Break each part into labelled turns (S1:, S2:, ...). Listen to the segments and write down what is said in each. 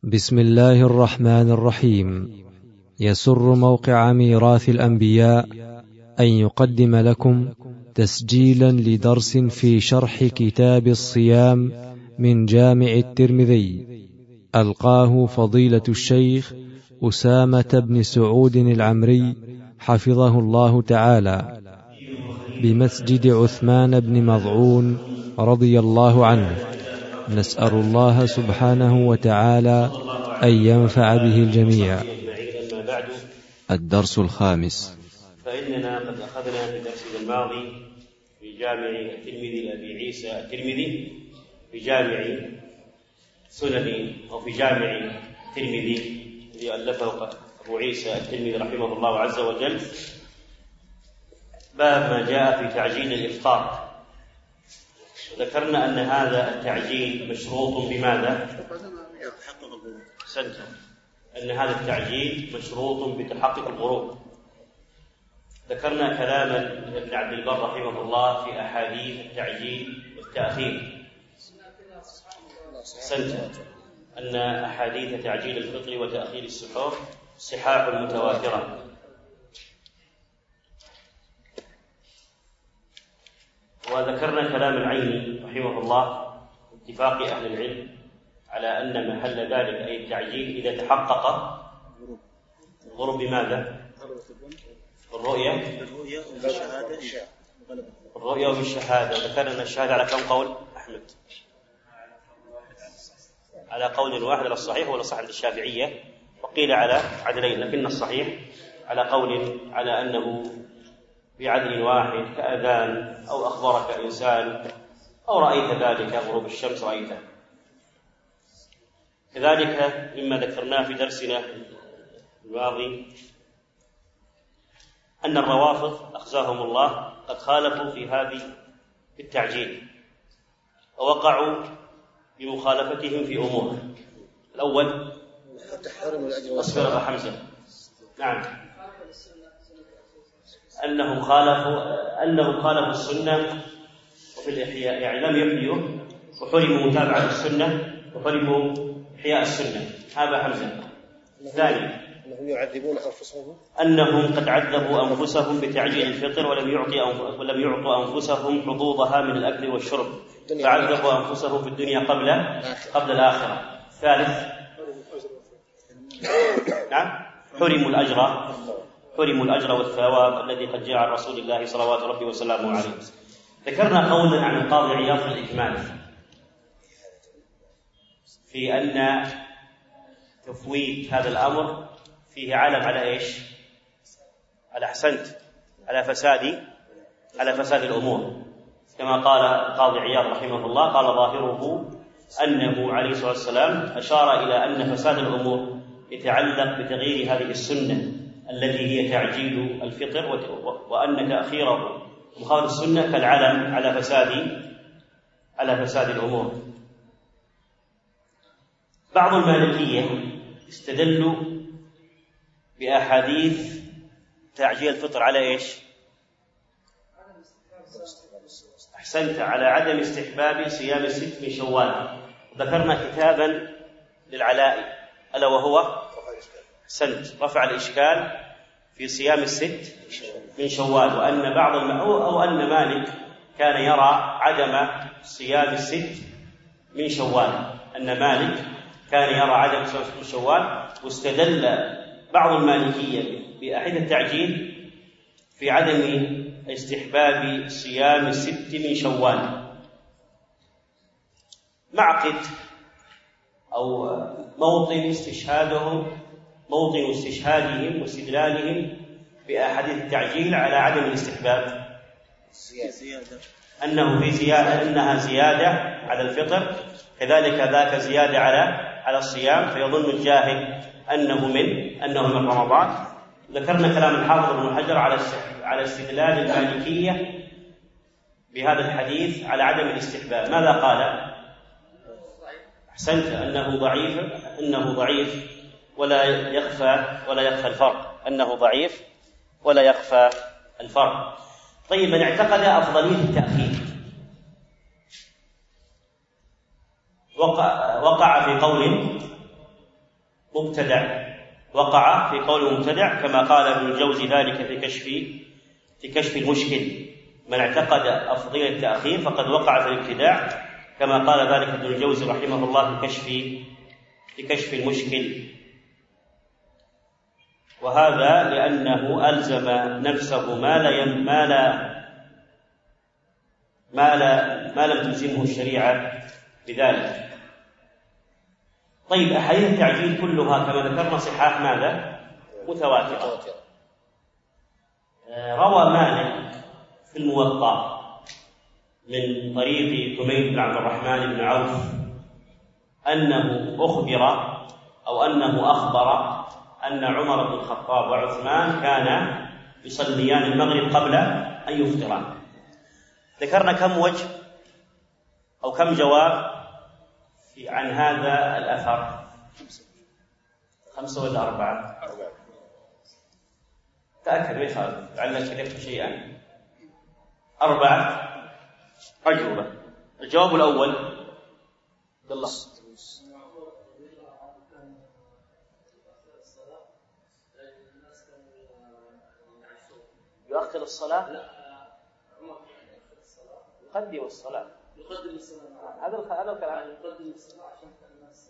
S1: بسم الله الرحمن الرحيم. يسر موقع ميراث الأنبياء أن يقدم لكم تسجيلا لدرس في شرح كتاب الصيام من جامع الترمذي، ألقاه فضيلة الشيخ أسامة بن سعود العمري حفظه الله تعالى بمسجد عثمان بن مظعون رضي الله عنه. نسأل الله سبحانه وتعالى أن ينفع به الجميع. الدرس الخامس.
S2: فإننا قد أخذنا في درسنا الماضي في جامع الترمذي لأبي عيسى الترمذي في جامع سنن أو في جامع الترمذي الذي ألفه أبو عيسى الترمذي رحمه الله عز وجل، باب ما جاء في تعجيل الإفطار. ذكرنا أن هذا التعجيل مشروط بماذا؟ أن هذا التعجيل مشروط بتحقق الغروب. ذكرنا كلام ابن عبد البر رحمه الله في أحاديث التعجيل والتأخير. أن أحاديث تعجيل الفطر وتأخير السحور صحاح متواترة. وذكرنا كلام العيني رحمه الله اتفاق أهل العلم على أن محل ذلك أي التعجيل إذا تحقق الغروب بماذا؟ الرؤية والشهادة. ذكرنا الشهادة على كم قول أحمد؟ على قول واحد على الصحيح ولا صح عند الشافعية، وقيل على عدلين، لكن الصحيح على قول على أنه بعدل واحد كأذان أو أخبرك إنسان أو رأيت ذلك غروب الشمس رأيته. كذلك مما ذكرناه في درسنا الماضي أن الروافض أخزاهم الله قد خالفوا في هذه التعجيل، ووقعوا بمخالفتهم في أمور. الأول أصبر حمزة. نعم، أنهم خالفوا السنة وفي الإحياء، يعني لم يحيوا وحرموا متابعة السنة وحرموا إحياء السنة. هذا حمزة. الثاني أنهم قد عذبوا أنفسهم بتعجيل الفطر ولم يعطوا أنفسهم حظوظها من الأكل والشرب، فعذبوا أنفسهم في الدنيا قبل الآخرة. الثالث نعم حرموا الأجر والثواب الذي قد جاء عن رسول الله صلوات ربي وسلامه عليه. ذكرنا قولا عن القاضي عياض في الإجمال في أن تفويت هذا الأمر فيه علم على إيش؟ على فساد الأمور، كما قال القاضي عياض رحمه الله، قال ظاهره أنه عليه الصلاة والسلام أشار إلى أن فساد الأمور يتعلق بتغيير هذه السنة التي هي تعجيل الفطر، وأن تأخيره مخالف السنة كالعلم على فساد الأمور. بعض المالكية استدلوا بأحاديث تعجيل الفطر على إيش؟ أحسنت، على عدم استحباب صيام الست من شوال. ذكرنا كتابا للعلاء ألا وهو رفع الإشكال في صيام الست من شوال، وأن أن مالك كان يرى عدم صيام الست من شوال، واستدل بعض المالكية بأحاديث التعجيل في عدم استحباب صيام الست من شوال. معقد أو موطن استشهادهم واستدلالهم بأحاديث التعجيل على عدم الاستحباب أنها زيادة على الفطر، كذلك ذاك زيادة على الصيام، فيظن الجاهل أنه من رمضان. ذكرنا كلام الحافظ ابن حجر على استدلال المالكية بهذا الحديث على عدم الاستحباب. ماذا قال؟ أحسنت، أنه ضعيف ولا يخفى الفرق، أنه ضعيف ولا يخفى الفرق. طيب، من اعتقد أفضلية التأخير وقع في قول مبتدع، وقع في قول مبتدع، كما قال ابن الجوزي ذلك في كشف المشكل: من اعتقد أفضلية التأخير فقد وقع في الابتداع، كما قال ذلك ابن الجوزي رحمه الله في كشف المشكل. وهذا لأنه ألزم نفسه ما لم تلزمه الشريعة بذلك. طيب، أحاديث التعجيل كلها كما ذكرنا صحاح ماذا؟ متواترة. روى مالك في الموطأ من طريق حميد بن عبد الرحمن بن عوف أنه أخبر أن عمر بن الخطاب وعثمان كانا يصليان المغرب قبل أن يفطرا. ذكرنا كم وجه أو كم جواب عن هذا الأثر؟ 5 ولا 4؟ تأكد، ما يخالف، لعلك كتبت شيئا. 4 أجوبة. الجواب الأول بالله يؤخر الصلاة، يقدم الصلاة. هذا الكلام. يقدم الصلاة عشان الناس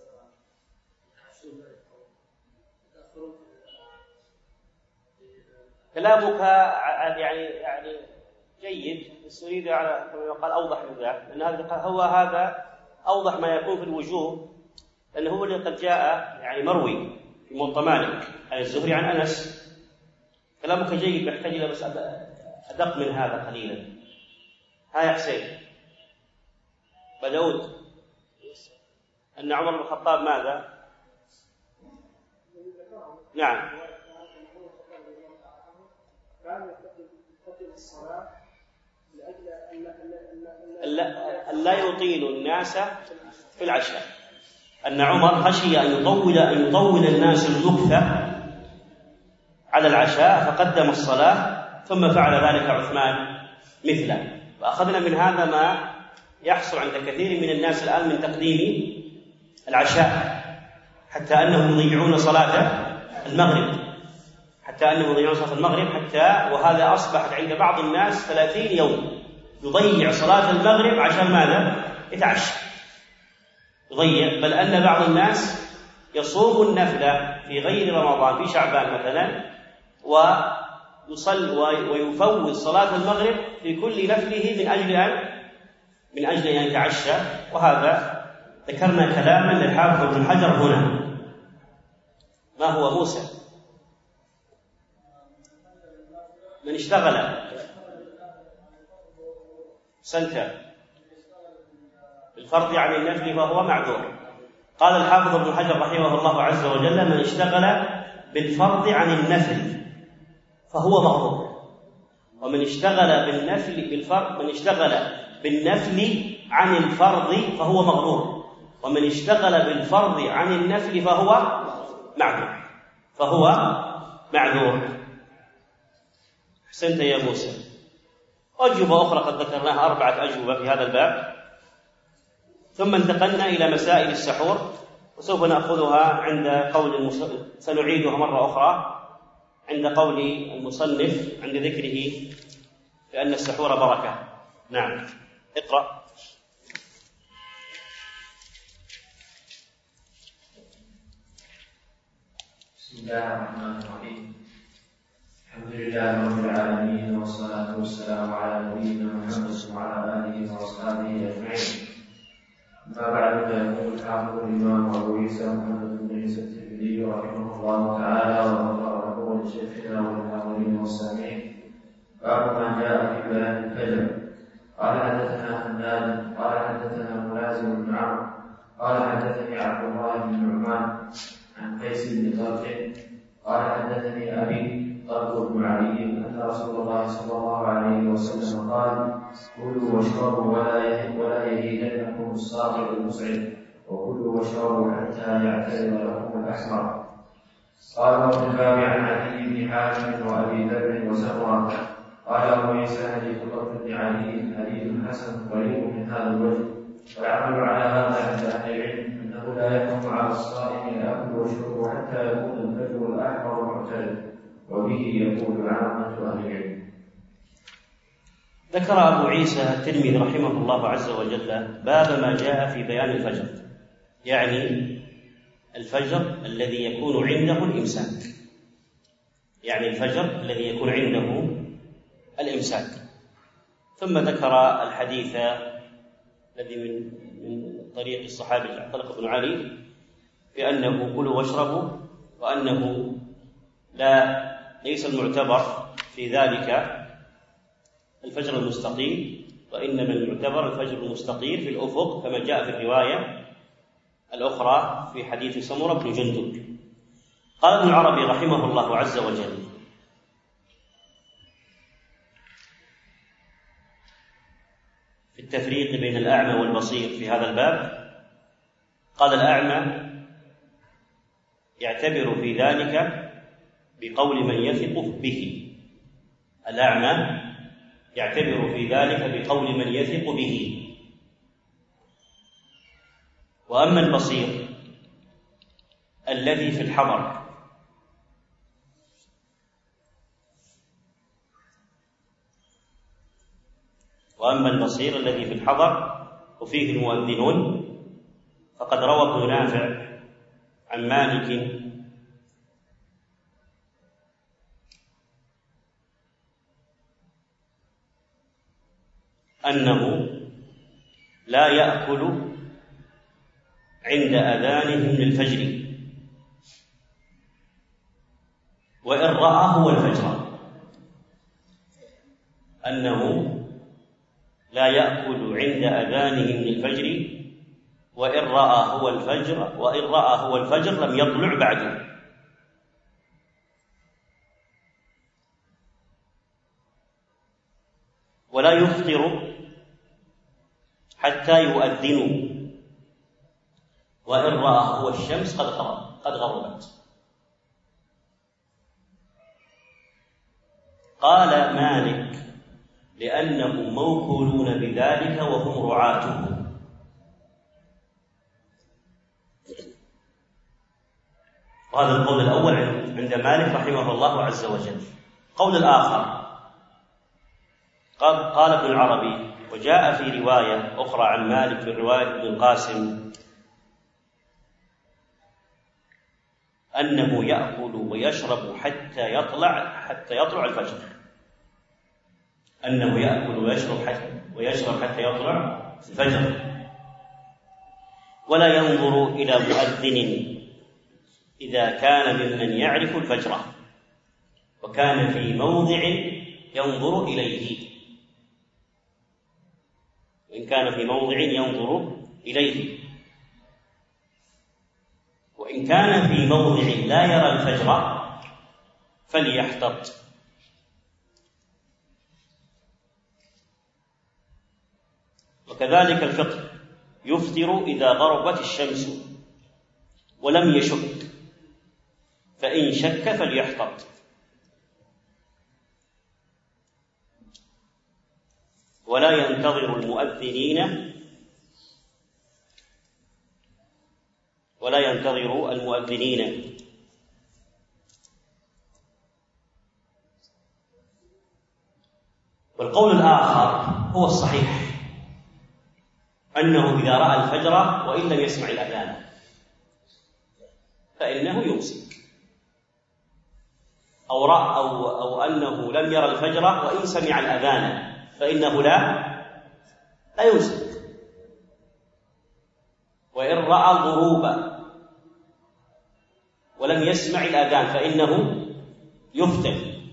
S2: كلامك يعني جيد، بس أريد على كما يقال أوضح من ذلك، لأن هذا أوضح ما يكون في الوجوه، لأنه هو اللي قد جاء يعني مروي في موطأ مالك عن الزهري عن أنس. كلامك جيد، يحتاج إلى بس أدق من هذا قليلا. يا حسين بداود، أن عمر بن الخطاب ماذا؟ نعم، كان يقدم الصلاة لأجل أن لا يطيل الناس في العشاء. أن عمر خشي أن يطول الناس المكث على العشاء فقدم الصلاة، ثم فعل ذلك عثمان مثله. وأخذنا من هذا ما يحصل عند كثير من الناس الآن من تقديم العشاء، حتى أنهم يضيعون صلاة المغرب، حتى وهذا أصبحت عند بعض الناس 30 يوم يضيع صلاة المغرب عشان ماذا؟ يتعشى. بل أن بعض الناس يصوم النفلة في غير رمضان في شعبان مثلا، ويفوت صلاة المغرب في كل نفله من أجل أن يتعشى. وهذا ذكرنا كلاما للحافظ ابن حجر هنا. ما هو موسى؟ من اشتغل سنة بالفرض عن النفل فهو معذور. قال الحافظ ابن حجر رحمه الله عز وجل: من اشتغل بالفرض عن النفل فهو مغرور. ومن اشتغل بالنفل عن الفرض فهو مغرور. ومن اشتغل بالفرض عن النفل فهو معذور. أحسنت يا موسى. أجوبة أخرى قد ذكرناها، 4 أجوبة في هذا الباب. ثم انتقلنا إلى مسائل السحور، وسوف نأخذها سنعيدها مرة أخرى عند قول المصنف عند ذكره بأن السحور بركة. نعم، اقرأ.
S3: بسم الله الرحمن الرحيم. الحمد لله رب العالمين، والصلاة والسلام على نبينا محمد وعلى آله وأصحابه أجمعين. أما بعد، فيقول الحافظ الإمام أبو عيسى محمد بن عيسى الترمذي رحمه الله تعالى وغفر له ولشيخنا وللحاضرين والسامعين: باب ما جاء في بيان الفجر. قال حدثنا حماد قال حدثنا ملازم بن عمرو قال حدثني عبد الله بن نعمان عن قيس بن طلق قال حدثني أبي طلق بن علي أن رسول الله صلى الله عليه وسلم قال: كلوا واشربوا ولا يهيدنكم الساقط المسعد، وكلوا واشربوا حتى يعتذر لكم الأحمر. قال وفي الباب عن علي بن حاتم وأبي ذر وسمرة. قال أبو عيسى: حديث طلق بن علي حديث حسن قريب من هذا الوجه، والعمل على هذا عند أهل العلم أنه لا يحرم على الصائم يأكل ويشرب حتى حتى يكون الفجر الأحمر معتدل، وبه يقول عامة أهل العلم.
S2: ذكر أبو عيسى الترمذي رحمه الله عز وجل باب ما جاء في بيان الفجر، يعني الفجر الذي يكون عنده الإمساك، يعني الفجر الذي يكون عنده الإمساك. ثم ذكر الحديث الذي من طريق الصحابي طلق بن علي بأنه كلوا واشربوا، وأنه ليس المعتبر في ذلك الفجر المستقيم، وإنما المعتبر الفجر المستقيم في الأفق كما جاء في الرواية الأخرى في حديث سمرة بن جندب. قال ابن العربي رحمه الله عز وجل: في التفريق بين الأعمى والبصير في هذا الباب، قال: الأعمى يعتبر في ذلك بقول من يثق به، الأعمى يعتبر في ذلك بقول من يثق به. وأما البصير الذي في الحضر وفيه المؤذنون، فقد روى ابن نافع عن مالك أنه لا يأكل عند أذانهم للفجر، وإن رأى هو الفجر، أنه لا يأكل عند أذانهم للفجر وإن رأى هو الفجر لم يطلع بعده. ولا يفطر حتى يؤذنوا وإن رأى هو الشمس قد غربت. قال مالك: لأنهم موكولون بذلك وهم رعاته. وهذا القول الأول عند مالك رحمه الله عز وجل. القول الآخر قال ابن العربي: وجاء في رواية أخرى عن مالك في رواية ابن القاسم أنه يأكل ويشرب حتى يطلع الفجر، أنه يأكل ويشرب حتى يطلع الفجر، ولا ينظر إلى مؤذن إذا كان ممن يعرف الفجر وكان في موضع ينظر إليه، وإن كان في موضع ينظر إليه، وإن كان في موضع لا يرى الفجر فليحتط. وكذلك الفطر يفطر إذا غربت الشمس ولم يشك، فإن شك فليحتط. ولا ينتظر المؤذنين. والقول الآخر هو الصحيح، أنه إذا رأى الفجر وإن لم يسمع الأذان فإنه يمسك، أو أنه لم يرى الفجر وإن سمع الأذان فإنه لا يمسك. وإن رأى الغروب ولم يسمع الأذان فإنه يفطر،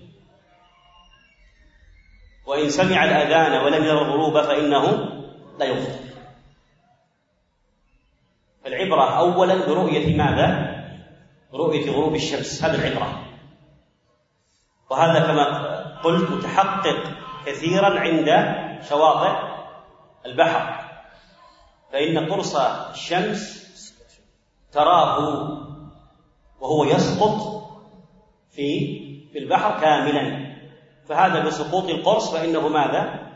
S2: وإن سمع الأذان ولم يرى الغروب فإنه لا يفطر. فالعبرة أولا برؤية ماذا؟ برؤية غروب الشمس، هذا العبرة. وهذا كما قلت متحقق كثيرا عند شواطئ البحر، فإن قرص الشمس تراه وهو يسقط في البحر كاملا، فهذا بسقوط القرص فإنه ماذا؟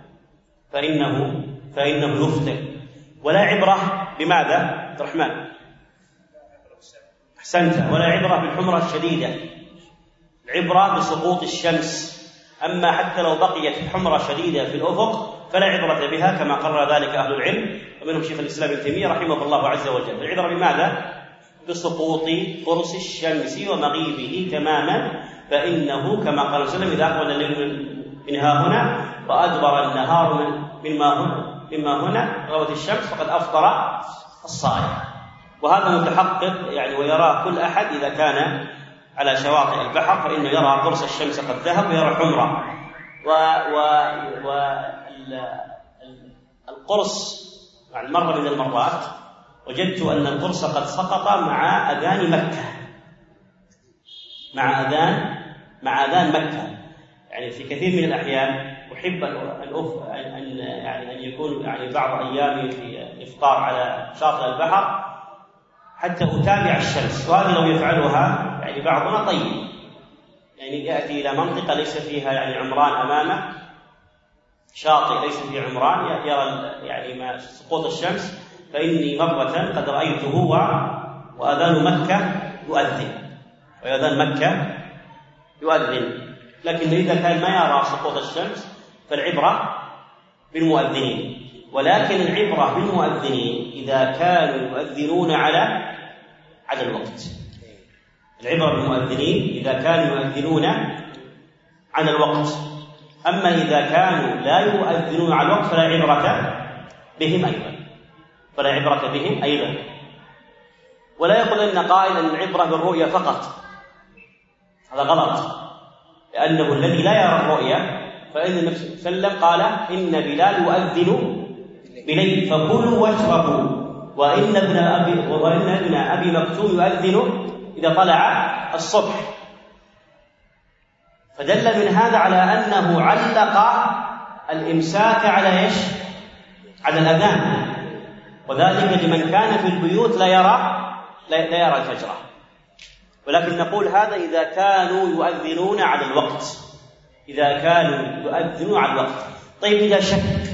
S2: فإنه يفطر. ولا عبرة بماذا؟ عبد الرحمن سنته، ولا عبرة بالحمرة الشديدة، العبرة بسقوط الشمس. أما حتى لو بقيت حمرة شديدة في الأفق فلا عبرة بها، كما قرر ذلك أهل العلم ومنهم شيخ الإسلام ابن تيمية رحمه الله عز وجل. العبرة بماذا؟ بسقوط قرص الشمس ومغيبه تماما، فإنه كما قال صلى الله عليه وسلم: إذا أقبل الليل من ها هنا وأدبر النهار مما هنا غابت الشمس فقد أفطر الصائم. وهذا متحقق يعني، ويراه كل أحد إذا كان على شواطئ البحر، فإنه يرى قرص الشمس قد ذهب ويرى حمرة. والقرص يعني مرة من المرات وجدت أن القرص قد سقط مع أذان مكة، مع أذان مكة. يعني في كثير من الأحيان أحب أن يكون يعني بعض أيامي في الإفطار على شاطئ البحر حتى أتابع الشمس، وهذا لو يفعلها يعني بعضنا طيب، يعني يأتي إلى منطقة ليس فيها يعني عمران أمامه، شاطئ ليس فيه عمران، يرى يعني سقوط الشمس. فإني مرة قد رأيته وأذان مكة يؤذن، لكن إذا كان ما يرى سقوط الشمس فالعبرة بالمؤذنين. ولكن العبرة بالمؤذنين إذا كانوا يؤذنون على الوقت. العبرة بالمؤذنين إذا كانوا يؤذنون على الوقت. أما إذا كانوا لا يؤذنون على الوقت فلا عبرة بهم أيضا. ولا يقول أن قائل أن العبرة بالرؤية فقط، هذا غلط، لأنه الذي لا يرى الرؤية فإن النبي صلى الله عليه وسلم قال: إن بلال يؤذن بليل فكلوا واشربوا، وإن ابن أبي مكتوم يؤذن إذا طلع الصبح. فدل من هذا على أنه علق الإمساك على إيش؟ على الأذان، وذلك لمن كان في البيوت لا يرى الفجر. ولكن نقول هذا إذا كانوا يؤذنون على الوقت، طيب إذا شك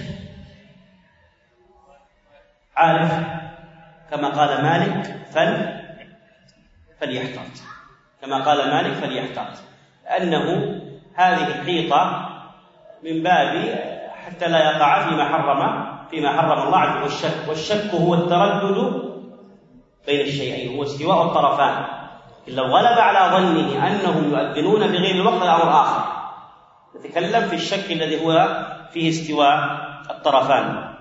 S2: عارف كما قال مالك فليحتاط، لأنه هذه الحيطة من باب حتى لا يقع فيما حرم الله عز وجل. والشك هو التردد بين الشيئين، هو استواء الطرفان. لو غلب على ظنه أنهم يؤذنون بغير الوقت أمر آخر، نتكلم في الشك الذي هو فيه استواء الطرفان.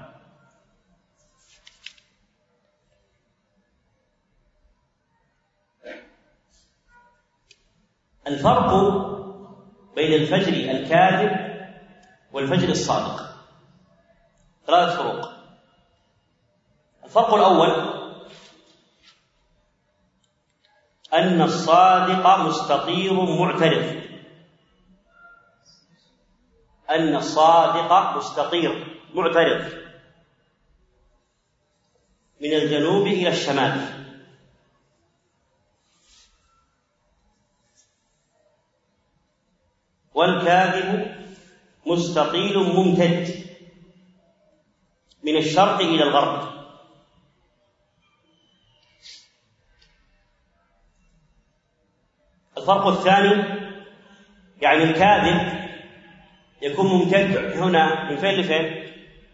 S2: الفرق بين الفجر الكاذب والفجر الصادق 3 فروق. الفرق الأول أن الصادق مستطير معترض من الجنوب إلى الشمال، والكاذب مستطيل ممتد من الشرق إلى الغرب. الفرق الثاني يعني الكاذب يكون ممتد هنا من فين لفين؟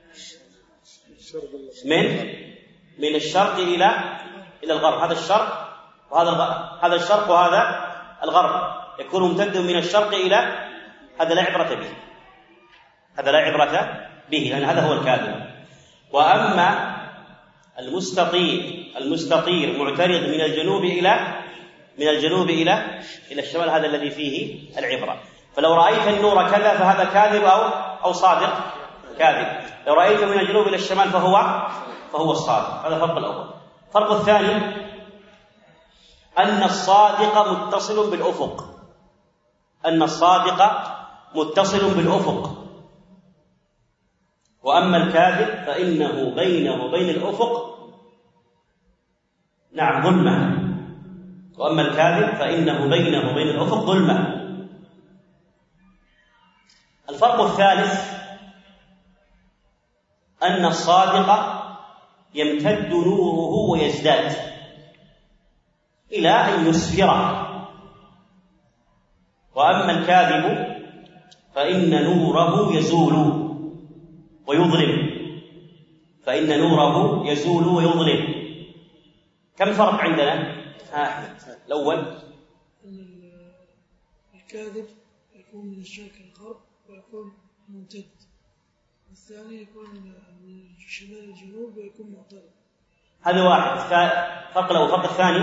S2: من الشرق إلى الغرب. هذا الشرق وهذا الشرق وهذا الغرب يكون ممتد من الشرق إلى، هذا لا عبرة به لأن هذا هو الكاذب. وأما المستطير معترض من الجنوب إلى الشمال، هذا الذي فيه العبرة. فلو رأيت النور كذا فهذا كاذب أو صادق؟ كاذب. لو رأيت من الجنوب إلى الشمال فهو الصادق. هذا الفرق الأول. الفرق الثاني أن الصادق متصل بالأفق، وأما الكاذب فإنه بينه وبين الأفق ظلمة. الفرق الثالث أن الصادق يمتد نوره ويزداد، إلى أن يسفر. وأما الكاذب فإن نوره يزول ويظلم، فإن نوره يزول ويظلم. كم فرق عندنا؟ الأول
S4: الكاذب يكون من الشرق الغرب ويكون ممتد، والثاني يكون من شمال الجنوب ويكون معترض.
S2: هذا واحد. فرق الأول. فرق الثاني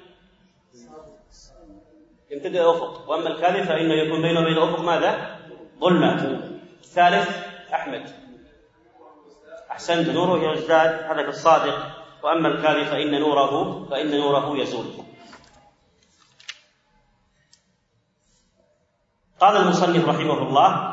S2: يمتد الأفق. وأما الكاذب فإنه يكون بينه وبين الأفق ماذا؟ ظلمة. الثالث أحمد أحسنت، نوره يزداد، هذا الصادق. وأما الكاذب فإن نوره يزول. قال المصنف رحمه الله: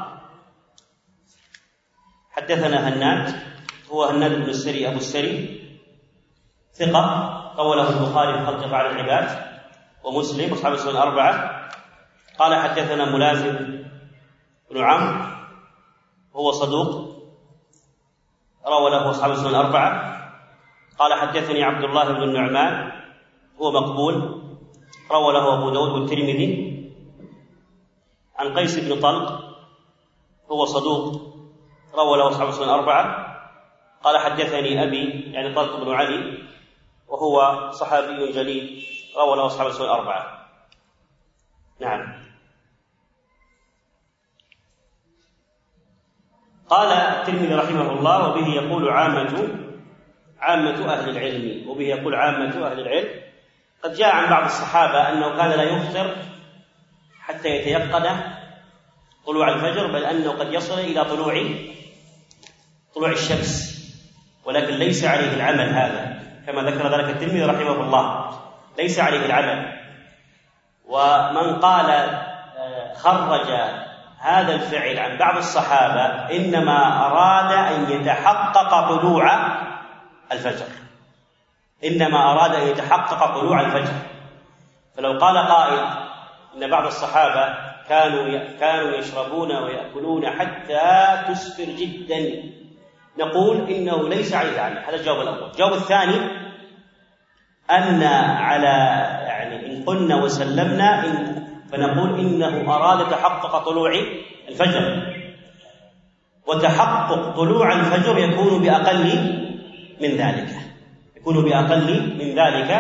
S2: حدثنا هناد، هو هناد بن السري أبو السري، ثقة، رواه البخاري في خلق أفعال العباد ومسلم وأصحاب السنن الأربعة. قال حدثنا ملازم بن عمرو، هو صدوق، روى له أصحاب السنن الأربعة. قال حدثني عبد الله بن النعمان، هو مقبول، روى له أبو داود والترمذي. عن قيس بن طلق، هو صدوق، روى له أصحاب السنن الأربعة. قال حدثني أبي، يعني طلق بن علي، وهو صحابي جليل، روى له أصحاب السنن الأربعة. نعم. قال الترمذي رحمه الله: وبه يقول عامة أهل العلم. وبه يقول عامة أهل العلم. قد جاء عن بعض الصحابة أنه كان لا يفطر حتى يتيقن طلوع الفجر، بل أنه قد يصل إلى طلوع الشمس، ولكن ليس عليه العمل هذا، كما ذكر ذلك الترمذي رحمه الله، ليس عليه العمل. ومن قال خرج هذا الفعل عن بعض الصحابة إنما أراد أن يتحقق طلوع الفجر، إنما أراد أن يتحقق طلوع الفجر. فلو قال قائل إن بعض الصحابة كانوا يشربون ويأكلون حتى تسفر جدا، نقول إنه ليس عليه العمل. هذا الجواب الأول. الجواب الثاني أن إن قلنا وسلمنا فنقول إنه أراد تحقق طلوع الفجر، وتحقق طلوع الفجر يكون بأقل من ذلك،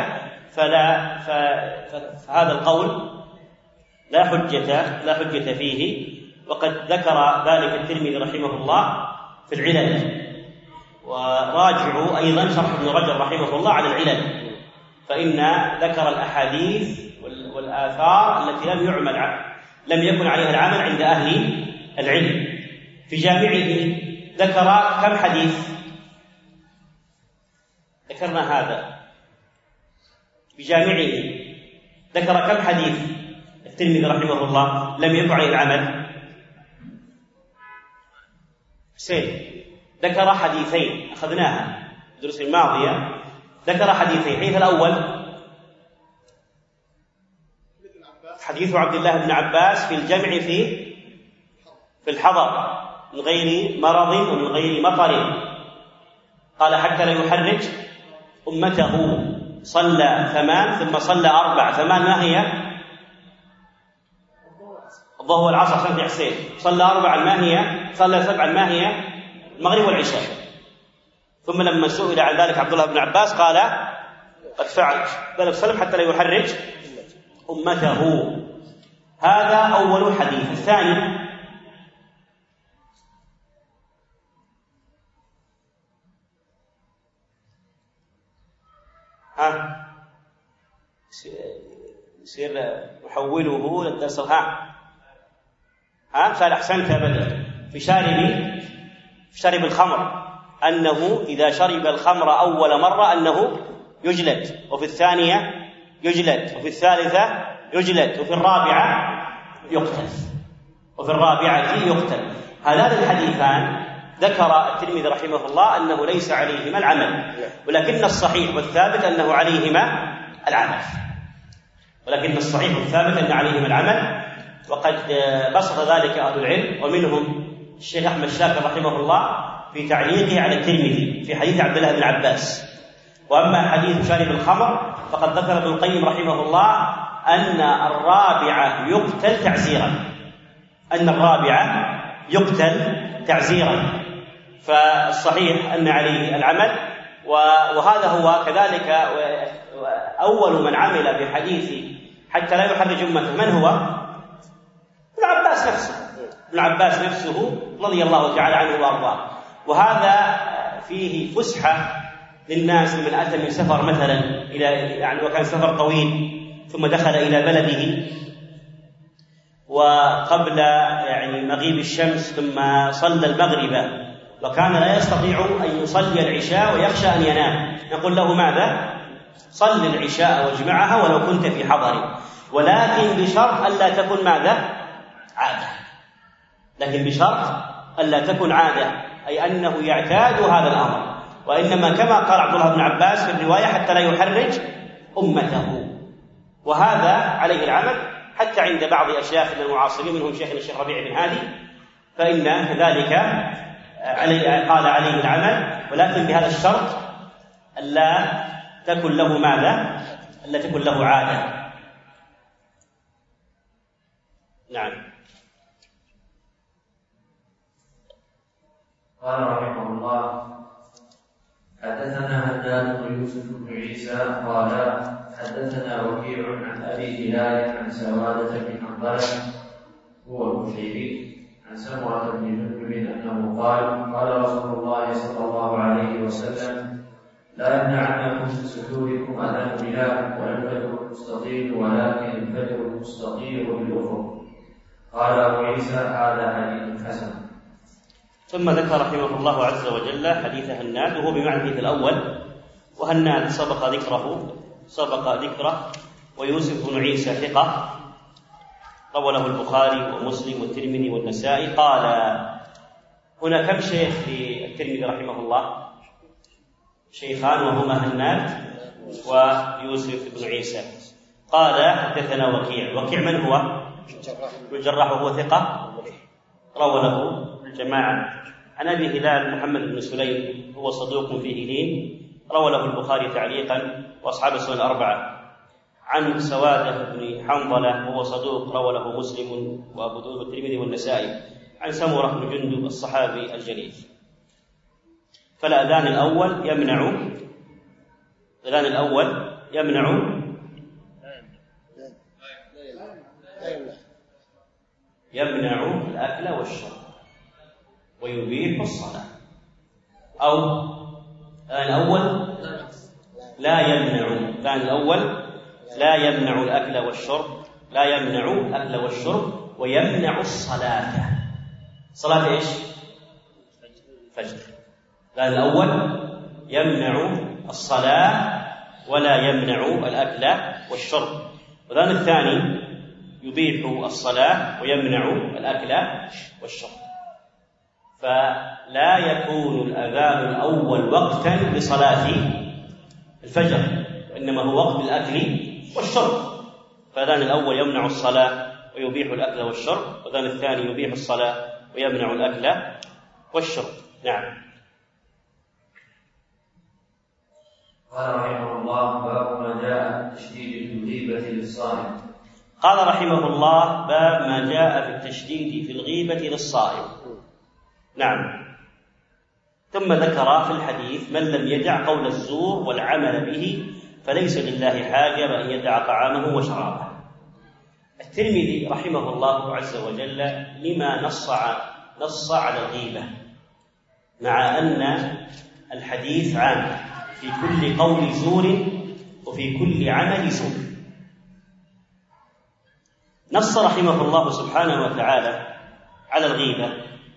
S2: فهذا القول لا حجة فيه. وقد ذكر ذلك الترمذي رحمه الله في العلل، وراجعوا أيضا شرح ابن رجب رحمه الله على العلل، فإن ذكر الأحاديث والآثار التي لم يكن عليها العمل عند أهل العلم. في جامعه ذكر كم حديث؟ ذكرنا هذا. في جامعه ذكر كم حديث الترمذي رحمه الله لم يكن عليه العمل؟ حسين ذكر حديثين أخذناها الدروس الماضية، ذكر حديثين. الحديث الأول حديث عبد الله بن عباس في الجمع في الحضر من غير مرض ومن غير مطر. قال حتى لا يحرج أمته، صلى 8 ثم صلى 4. 8 ما هي؟ الظهر والعصر. سنة حسين صلى 4 ما هي؟ صلى 7 ما هي؟ المغرب والعشاء. ثم لما سئل عن ذلك عبد الله بن عباس قال قد فعل ذلك وسلم حتى لا يحرج أمته. هذا أول حديث. الثاني يصير نحوله للدرس. قال أحسنت أبدا. في شارب الخمر أنه إذا شرب الخمر أول مرة أنه يجلد، وفي الثانية يجلد، وفي الثالثة يجلد، وفي الرابعة يقتل. هذان الحديثان ذكر الترمذي رحمه الله أنه ليس عليهما العمل، ولكن الصحيح والثابت أنه عليهما العمل، وقد بسط ذلك أهل العلم، ومنهم الشيخ أحمد شاكر رحمه الله في تعليقه على الترمذي في حديث عبد الله بن عباس، وأما حديث شارب الخمر فقد ذكر ابن القيم رحمه الله أن الرابعة يقتل تعزيرا، فالصحيح أن عليه العمل. وهذا هو كذلك أول من عمل بحديث حتى لا يحرج أمته من هو؟ ابن عباس نفسه رضي الله تعالى عنه وأرضاه. وهذا فيه فسحة للناس لمن أتى من سفر مثلا وكان سفر طويل ثم دخل إلى بلده وقبل مغيب الشمس ثم صلى المغرب وكان لا يستطيع أن يصلي العشاء ويخشى أن ينام، نقول له ماذا؟ صل العشاء واجمعها ولو كنت في حضر، ولكن بشرط ألا تكن ماذا؟ عادة. لكن بشرط ألا تكن عادة، أي أنه يعتاد هذا الأمر، وإنما كما قال عبد الله بن عباس في الرواية حتى لا يحرج أمته. وهذا عليه العمل حتى عند بعض أشياخنا المعاصرين منهم شيخنا الشيخ ربيع بن هادي، فإن ذلك قال عليه العمل، ولكن بهذا الشرط ألا تكن له ماذا؟ ألا تكن له عادة. نعم.
S3: قال رحمه الله: حدثنا هداد بن يوسف بن عيسى قال حدثنا وكيع عن ابي هلال عن سواده بن حنظله هو البشيري عن سمره بن جندب انه قال رسول الله صلى الله عليه وسلم: لا يمنعنكم من سحوركم اذان بلال ولا الفجر المستطيل ولكن الفجر المستطيل بالافق. قال ابو عيسى: هذا حديث حسن.
S2: ثم ذكر رحمه الله عز وجل حديث هناد وهو بمعنى الحديث الأول، وهناد سبق ذكره ويوسف بن عيسى ثقة روى له البخاري ومسلم والترمذي والنسائي. قال هنا كم شيخ للترمذي رحمه الله؟ شيخان وهما هناد ويوسف بن عيسى. قال حدثنا وكيع من هو؟ ابن الجراح وهو ثقة روى له الجماعة. عن أبي هلال محمد بن سليم هو صدوق فيه لين روى له البخاري تعليقا وأصحاب السنن الأربعة. عن سواده بن حنظلة وهو صدوق روى له مسلم وأبو داود والترمذي والنسائي. عن سمرة بن جندب الصحابي الجليل. فالأذان الأول يمنع الأكل والشرب ويبيح الصلاة. أو الأول لا يمنع الأكل والشرب ويمنع الصلاة. صلاة إيش؟ فجر. الأول يمنع الصلاة ولا يمنع الأكل والشرب. والآن الثاني يبيح الصلاة ويمنع الأكل والشرب. فلا يكون الأذان الأول وقتا لصلاة الفجر، وإنما هو وقت الأكل والشرب. فالأذان الأول يمنع الصلاة ويبيح الأكل والشرب، والأذان الثاني يبيح الصلاة ويمنع الأكل والشرب. نعم.
S3: قال رحمه الله: باب ما جاء في تشديد الغيبة للصائم.
S2: قال رحمه الله: باب ما جاء في التشديد في الغيبة للصائم. نعم. ثم ذكر في الحديث: من لم يدع قول الزور والعمل به فليس لله حاجة بأن يدع طعامه وشرابه. الترمذي رحمه الله عز وجل لما نص على الغيبة، مع أن الحديث عام في كل قول زور وفي كل عمل زور. نص رحمه الله سبحانه وتعالى على الغيبة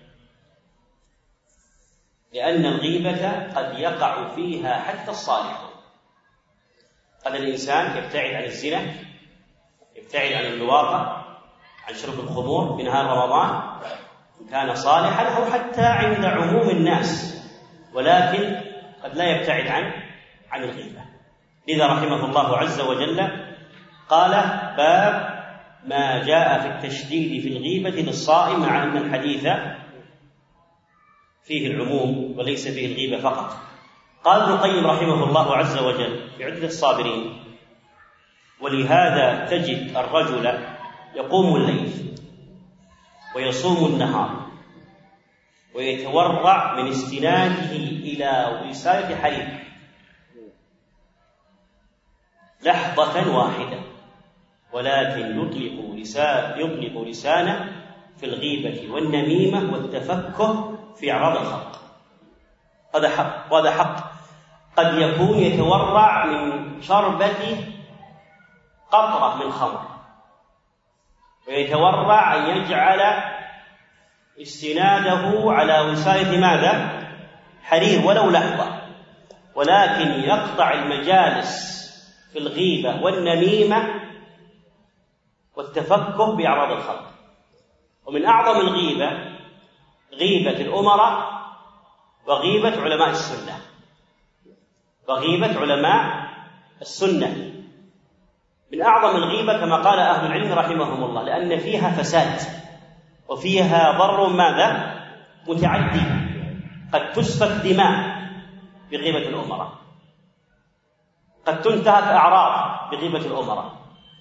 S2: لأن الغيبة قد يقع فيها حتى الصالح. قد الإنسان يبتعد عن الزنا، يبتعد عن اللواطة، عن شرب الخمور في نهار رمضان إن كان صالحا، أو حتى عند عموم الناس، ولكن قد لا يبتعد عن الغيبة. لذا رحمه الله عز وجل قال: باب ما جاء في التشديد في الغيبة للصائم، مع أن الحديث فيه العموم وليس فيه الغيبة فقط. قال ابن القيم رحمه الله عز وجل في عدة الصابرين: ولهذا تجد الرجل يقوم الليل ويصوم النهار ويتورع من استناده إلى وسادة حريم لحظة واحدة، ولكن يطلق لسانه في الغيبة والنميمة والتفكه في أعراض الخلق. هذا حق. قد يكون يتورع من شربة قطرة من خمر، ويتورع أن يجعل استناده على وسادة ماذا؟ حرير ولو لحظة، ولكن يقطع المجالس في الغيبة والنميمة والتفكه بأعراض الخلق. ومن أعظم الغيبة غيبة الأمراء وغيبة علماء السنة. من أعظم الغيبة كما قال أهل العلم رحمهم الله، لأن فيها فساد وفيها ضر ماذا؟ متعدي. قد تسفك دماء بغيبة الأمراء، قد تنتهك أعراض بغيبة الأمراء،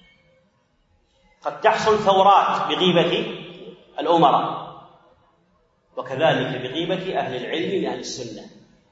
S2: قد تحصل ثورات بغيبة الأمراء، وكذلك بغيبة أهل العلم من أهل السنة.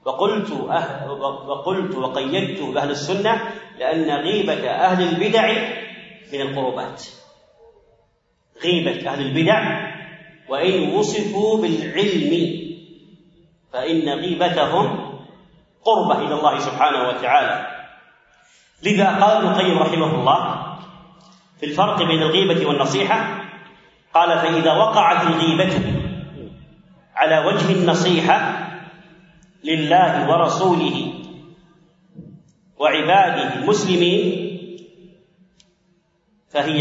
S2: وقلت وقيدت بأهل السنة لأن غيبة أهل البدع من القربات. غيبة أهل البدع وإن وصفوا بالعلم فإن غيبتهم قربة إلى الله سبحانه وتعالى. لذا قال ابن القيم رحمه الله في الفرق بين الغيبة والنصيحة، قال: فإذا وقعت الغيبة على وجه النصيحة لله ورسوله وعباده المسلمين فهي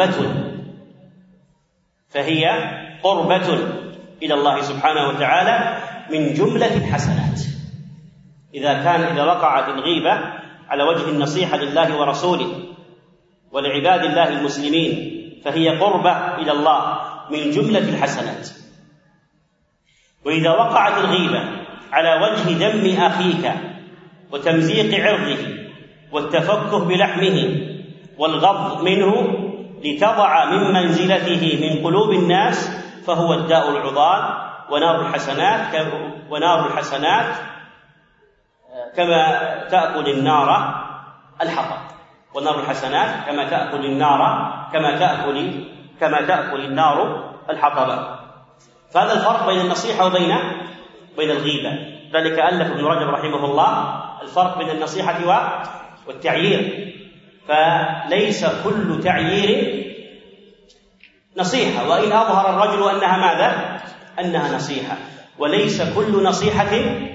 S2: قربة إلى الله سبحانه وتعالى من جملة الحسنات. إذا وقعت الغيبة على وجه النصيحة لله ورسوله ولعباد الله المسلمين فهي قربة إلى الله من جملة الحسنات. وإذا وقعت الغيبة على وجه ذم أخيك وتمزيق عرضه والتفكه بلحمه والغض منه لتضع من منزلته من قلوب الناس فهو الداء العضال ونار الحسنات كما تأكل النار الحطب. ونار الحسنات كما تأكل النار الحطب. فهذا الفرق بين النصيحة وبين الغيبة. ذلك ألف ابن رجب رحمه الله الفرق بين النصيحة والتعيير، فليس كل تعيير نصيحة، وإن أظهر الرجل أنها ماذا؟ أنها نصيحة، وليس كل نصيحة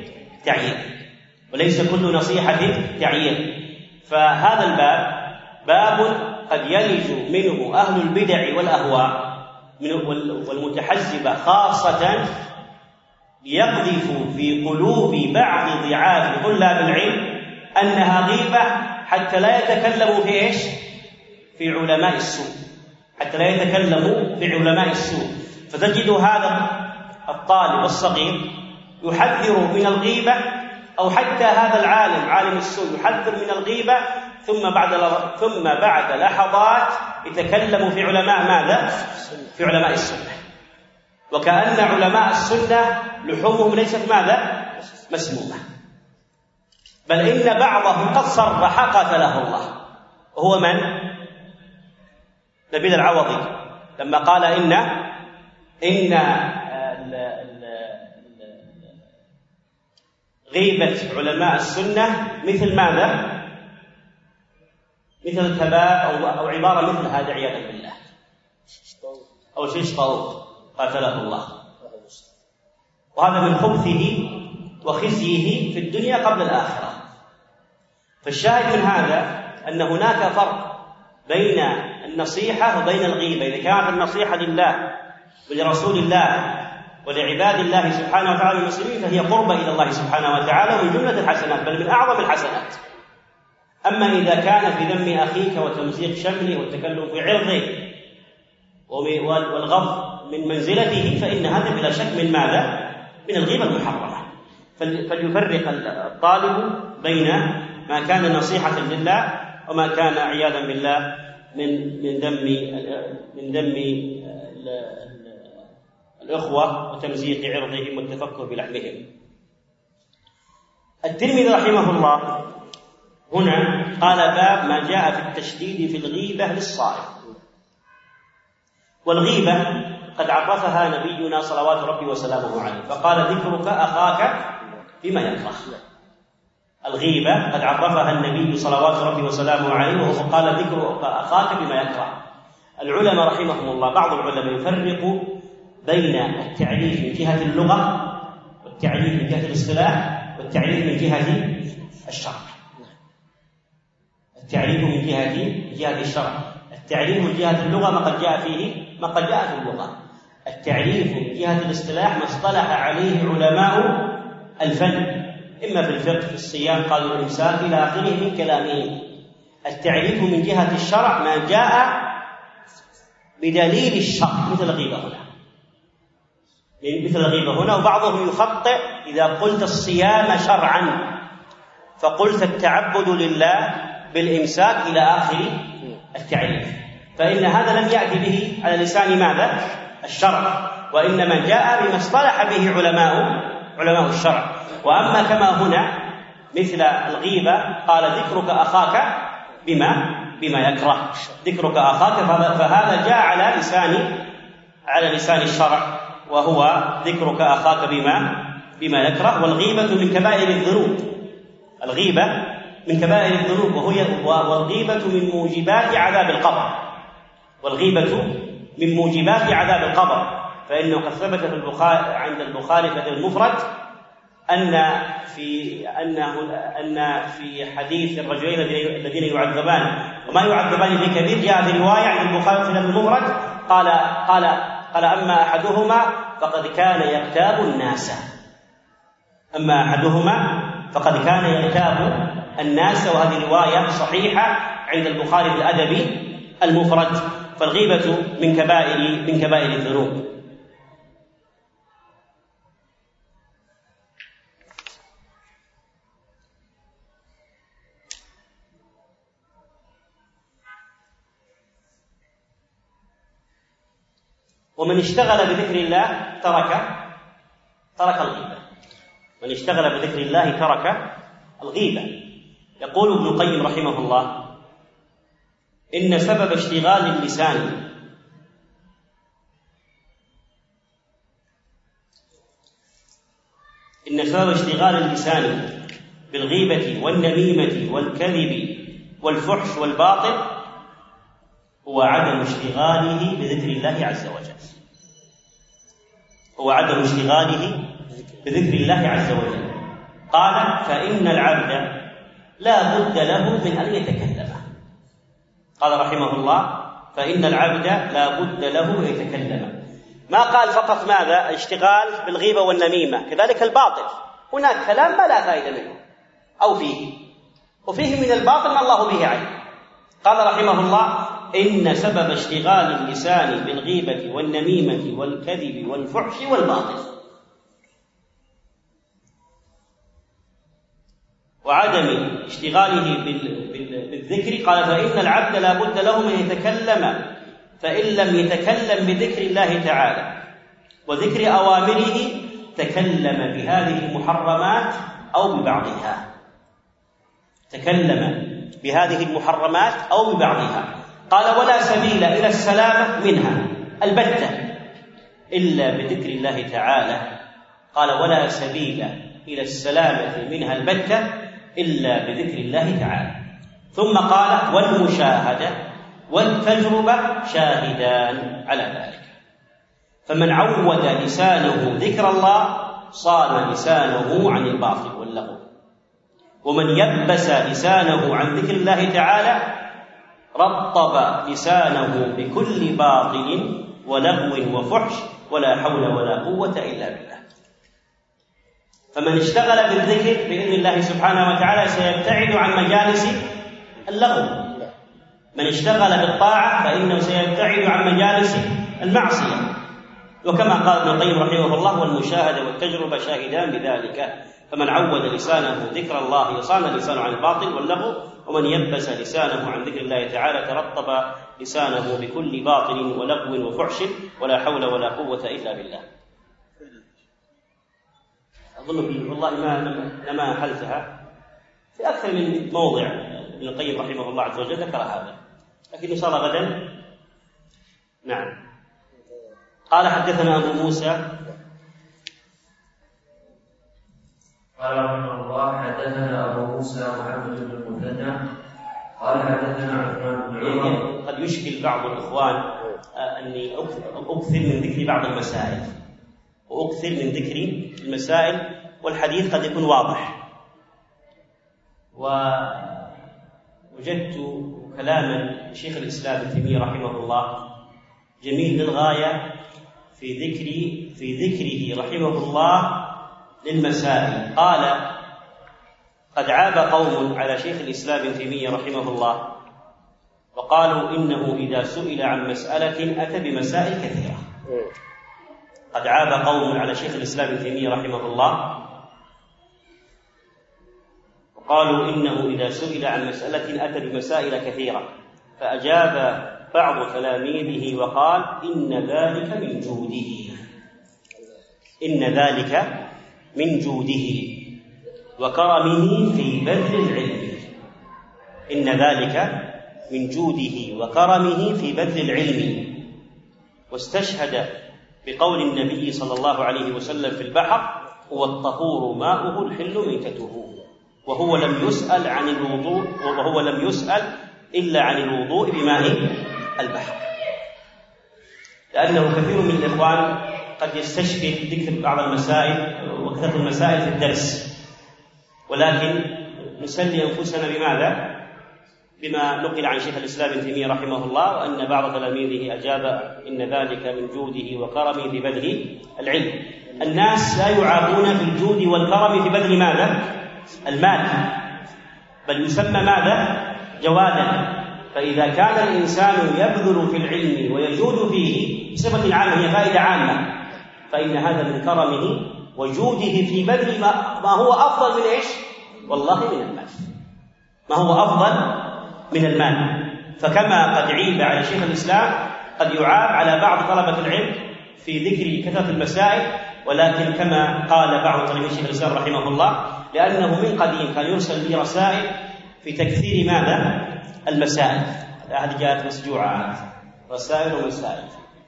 S2: تعيير. فهذا الباب باب قد يلج منه أهل البدع والأهواء والمتحزبة خاصة، ليقذفوا في قلوب بعض ضعاف طلاب العلم أنها غيبة حتى لا يتكلموا في علماء السوء. فتجد هذا الطالب الصغير يحذر من الغيبة، أو حتى هذا العالم عالم السوء يحذر من الغيبة، ثم بعد لحظات يتكلم في علماء ماذا؟ في علماء السنة، وكأن علماء السنة لحومهم ليست ماذا؟ مسمومة، بل إن بعضهم قد صرح قاتله الله، وهو من؟ نبيل العوضي لما قال إن غيبة علماء السنة مثل ماذا؟ مثل الكباب أو عبارة مثل هذا عياذا بالله، أو شيش طاووس قاتله الله. وهذا من خبثه وخزيه في الدنيا قبل الآخرة. فالشاهد من هذا أن هناك فرق بين النصيحة وبين الغيبة. إذا كانت النصيحة لله ولرسول الله ولعباد الله سبحانه وتعالى المسلمين فهي قربة إلى الله سبحانه وتعالى ومن جملة الحسنات، بل من أعظم الحسنات. أما إذا كان في ذم أخيك وتمزيق شمله والتكلم في عرضه والغض من منزلته فإن هذا بلا شك من ماذا؟ من الغيبة المحرمة. فليفرق الطالب بين ما كان نصيحة لله وما كان عياذا بالله من ذم الأخوة وتمزيق عرضهم والتفكر بلحمهم. الترمذي رحمه الله هنا قال باب ما جاء في التشديد في الغيبة للصائم. والغيبة قد عرفها نبينا صلوات ربي وسلامه عليه فقال ذكرك أخاك بما يكره. الغيبة قد عرفها النبي صلوات ربي وسلامه عليه وقال ذكرك أخاك بما يكره. العلماء رحمهم الله بعض العلماء يفرق بين التعريف من جهة اللغة والتعريف من جهة الاصطلاح والتعريف من جهة الشرع. التعريف من جهة الشرع، التعريف من جهة اللغة ما قد جاء في اللغة. التعريف من جهة الاصطلاح ما اصطلح عليه علماء الفن إما في الفقه في الصيام قالوا الإمساك إلى آخره من كلامهم. التعريف من جهة الشرع ما جاء بدليل الشرع مثل الغيبة هنا وبعضهم يخطئ إذا قلت الصيام شرعا فقلت التعبد لله بالإمساك إلى آخر التعريف، فإن هذا لم يأتي به على لسان ماذا؟ الشرع، وإنما جاء بما اصطلح به علماء الشرع. وأما كما هنا مثل الغيبة قال ذكرك أخاك بما يكره، ذكرك أخاك، فهذا جاء على لسان الشرع وهو ذكرك أخاك بما يكره. والغيبة من كبائر الذنوب، الغيبة من كبائر الذنوب والغيبة من موجبات عذاب القبر، والغيبة من موجبات عذاب القبر. فإنه قد ثبت عند البخاري في المفرد أن في حديث الرجلين الذين يعذبان وما يعذبان في كبير جاء في رواية عند البخاري في المفرد قال أما أحدهما فقد كان يغتاب الناس، أما أحدهما فقد كان يغتاب الناس، وهذه رواية صحيحة عند البخاري في الأدب المفرد. فالغيبة من كبائر الذنوب. ومن اشتغل بذكر الله ترك الغيبة، من اشتغل بذكر الله ترك الغيبة. يقول ابن القيم رحمه الله إن سبب اشتغال اللسان بالغيبة والنميمة والكذب والفحش والباطل هو عدم اشتغاله بذكر الله عز وجل، قال فإن العبد لا بد له من أن يتكلم. قال رحمه الله فإن العبد لا بد له أن يتكلم. ما قال فقط ماذا؟ الاشتغال بالغيبة والنميمة، كذلك الباطل، هناك كلام ما لا فائدة منه أو وفيه من الباطل ما الله به علم. قال رحمه الله إن سبب اشتغال اللسان بالغيبة والنميمة والكذب والفحش والباطل وعدم اشتغاله بالذكر، قال فإن العبد لا بد له من يتكلم، فإن لم يتكلم بذكر الله تعالى وذكر أوامره تكلم بهذه المحرمات أو ببعضها، قال ولا سبيل إلى السلامة منها البتة إلا بذكر الله تعالى، قال ولا سبيل إلى السلامة منها البتة إلا بذكر الله تعالى. ثم قال والمشاهدة والتجربة شاهدان على ذلك. فمن عود لسانه ذكر الله صان لسانه عن الباطل واللغو، ومن يبس لسانه عن ذكر الله تعالى رطب لسانه بكل باطل ولغو وفحش ولا حول ولا قوة إلا بالله. فمن اشتغل بالذكر بإذن الله سبحانه وتعالى سيبتعد عن مجالس اللغو، من اشتغل بالطاعة فإنه سيبتعد عن مجالس المعصية. وكما قال ابن القيم رحمه الله والمشاهدة والتجربة شاهدان بذلك، فمن عود لسانه ذكر الله يصان لسانه عن الباطل واللغو، ومن يبس لسانه عن ذكر الله تعالى ترطب لسانه بكل باطل ولغو وفحش، ولا حول ولا قوة إلا بالله. أظن والله ما حلتها في أكثر من موضع، ابن القيم رحمه الله عز وجل ذكر هذا، لكن إن شاء الله غدا. نعم. قال حدثنا أبو موسى
S3: قال رحمه الله حدثنا أبو موسى محمد بن المثنى قال حدثنا عثمان بن عمر.
S2: قد يشكل بعض الإخوان أني أكثر من ذكر بعض المسائل وأكثر من ذكر المسائل، والحديث قد يكون واضح. ووجدت كلاما شيخ الإسلام ابن تيمية رحمه الله جميل للغاية في ذكره رحمه الله للمسائل. قال: قد عاب قوم على شيخ الإسلام ابن تيمية رحمه الله وقالوا إنه إذا سئل عن مسألة أتى بمسائل كثيرة. قد عاب قوم على شيخ الإسلام ابن تيمية رحمه الله وقالوا إنه إذا سئل عن مسألة أتى بمسائل كثيرة، فأجاب بعض تلاميذه وقال: إن ذلك من جوده، إن ذلك من جوده وكرمه في بذل العلم، إن ذلك من جوده وكرمه في بذل العلم. واستشهد بقول النبي صلى الله عليه وسلم في البحر: هو الطهور ماؤه الحل ميتته، وهو لم يسأل إلا عن الوضوء بماء البحر. لأنه كثير من الإخوان قد يستشبه ذكر بعض المسائل وكثرة المسائل في الدرس، ولكن نسلي أنفسنا بماذا؟ بما نقل عن شيخ الإسلام ابن تيمية رحمه الله، وأن بعض تلاميذه أجاب: إن ذلك من جوده وكرمه في بذل العلم. الناس لا يعابون في الجود والكرم في بذل ماذا؟ المال، بل يسمى ماذا؟ جوادا. فإذا كان الإنسان يبذل في العلم ويجود فيه بصفة عامة، هي فائدة عامة، فإن هذا من كرمه وجوده في بذل ما هو أفضل من إيش؟ والله من المال، ما هو أفضل من المال. فكما قد عيب على شيخ الإسلام قد يعاب على بعض طلبة العلم في ذكر كثرة المسائل، ولكن كما قال بعض تلاميذ شيخ الإسلام رحمه الله: لأنه من قديم كان يرسل لي رسائل في تكثير ماذا؟ المسائل. هذه جاءت مسجوعات، رسائل ومسائل.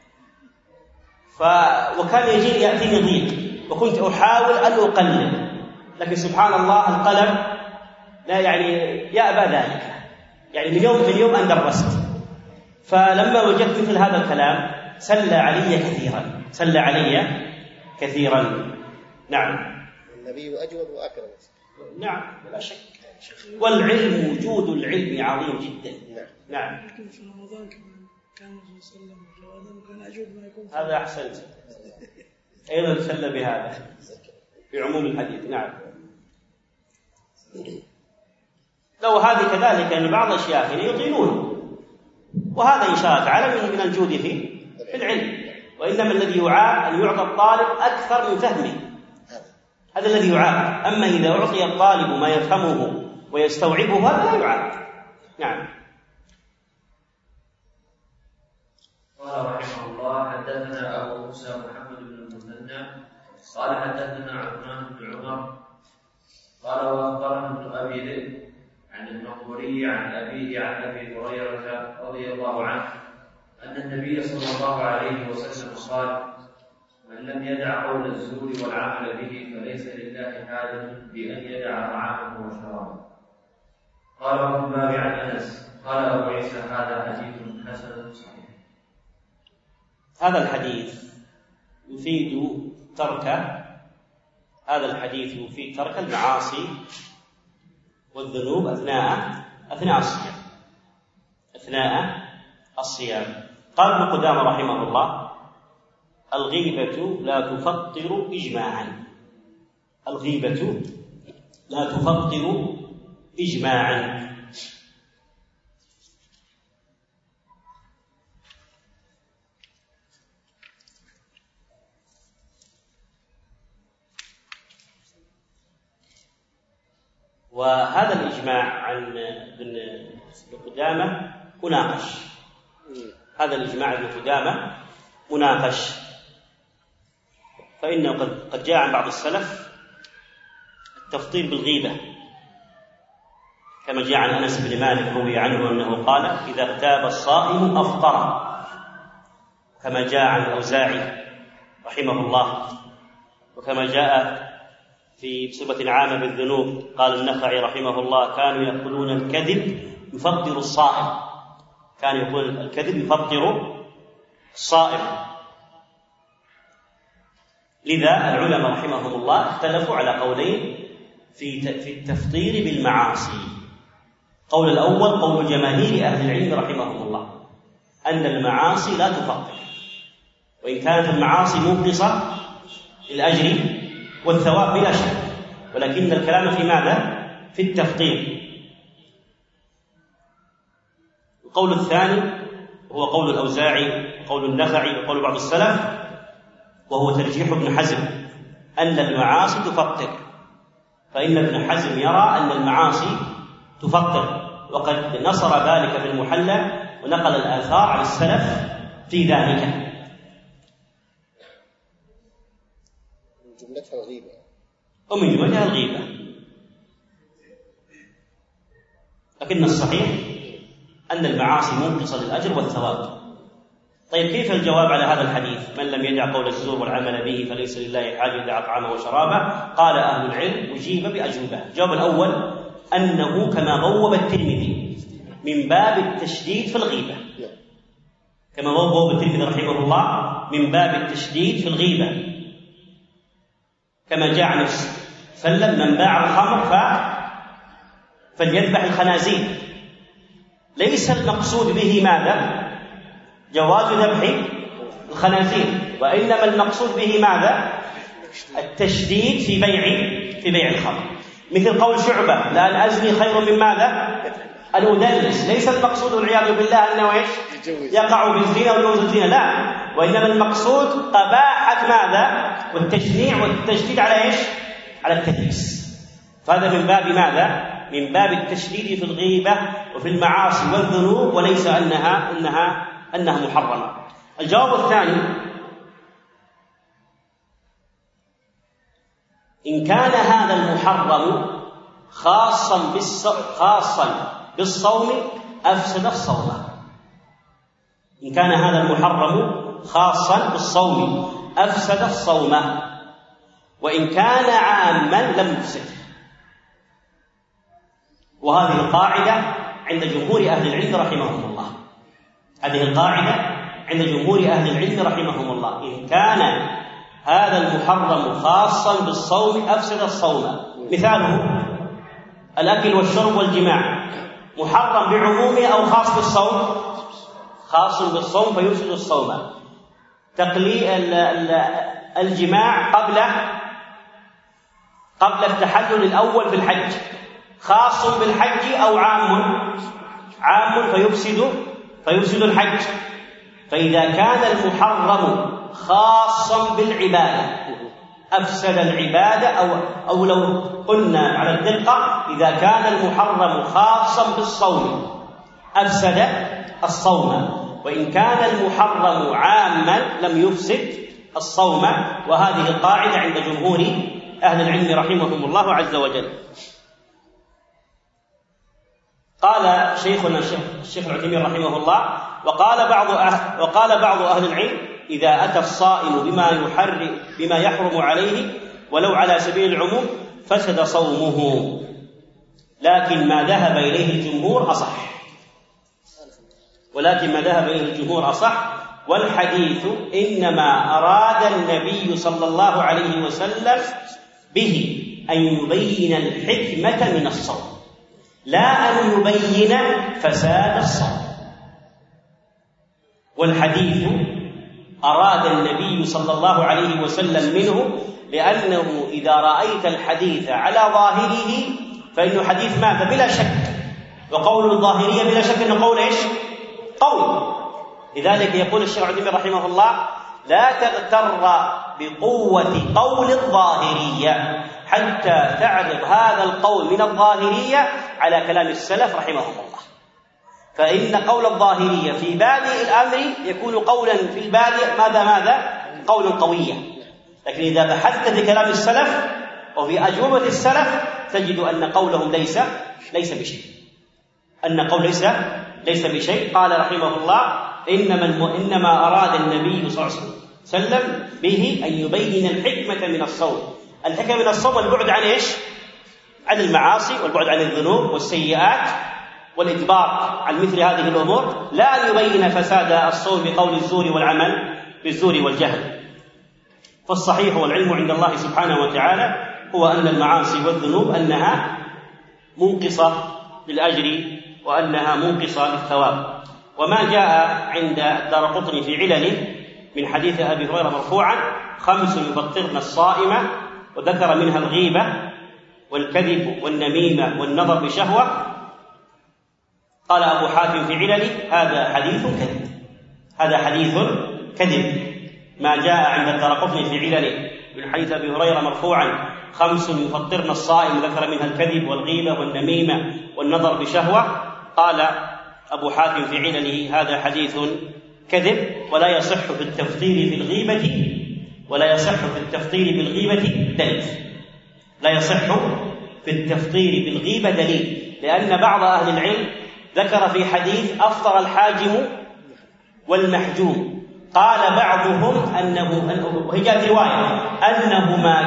S2: وكان يأتيني ضيق، وكنت أحاول أن أقلل، لكن سبحان الله القلم لا يأبى ذلك، من يوم أن درست. فلما وجدت مثل هذا الكلام سلى علي كثيرا. نعم.
S5: النبي أجود وأكرم.
S2: نعم بلا شك. والعلم، وجود العلم عظيم جدا. نعم.
S4: لكن في رمضان كان الرسول صلى الله عليه وسلم جوادا وكان أجود ما يكون.
S2: هذا أحسنت، أيضا سل بهذا في عموم الحديث. نعم. لو هذه كذلك بعض الأشياء يطيلون، وهذا إن شاء الله تعالى من الجود في العلم. وإنما الذي يعاب أن يعطى الطالب أكثر من فهمه، هذا الذي يعاب. أما إذا أعطي الطالب ما يفهمه ويستوعبه هذا لا يعاب. نعم.
S3: قال رحمه الله حدثنا أبو موسى محمد بن المثنى قال حدثنا عثمان بن عمر قال وأخبرنا ابن أبي ذئب عن المقبوري عن أبيه عن أبي هريرة رضي الله عنه أن النبي صلى الله عليه وسلم قال: من لم يدع قول الزور والعمل به فليس لله حاجة بأن يدع طعامه وشرابه. قال وفي الباب عن أنس قال أبو عيسى: هذا حديث حسن صحيح.
S2: هذا الحديث يفيد ترك المعاصي والذنوب أثناء الصيام. قال ابن قدامة رحمه الله: الغيبة لا تفطر إجماعا، الغيبة لا تفطر إجماعا. وهذا الإجماع عن ابن قدامة مناقش، هذا الإجماع ابن قدامة مناقش، فإنه قد جاء عن بعض السلف التفطير بالغيبة، كما جاء عن أنس بن مالك روي عنه أنه قال: إذا اغتاب الصائم أفطر، كما جاء عن الأوزاعي رحمه الله، وكما جاء في بصفة عامة بالذنوب قال النخعي رحمه الله: كانوا يقولون الكذب يفطر الصائم، كان يقول الكذب يفطر الصائم. لذا العلماء رحمهم الله اختلفوا على قولين في التفطير بالمعاصي. قول الأول قول جماهير أهل العلم رحمهم الله أن المعاصي لا تفطر، وإن كانت المعاصي منقصة للأجر والثواب بلا شك، ولكن الكلام في ماذا؟ في التفطير. القول الثاني هو قول الأوزاعي وقول النخعي وقول بعض السلف، وهو ترجيح ابن حزم أن المعاصي تفطر، فإن ابن حزم يرى أن المعاصي تفطر، وقد نصر ذلك في المحلى ونقل الآثار عن السلف في ذلك.
S5: من جملتها الغيبة،
S2: ومن جملتها الغيبة، لكن الصحيح أن المعاصي منقصة للأجر والثواب. طيب كيف الجواب على هذا الحديث؟ من لم يدع قول الزور والعمل به فليس لله حاجة يدع طعامه وشرابه. قال أهل العلم أجيب بأجوبة. الجواب الأول أنه كما بوب الترمذي من باب التشديد في الغيبة، كما بوب الترمذي رحمه الله من باب التشديد في الغيبة، كما جاء عن سلم: من باع الخمر فليذبح الخنازير. ليس المقصود به ماذا؟ جواز ذبح الخنازير، وإنما المقصود به ماذا؟ التشديد في بيع الخمر. مثل قول شعبة: لا الأزني خير من ماذا؟ الأدلس. ليس المقصود والعياذ بالله أنه إيش؟ يقع بالزنا ويوز الزنا، لا، وإنما المقصود قباحة ماذا؟ والتشنيع والتشديد على إيش؟ على التدليس. فهذا من باب ماذا؟ من باب التشديد في الغيبة وفي المعاصي والذنوب، وليس أنها محرمة. الجواب الثاني: إن كان هذا المحرم خاصا بالصوم أفسد الصوم. إن كان هذا المحرم خاصا بالصوم أفسد الصوم، وإن كان عاما لم يفسد. وهذه القاعدة عند جمهور أهل العلم رحمهم الله، هذه القاعدة عند جمهور أهل العلم رحمهم الله: إن كان هذا المحرم خاصا بالصوم أفسد الصوم. مثاله الأكل والشرب والجماع، محرم بعمومه أو خاص بالصوم؟ خاص بالصوم فيفسد الصوم. الجماع قبل التحلل الأول في الحج خاص بالحج أو عام فيفسد الحج. فإذا كان المحرم خاصا بالعبادة أفسد العبادة، أو لو قلنا على الدقة: إذا كان المحرم خاصا بالصوم أفسد الصوم، وإن كان المحرم عاما لم يفسد الصوم. وهذه القاعدة عند جمهور أهل العلم رحمهم الله عز وجل. قال شيخنا الشيخ العثيمين رحمه الله: وقال بعض أهل العلم: إذا أتى الصائم بما يحرم عليه ولو على سبيل العموم فسد صومه، لكن ما ذهب إليه الجمهور أصح، والحديث إنما أراد النبي صلى الله عليه وسلم به أن يبين الحكمة من الصوم، لا أن يبين فساد الصوم. والحديث أراد النبي صلى الله عليه وسلم منه، لأنه إذا رأيت الحديث على ظاهره فإنه حديث ماذا؟ بلا شك. وقول الظاهرية بلا شك أنه قول إيش؟ قول. لذلك يقول الشيخ عثيمين رحمه الله: لا تغتر بقوة قول الظاهرية، حتى تعرض هذا القول من الظاهرية على كلام السلف رحمهم الله. فإن قول الظاهرية في بادئ الأمر يكون قولا في البادئ ماذا قولا قويا، لكن إذا بحثت في كلام السلف وفي أجوبة السلف تجد أن قولهم ليس بشيء، أن قول ليس بشيء. قال رحمه الله: إنما أراد النبي صلى الله عليه وسلم به أن يبين الحكمة من الصوم. الحكمة من الصوم البعد عن عن المعاصي والبعد عن الذنوب والسيئات والإدبار عن مثل هذه الأمور، لا أن يبين فساد الصوم بقول الزور والعمل بالزور والجهل. فالصحيح والعلم عند الله سبحانه وتعالى هو أن المعاصي والذنوب أنها منقصة للأجر وأنها منقصة للثواب. وما جاء عند الدارقطني في علله من حديث أبي هريرة مرفوعا: 5 يفطرن الصائم، وذكر منها الغيبة والكذب والنميمة والنظر بشهوة. قال أبو حاتم في علله: هذا حديث كذب. ما جاء عند الدارقطني في علله من حديث أبي هريرة مرفوعا: 5 يفطرن الصائم، ذكر منها الكذب والغيبة والنميمة والنظر بشهوة. قال أبو حاتم في علله: هذا حديث كذب، ولا يصح في التفطير بالغيبة دليل. لا يصح في التفطير بالغيبة دليل، لأن بعض أهل العلم ذكر في حديث أفطر الحاجم والمحجوم، قال بعضهم أنه وهي جاءت رواية أنهما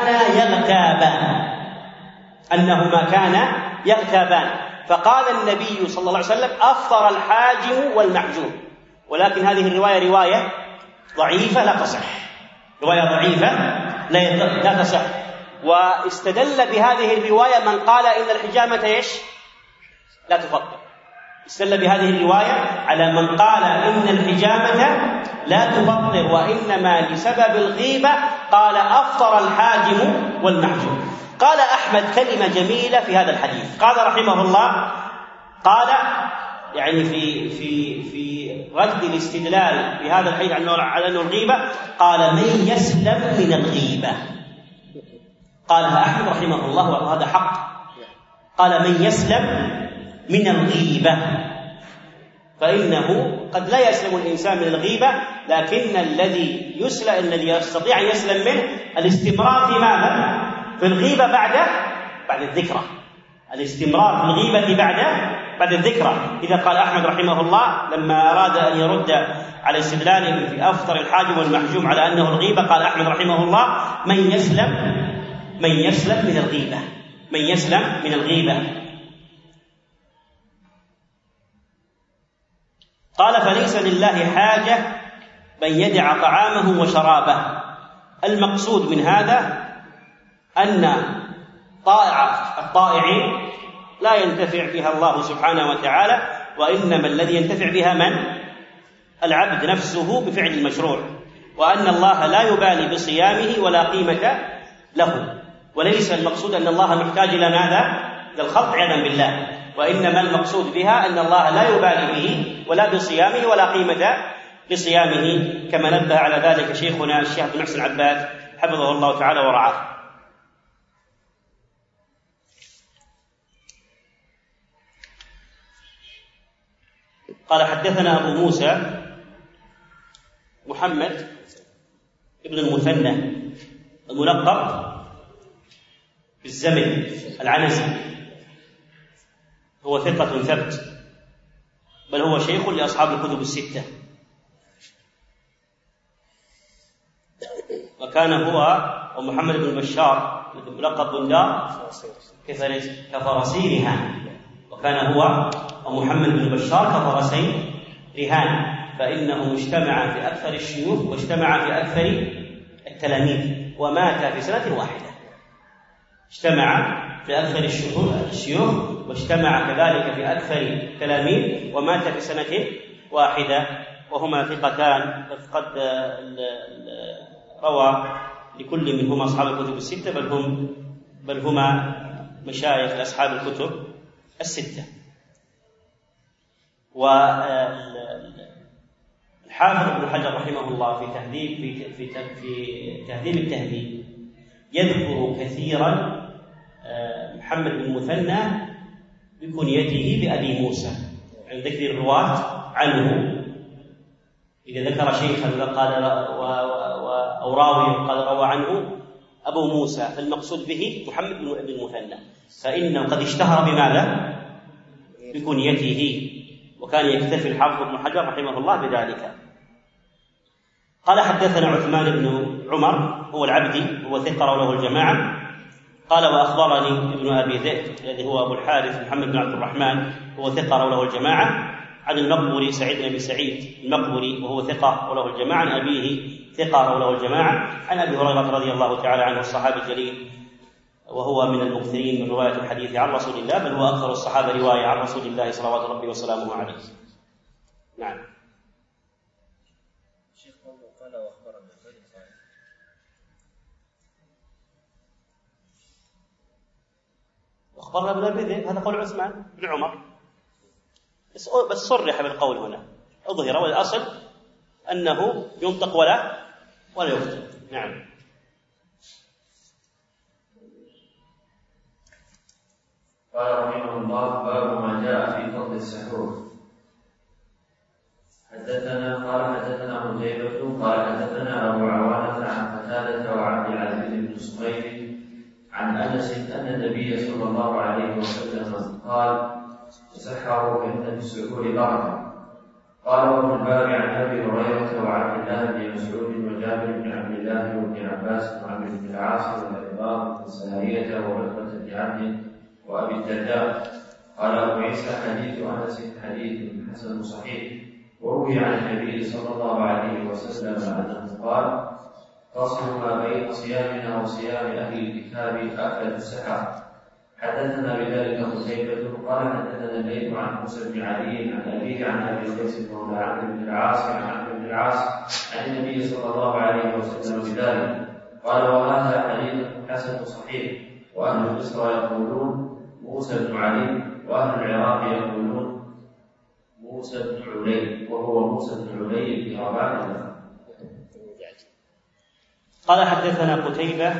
S2: كان يغتابان، فقال النبي صلى الله عليه وسلم: أفطر الحاجم والمحجوم. ولكن هذه الرواية رواية ضعيفة لا تصح، لا تصح. واستدل بهذه الرواية من قال إن الحجامة لا تفطر. استدل بهذه الرواية على من قال إن الحجامة لا تفطر وإنما لسبب الغيبة، قال: أفطر الحاجم والمحجوم. قال أحمد كلمة جميلة في هذا الحديث، قال رحمه الله، قال يعني في رد الاستدلال بهذا الحديث على أنه الغيبة، قال: من يسلم من الغيبة. قالها أحمد رحمه الله وهذا حق، قال: من يسلم من الغيبة، فإنه قد لا يسلم الإنسان من الغيبة، لكن الذي يستطيع أن يسلم منه الاستمرار في ماذا؟ في الغيبة بعد الذكرى، الاستمرار في الغيبة بعد الذكرى. إذا قال أحمد رحمه الله لما أراد أن يرد على استدلاله في أفطر الحاجم والمحجوم على أنه الغيبة، قال أحمد رحمه الله: من يسلم من الغيبة. قال: فليس لله حاجة من يدع طعامه وشرابه. المقصود من هذا أن الطائعين لا ينتفع بها الله سبحانه وتعالى، وإنما الذي ينتفع بها العبد نفسه بفعل المشروع، وأن الله لا يبالي بصيامه ولا قيمة له. وليس المقصود أن الله محتاج إلى ماذا؟ للخلق عياذا بالله، وإنما المقصود بها أن الله لا يبالي به ولا بصيامه ولا قيمة لصيامه، كما نبه على ذلك شيخنا الشيخ بن محسن العباد حفظه الله تعالى ورعاه. قال: حدثنا أبو موسى محمد ابن المثنى الملقب بالزمن العنزي، هو ثقة ثبت، بل هو شيخ لأصحاب الكتب الستة، وكان هو ومحمد بن بشار ملقب بندار كفرسي رهان، وكان هو ومحمد بن بشار كفرسي رهان، فإنه اجتمع في أكثر الشيوخ واجتمع في أكثر التلاميذ، ومات في سنة واحدة. اجتمع في أكثر الشيوخ واجتمع كذلك في أكثر التلاميذ، ومات في سنة واحدة، وهما ثقتان قد روى لكل منهما أصحاب الكتب الستة، بل هما مشايخ أصحاب الكتب الستة. والحافظ ابن حجر رحمه الله في تهذيب التهذيب يذكر كثيرا محمد بن المثنى بكنيته بأبي موسى، عند ذكر الرواة عنه. إذا ذكر شيخا قال أو راوي قال روى عنه أبو موسى، فالمقصود به محمد بن المثنى، فإنه قد اشتهر بماذا؟ بكنيته، وكان يكتفي الحافظ ابن حجر رحمه الله بذلك. قال حدثنا عثمان بن عمر هو العبدي، هو ثقة رواه الجماعة. قال وأخبرني ابن أبي ذئب الذي هو أبو الحارث محمد بن عبد الرحمن، هو ثقة رواه الجماعة، عن المقبري سعيد بن أبي سعيد المقبري وهو ثقة رواه الجماعة، عن أبيه ثقة رواه الجماعة، عن أبي هريرة رضي الله تعالى عنه الصحابي الجليل، وهو من المكثرين من رواية الحديث عن رسول الله، بل هو أكثر الصحابة رواية عن رسول الله صلوات ربي وسلامه عليه. نعم. أخبرنا ابن أبي ذئب، هذا قول عثمان بن عمر، بس صرح بالقول هنا، أظهر، والأصل أنه ينطق ولا يكتب. نعم.
S3: قال رحمه الله: باب ما جاء في فضل السحور. قال حدثنا قتيبة قال حدثنا أبو عوانة عن قتادة وعبد العزيز بن صهيب عن أنس أن النبي صلى الله عليه وسلم قال: تسحروا فإن في السحور بركة. قال وفي الباب عن أبي هريرة وعبد الله بن مسعود وجابر بن عبد الله وابن عباس وعمرو بن العاص والعباد بن سارية وعتبة بن عبد وأبي الدرداء. قال أبو عيسى: حديث أنس حديث حسن صحيح. وروي عن النبي صلى الله عليه وسلم أنه قال: فصل ما بين صيامنا وصيام أهل الكتاب أكلة السحر. حدثنا بذلك قتيبة قال حدثنا الليث عن موسى بن علي عن أبيه عن أبي قيس مولى عمرو بن العاص عن عمرو بن العاص عن النبي صلى الله عليه وسلم بذلك. قال: وهذا حديث حسن صحيح. وأهل مصر يقولون موسى بن علي، وأهل العراق يقولون موسى بن علي، وهو موسى بن علي بن رباح.
S2: قال حدثنا قتيبة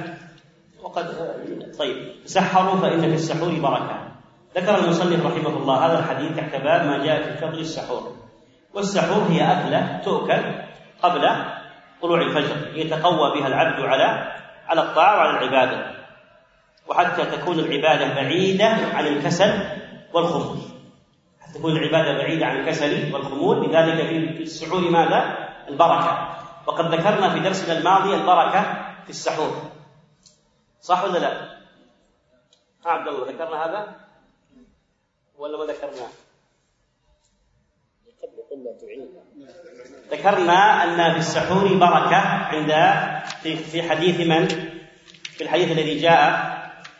S2: تسحروا فإن في السحور بركة. ذكر المصنف رحمه الله هذا الحديث تحت باب ما جاء في فضل السحور. والسحور هي أكلة تؤكل قبل طلوع الفجر يتقوى بها العبد على الطاعة وعلى العبادة، وحتى تكون العبادة بعيدة عن الكسل والخمول، لذلك في السحور ماذا؟ البركة. وقد ذكرنا في درسنا الماضي البركة في السحور، صح ولا لا؟ عبد الله ذكرنا هذا ولا ما ذكرنا؟ ذكرنا أن في السحور بركة في حديث من؟ في الحديث الذي جاء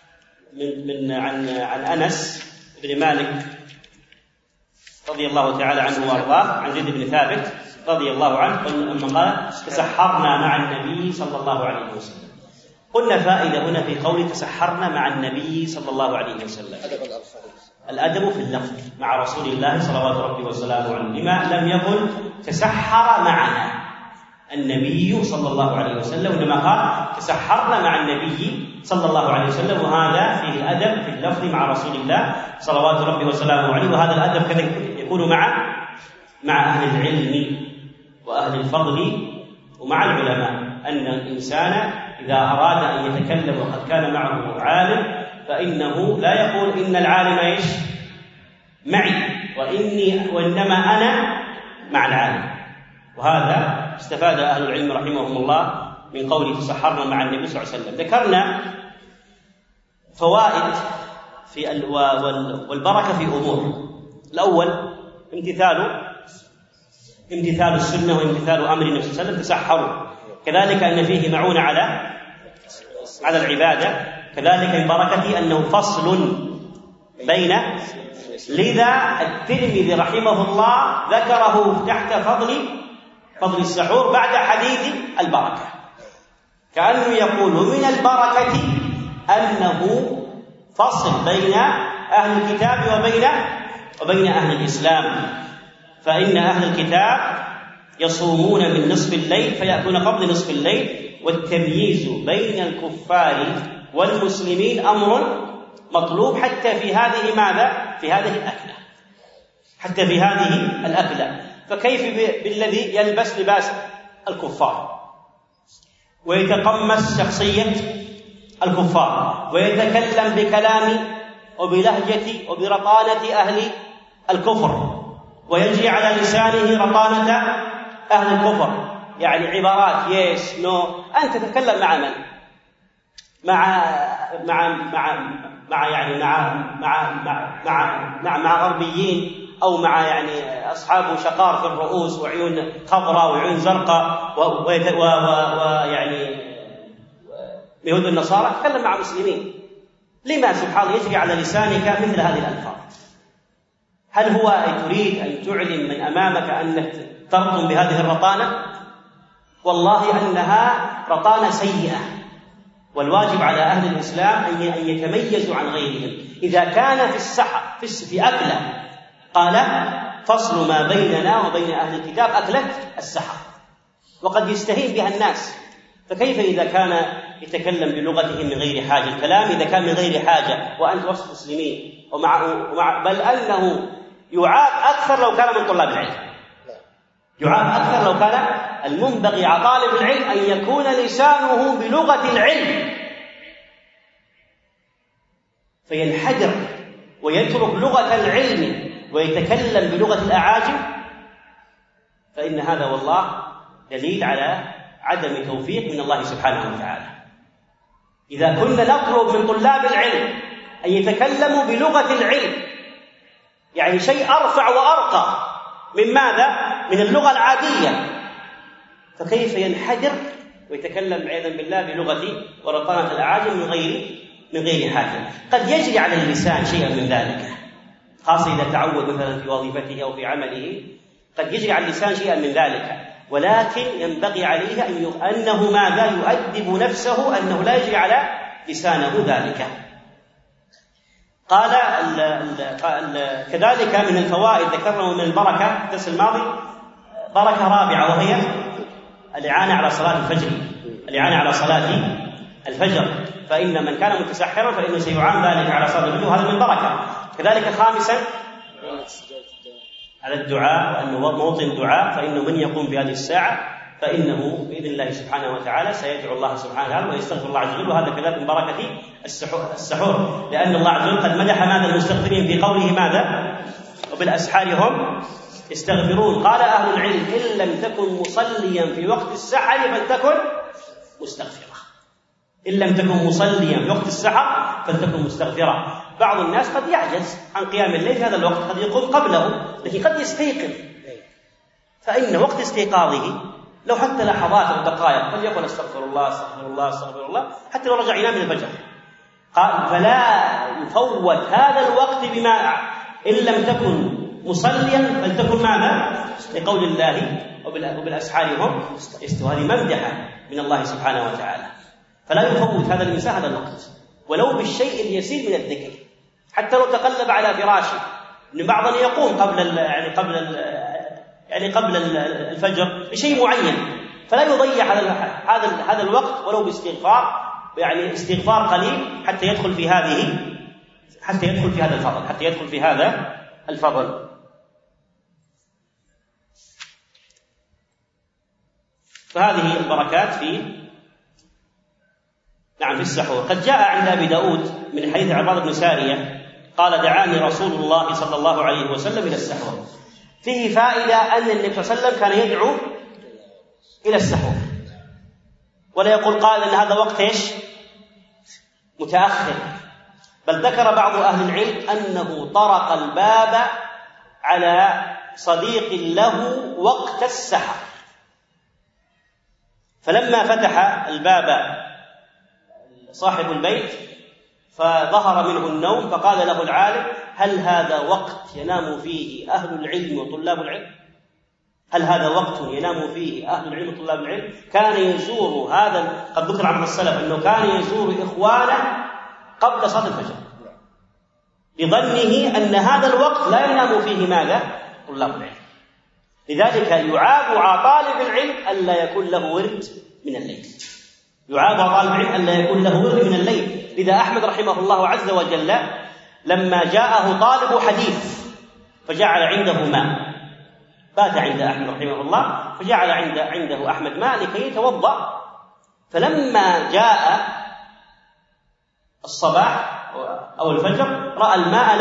S2: عن أنس بن مالك رضي الله تعالى عنه وارضاه، عن زيد بن ثابت رضي الله عنه لما قال: تسحرنا مع النبي صلى الله عليه وسلم. قلنا فائدة هنا في قول تسحرنا مع النبي صلى الله عليه وسلم، الأدب في اللفظ مع رسول الله صلوات ربي وسلامه عليه، لما لم يقل تسحر معنا النبي صلى الله عليه وسلم، إنما قال تسحرنا مع النبي صلى الله عليه وسلم، وهذا فيه الأدب في اللفظ مع رسول الله صلوات ربي وسلامه عليه. وهذا الأدب كذلك يكون مع أهل العلم وأهل الفضل ومع العلماء، أن الإنسان إذا أراد أن يتكلم وقد كان معه عالم فإنه لا يقول إن العالم معي وإنما أنا مع العالم. وهذا استفاد أهل العلم رحمهم الله من قوله تسحرنا مع النبي صلى الله عليه وسلم. ذكرنا فوائد والبركة في أمور. الأول امتثال السنة وامتثال أمر النبي صلى الله عليه وسلم، تسحروا، كذلك أن فيه معونة على العبادة، كذلك من بركته أنه فصل بين، لذا الترمذي رحمه الله ذكره تحت فضل السحور بعد حديث البركة، كأنه يقول من البركة أنه فصل بين أهل الكتاب وبين أهل الإسلام، فإن أهل الكتاب يصومون من نصف الليل فيأكلون قبل نصف الليل، والتمييز بين الكفار والمسلمين أمر مطلوب حتى في هذه ماذا؟ في هذه الأكلة، حتى في هذه الأكلة. فكيف بالذي يلبس لباس الكفار ويتقمص شخصية الكفار ويتكلم بكلام وبلهجة وبرطانة أهل الكفر ويجري على لسانه رطانة أهل الكفر، يعني عبارات يس نو. أنت تتكلم مع من؟ مع غربيين أو مع يعني أصحاب شقار في الرؤوس وعيون خضراء وعيون زرقاء ويعني يهود النصارى، تكلم مع مسلمين. لما سبحان الله يجري على لسانك مثل هذه الألفاظ؟ هل هو تريد أن تعلم من أمامك أنك ترطم بهذه الرطانة؟ والله أنها رطانة سيئة، والواجب على أهل الإسلام أن يتميزوا عن غيرهم. إذا كان في السحر في أكلة قال فصل ما بيننا وبين أهل الكتاب أكلة السحر، وقد يستهين بها الناس، فكيف إذا كان يتكلم بلغتهم من غير حاجة؟ الكلام إذا كان من غير حاجة وأنت وسط مسلمين بل أنه يعاب أكثر لو كان من طلاب العلم، يعاب أكثر لو كان. المنبغي على طالب العلم أن يكون لسانه بلغة العلم فينحدر ويترك لغة العلم ويتكلم بلغة الأعاجم، فإن هذا والله دليل على عدم توفيق من الله سبحانه وتعالى. إذا كنا نطلب من طلاب العلم أن يتكلموا بلغة العلم، يعني شيء أرفع وأرقى من ماذا؟ من اللغة العادية، فكيف ينحدر ويتكلم عياذا بالله بلغة ورطانة الأعاجم من غير حاجة؟ قد يجري على اللسان شيئا من ذلك، خاصة إذا تعود مثلا في وظيفته أو في عمله، قد يجري على اللسان شيئا من ذلك، ولكن ينبغي عليه أنه ماذا؟ يؤدب نفسه أنه لا يجري على لسانه ذلك. قال كذلك من الفوائد ذكرنا من البركة الدرس الماضي بركة رابعة، وهي الإعانة على صلاة الفجر، الإعانة على صلاة الفجر، فإن من كان متسحرا فإنه سيعان ذلك على صلاة الفجر، وهذا من بركة. كذلك خامسا على الدعاء، وأنه موطن دعاء، فإنه من يقوم بهذه الساعة فإنه بإذن الله سبحانه وتعالى سيدعو الله سبحانه وتعالى ويستغفر الله عز وجل، وهذا كذلك من بركة السحور، لأن الله عز وجل قد مدح ماذا؟ المستغفرين في قوله ماذا؟ وبالأسحار هم يستغفرون. قال أهل العلم إن لم تكن مصليا في وقت السحر فلتكن مستغفرة، إن لم تكن مصليا في وقت السحر فلتكن مستغفرة. بعض الناس قد يعجز عن قيام الليل في هذا الوقت، قد يقوم قبله، لكن قد يستيقظ، فإن وقت استيقاظه لو حتى لحظات أو دقائق قد يقول استغفر الله استغفر الله استغفر الله حتى لو رجع ينام من الفجر. قال فلا يفوت هذا الوقت بما إن لم تكن مصليا فلتكن ماذا؟ لقول الله وبالأسحار هم يستغفرون. هذه ممدحة من الله سبحانه وتعالى، فلا يفوت هذا الإنسان هذا الوقت ولو بالشيء اليسير من الذكر، حتى لو تقلب على فراشه. إن بعضنا يقوم قبل الفجر بشيء معين، فلا يضيع هذا الوقت ولو باستغفار، يعني استغفار قليل حتى يدخل في هذا الفضل. فهذه البركات في السحور. قد جاء عند أبي داود من حديث عباد بن سارية قال دعاني رسول الله صلى الله عليه وسلم إلى السحور. فيه فائدة أن النبي صلى الله عليه وسلم كان يدعو إلى السحور، ولا يقول قال أن هذا وقت متأخر، بل ذكر بعض أهل العلم أنه طرق الباب على صديق له وقت السحر، فلما فتح الباب صاحب البيت فظهر منه النوم فقال له العالم هل هذا وقت ينام فيه أهل العلم وطلاب العلم؟ هل هذا وقت ينام فيه أهل العلم وطلاب العلم؟ كان يزور هذا، قد ذكر عن السلف أنه كان يزور إخوانه قبل صلاة الفجر لظنه أن هذا الوقت لا ينام فيه ماذا؟ طلاب العلم. لذلك يعاب على طالب العلم ألا يكون له ورد من الليل، يعاب على طالب العلم ألا يكون له ورد من الليل. لذا أحمد رحمه الله عز وجل لما جاءه طالب حديث فجعل عنده ماء، بات عند أحمد رحمه الله فجعل عنده أحمد ماء لكي يتوضأ، فلما جاء الصباح أو الفجر رأى الماء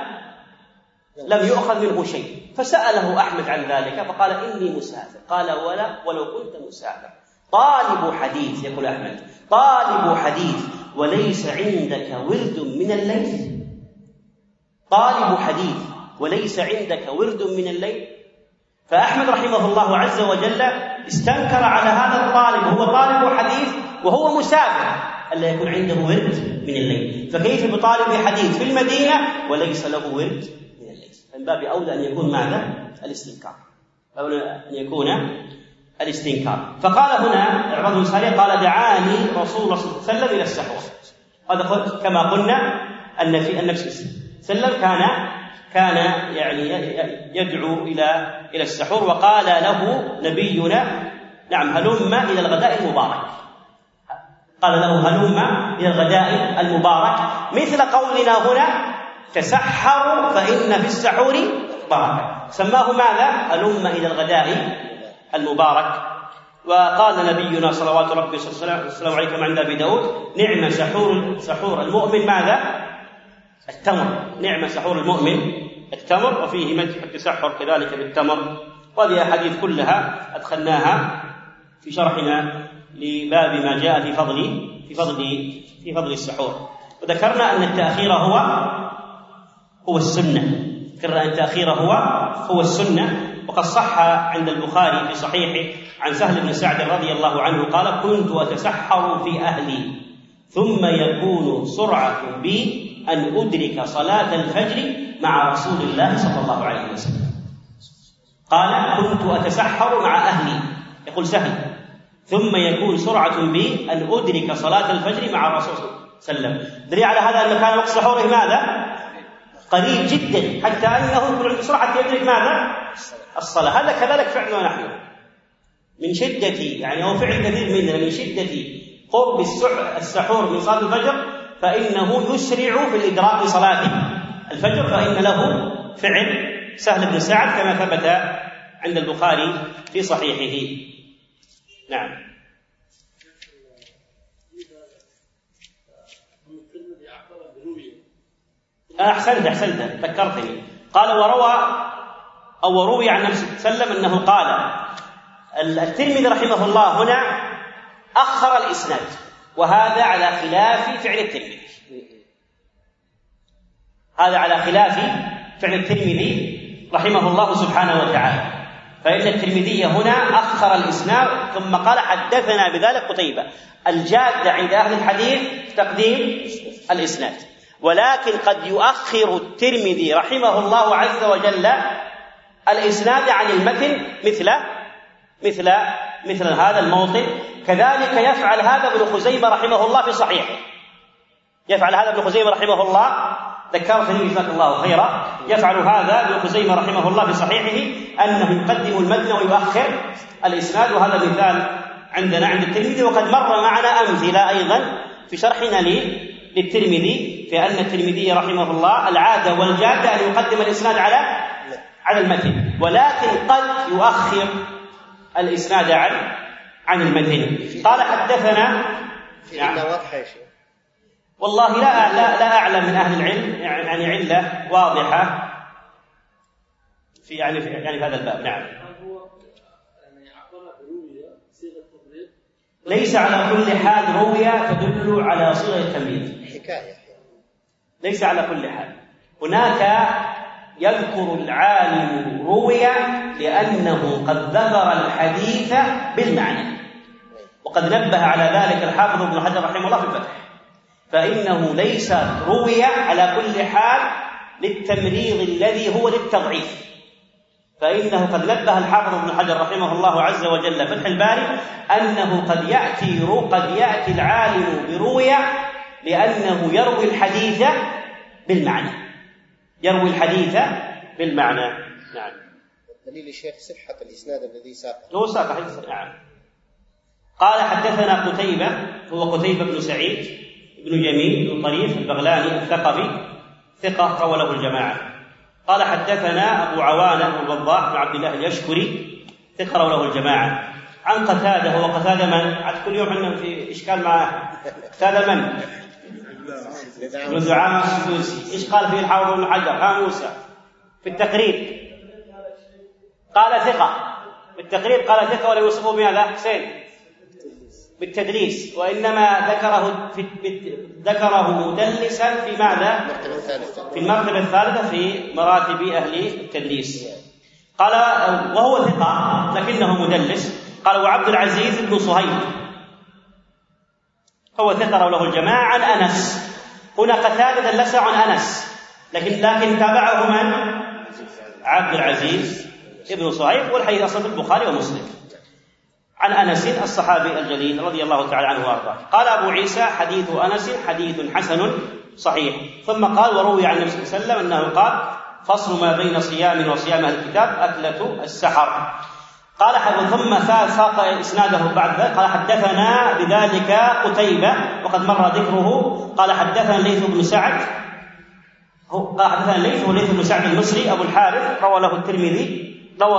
S2: لم يؤخذ منه شيء، فسأله أحمد عن ذلك فقال إني مسافر. قال ولو كنت مسافر طالب حديث، يقول أحمد طالب حديث وليس عندك ورد من الليل، طالب حديث وليس عندك ورد من الليل. فأحمد رحمه الله عز وجل استنكر على هذا الطالب، هو طالب حديث وهو مسافر، ألا يكون عنده ورد من الليل، فكيف بطالب حديث في المدينة وليس له ورد من الليل؟ من باب أولى أن يكون ماذا؟ الاستنكار، أولى أن يكون الاستنكار. فقال هنا عباد الأنصاري قال دعاني رسول الله صلى الله عليه وسلم إلى السحور. هذا كما قلنا أن في النبي صلى الله عليه وسلم كان يعني يدعو إلى السحور، وقال له نبينا نعم هلم إلى الغداء المبارك، قال له هلم إلى الغداء المبارك، مثل قولنا هنا تسحروا فإن في السحور بركة، سماه ماذا؟ هلم إلى الغداء المبارك. وقال نبينا صلوات ربي والسلام عليه كما عند أبي داود نعم سحور المؤمن ماذا؟ التمر، نعم سحور المؤمن التمر، وفيه مدح التسحر كذلك بالتمر. وهذه الأحاديث كلها أدخلناها في شرحنا لباب ما جاء في فضل السحور. وذكرنا أن التأخير هو السنة، ذكرنا أن التأخير هو السنة. وقد صح عند البخاري في صحيحه عن سهل بن سعد رضي الله عنه قال كنت أتسحر في أهلي ثم يكون سرعة بي أن أدرك صلاة الفجر مع رسول الله صلى الله عليه وسلم. قال كنت أتسحر مع أهلي، يقول سهل، ثم يكون سرعة بي أن أدرك صلاة الفجر مع الرسول صلى الله عليه وسلم. دليل على هذا أن كان وقت سحوره ماذا؟ قريب جدا، حتى أنه يكون عنده سرعة يدرك ماذا؟ الصلاة. هذا كذلك فعلنا نحن من شدة يعني هو فعل كثير مننا من شدة قرب السحور من صلاة الفجر فإنه يسرع في الإدراك صلاة الفجر، فإن له فعل سهل بن سعد كما ثبت عند البخاري في صحيحه. نعم. أحسنت ذكرتني. قال وروي عن النبي صلى الله عليه وسلم أنه قال. الترمذي رحمه الله هنا أخر الإسناد، وهذا على خلاف فعل الترمذي، هذا على خلاف فعل الترمذي رحمه الله سبحانه وتعالى، فإن الترمذي هنا أخر الإسناد ثم قال حدثنا بذلك قتيبة. الجادة عند أهل الحديث تقديم الإسناد، ولكن قد يؤخر الترمذي رحمه الله عز وجل الإسناد عن المتن مثل هذا الموطن. كذلك يفعل هذا ابن خزيمة رحمه الله في صحيحه، يفعل هذا ابن خزيمة رحمه الله، ذكرتني جزاك الله خيرا، يفعل هذا ابن خزيمة رحمه الله في صحيحه أنه يقدم المتن ويؤخر الإسناد، وهذا مثال عندنا عند الترمذي. وقد مر معنا أمثلة أيضا في شرحنا للترمذي في أن الترمذي رحمه الله العادة والجادة أن يقدم الإسناد على المتن، ولكن قد يؤخر الإسناد عن المتن. قال حدثنا
S5: يعني واضحة يا شيخ.
S2: والله لا أعلم من أهل العلم يعني علة واضحة في هذا الباب. نعم. ليس على كل حال روي تدل على صيغة التمريض،
S5: حكاية
S2: ليس على كل حال. هناك يذكر العالم روي لأنه قد ذكر الحديث بالمعنى، وقد نبه على ذلك الحافظ ابن حجر رحمه الله في الفتح، فإنه ليس روي على كل حال للتمريض الذي هو للتضعيف، فإنه قد نبه الحافظ ابن حجر رحمه الله عز وجل فتح الباري أنه قد يأتي العالم بروي لأنه يروي الحديث بالمعنى، يروي الحديث بالمعنى. نعم.
S5: دليل الشيخ صحة الإسناد الذي ساق.
S2: هو ساق. نعم. قال حدثنا قتيبة، هو قتيبة بن سعيد بن جميل بن طريف البغلاني الثقفي، ثقة روى له الجماعة. قال حدثنا أبو عوانة الوضاح بن عبد الله اليشكري، ثقة روى له الجماعة. عن قتادة، هو قتادة من؟ عاد كل يوم عندنا في إشكال معه. قتادة من؟ ابن دعامة السدوسي. إيش قال فيه الحافظ بن حجر؟ ها موسى في التقريب قال ثقة، بالتقريب قال ثقة، ولا يوصفه بماذا حسين؟ بالتدليس، وإنما ذكره مدلسا في ماذا؟ في المرتبة الثالثة في مراتب أهل التدليس. قال وهو ثقة لكنه مدلس. قال وعبد العزيز بن صهيب هو ثقة له الجماعة عن أنس. هنا قتادة دلس عن أنس، لكن تابعه من؟ عبد العزيز بن صهيب، والحديث أصلا في البخاري ومسلم. عن أنس الصحابي الجليل رضي الله تعالى عنه وارضاه. قال أبو عيسى حديث أنس حديث حسن صحيح. ثم قال وروي عن النبي صلى الله عليه وسلم أنه قال فصل ما بين صيام وصيام أهل الكتاب أكلة السحر. قال ثم ساق إسناده بعد ذلك. قال حدثنا بذلك قتيبة وقد مر ذكره. قال حدثنا الليث بن سعد، قال حدثنا الليث وليث بن سعد المصري أبو الحارث، روى له الترمذي، روى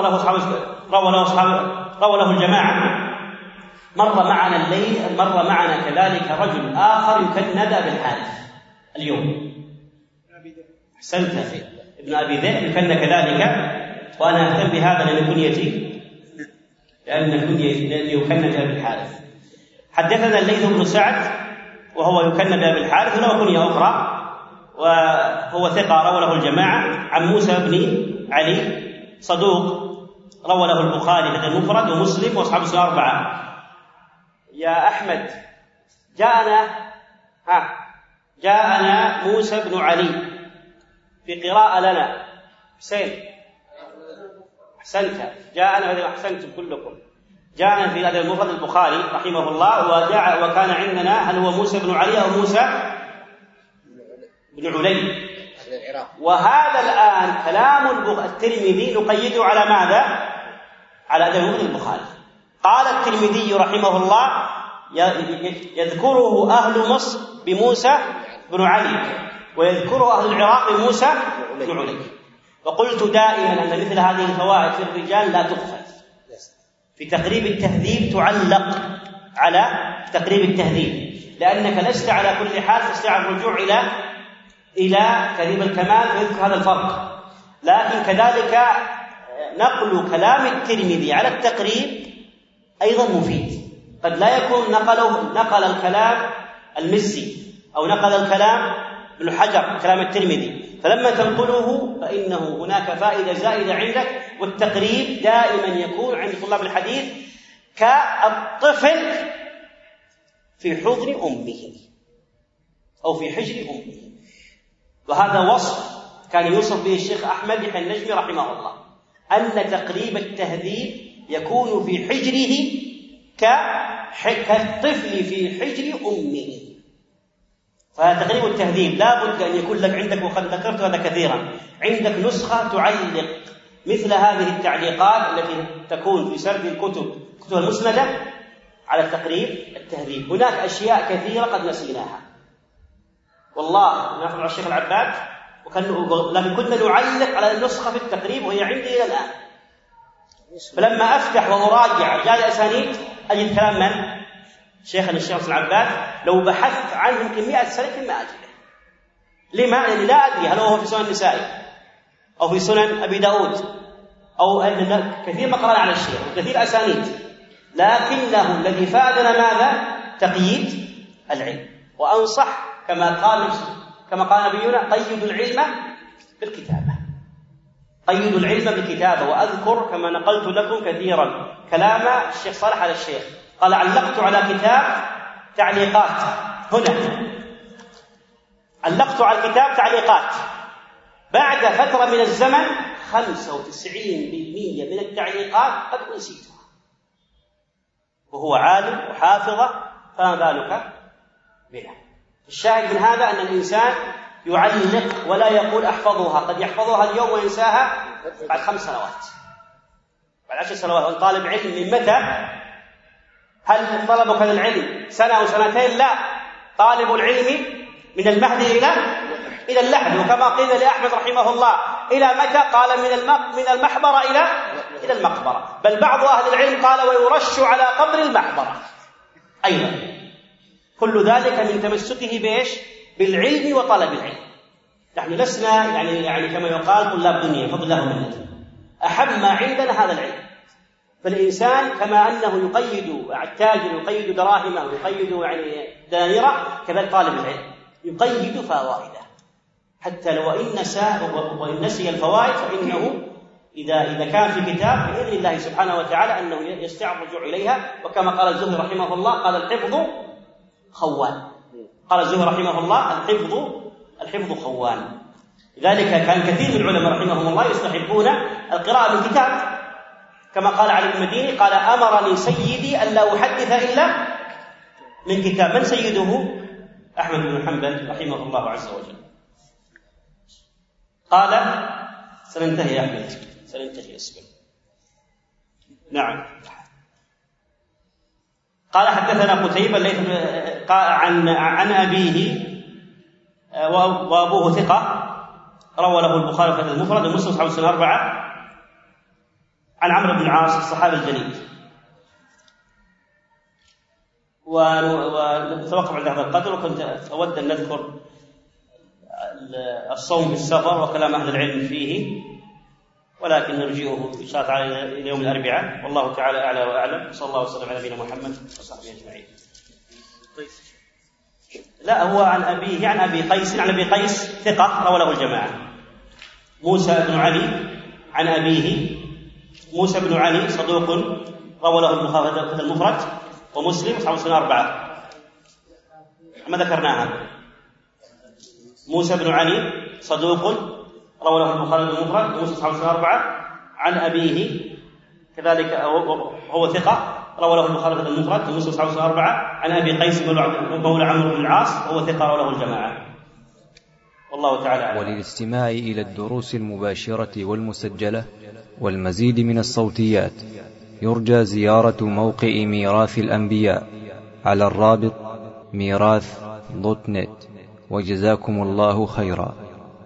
S2: له الجماعة. مر معنا كذلك رجل آخر يكنى بالحارث اليوم. أحسنت، ابن أبي ذئب يكنى كذلك، وأنا أهتم بهذا لأن كنيتي، لأن يكنى بالحارث. حدثنا الليث بن سعد وهو يكنى بالحارث، له كنية أخرى وهو ثقة روى له الجماعة. عن موسى بن علي صدوق روى له البخاري في المفرد ومسلم واصحاب السنن الأربعة. يا أحمد جاءنا موسى بن علي في قراءة لنا. حسين أحسنت، جاءنا، أحسنتم كلكم. جاءنا في هذا المفرد البخاري رحمه الله، وكان عندنا هل هو موسى بن علي أو موسى بن علي. وهذا الآن كلام الترمذي نقيده على ماذا؟ على هذا المفرد البخاري. قال الترمذي رحمه الله يذكره أهل مصر بموسى بن علي، ويذكره أهل العراق بموسى بن علي. وقلت دائما أن مثل هذه الفوائد في الرجال لا تخفى. في تقريب التهذيب تعلق على تقريب التهذيب، لأنك لست على كل حال تستطيع الرجوع إلى تهذيب الكمال ويذكر هذا الفرق. لكن كذلك نقل كلام الترمذي على التقريب أيضا مفيد. قد لا يكون نقل الكلام المزي أو نقل الكلام ابن حجر كلام الترمذي، فلما تنقله فإنه هناك فائدة زائدة عندك. والتقريب دائما يكون عند طلاب الحديث كالطفل في حضن أمه أو في حجر أمه. وهذا وصف كان يوصف به الشيخ أحمد يحيى النجمي رحمه الله، أن تقريب التهذيب يكون في حجره كالطفل في حجر أمه. فتقريب التهذيب لا بد أن يكون لك عندك، وقد ذكرت هذا كثيرا، عندك نسخة تعلق مثل هذه التعليقات التي تكون في سرد الكتب المسندة على تقريب التهذيب. هناك أشياء كثيرة قد نسيناها والله، ناخذ على الشيخ العباد لكن كنا نعلق على النسخة في التقريب وهي عندي إلى الآن. فلما أفتح وأراجع رجال الأسانيد أجد كلام من؟ شيخنا الشيخ العباد لو بحثت عنه يمكن 100 سنة ما أجده. لما؟ لأني لا أدري هل هو في سنن النسائي أو في سنن أبي داود أو كثير ما قرأنا على الشيخ وكثير أسانيد، لكنه الذي فادنا ماذا؟ تقييد العلم. وأنصح كما قال نبينا قيدوا العلم بالكتابة، قيدوا العلم بالكتابة. وأذكر كما نقلت لكم كثيرا كلام الشيخ صالح على الشيخ، قال علقت على كتاب تعليقات، هنا علقت على الكتاب تعليقات، بعد فترة من الزمن 95% من التعليقات قد نسيتها، وهو عالم وحافظة، فما بالك بنا. الشاهد من هذا أن الإنسان يعلق ولا يقول أحفظها، قد يحفظها اليوم وينساها بعد 5 سنوات. بعد 10 سنوات طالب علم من متى؟ هل طلبك العلم سنة أو سنتين؟ لا، طالب العلم من المهد إلى اللحد. وكما قيل لأحمد رحمه الله إلى متى؟ قال من المحبرة إلى المقبرة. بل بعض أهل العلم قال ويرش على قبر المحبرة أيضا. كل ذلك من تمسكه بإيش؟ بالعلم وطلب العلم. نحن لسنا يعني كما يقال طلاب دنيا فضل الله منه، أهم ما عندنا هذا العلم. فالإنسان كما أنه يقيد التاجر يقيد دراهمه ويقيد دنانيره، كذلك طالب العلم يقيد فوائده، حتى لو وإن نسي الفوائد فإنه إذا كان في كتاب بإذن الله سبحانه وتعالى أنه يستعب الرجوع إليها. وكما قال الزهري رحمه الله قال الحفظ خوان. قال الزهري رحمه الله الحفظ خوان. لذلك كان كثير من العلماء رحمهم الله يستحبون القراءة من كتاب، كما قال علي بن المديني قال أمرني سيدي ألا أحدث إلا من كتاب. من سيده؟ أحمد بن حنبل رحمه الله عز وجل. قال سننتهي يا أحمد، سننتهي أسبوع. نعم. قال حدثنا قتيبة عن أبيه وأبوه ثقة روى له البخاري في المفرد ومسلم أصحاب السنة 4 عن عمرو بن العاص الصحابي الجليل. ونتوقف عند هذا القدر. وكنت أود أن نذكر الصوم بالسفر وكلام أهل العلم فيه، ولكن نرجئه إن شاء الله تعالى إلى يوم الأربعاء، والله تعالى أعلى وأعلم. صلى الله وسلم على نبينا محمد وصحبه أجمعين. لا، هو عن أبيه عن أبي قيس، عن أبي قيس ثقة روى له الجماعة. موسى بن علي عن أبيه. موسى بن علي صدوق روى له البخاري في المفرد ومسلم أصحاب السنة 4. ما ذكرناها. موسى بن علي صدوق روى له البخاري في المفرد ومسلم أصحاب السنة 4 عن أبيه كذلك هو ثقة روى له البخاري في المفرد ومسلم أصحاب السنة 4 عن أبي قيس مولى عمرو بن العاص هو ثقة روى له الجماعة. والله تعالى أعلم.
S1: وللاستماع إلى الدروس المباشرة والمسجلة والمزيد من الصوتيات يرجى زيارة موقع ميراث الأنبياء على الرابط ميراث.net. وجزاكم الله خيرا.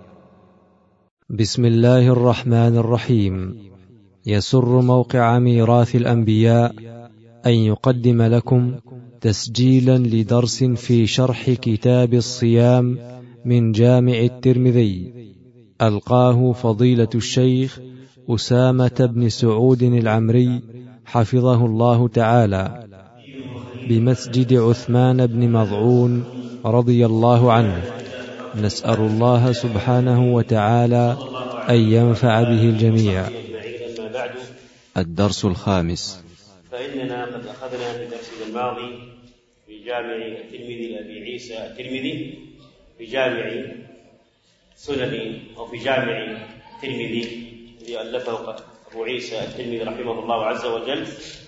S1: بسم الله الرحمن الرحيم. يسر موقع ميراث الأنبياء أن يقدم لكم تسجيلا لدرس في شرح كتاب الصيام من جامع الترمذي، ألقاه فضيلة الشيخ أسامة بن سعود العمري حفظه الله تعالى بمسجد عثمان بن مظعون رضي الله عنه. نسأل الله سبحانه وتعالى أن ينفع به الجميع. الدرس الخامس.
S2: فإننا قد أخذنا في درسنا الماضي في جامع الترمذي لأبي عيسى الترمذي، في جامع سنن أو في جامع الترمذي الذي ألفه أبو عيسى الترمذي رحمه الله عز وجل،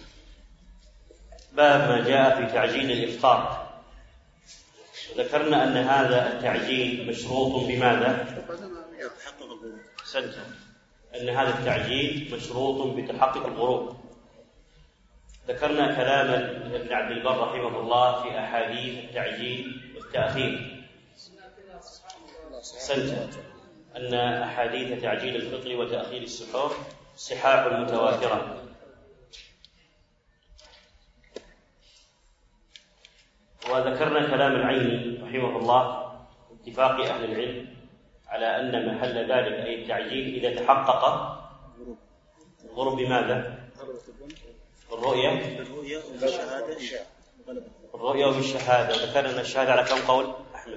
S2: باب ما جاء في تعجيل الإفطار. ذكرنا أن هذا التعجيل مشروط بماذا؟ أن هذا التعجيل مشروط بتحقق الغروب. ذكرنا كلام ابن عبد البر رحمه الله في أحاديث التعجيل والتأخير. أن أحاديث تعجيل الفطر وتأخير السحور صحاح متواترة. وذكرنا كلام العيني رحمه الله اتفاق أهل العلم على أن محل ذلك أي التعجيل إذا تحقق الغروب بماذا؟ الرؤية وبالشهادة. ذكرنا الشهادة على كم قول أحمد؟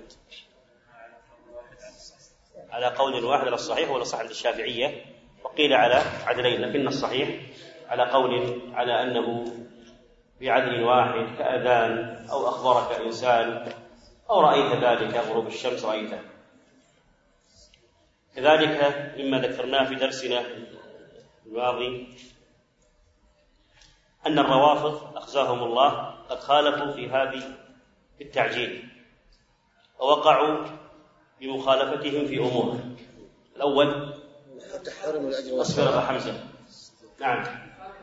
S2: على قول واحد على الصحيح ولا صح عند الشافعية، وقيل على عدلين، لكن الصحيح على قول على أنه بعدل واحد كأذان أو أخبرك إنسان أو رأيت ذلك غروب الشمس رأيته. كذلك مما ذكرناه في درسنا الماضي أن الروافض أخزاهم الله قد خالفوا في هذه التعجيل، ووقعوا بمخالفتهم في أمور. الأول أصبر أبا حمزة. نعم.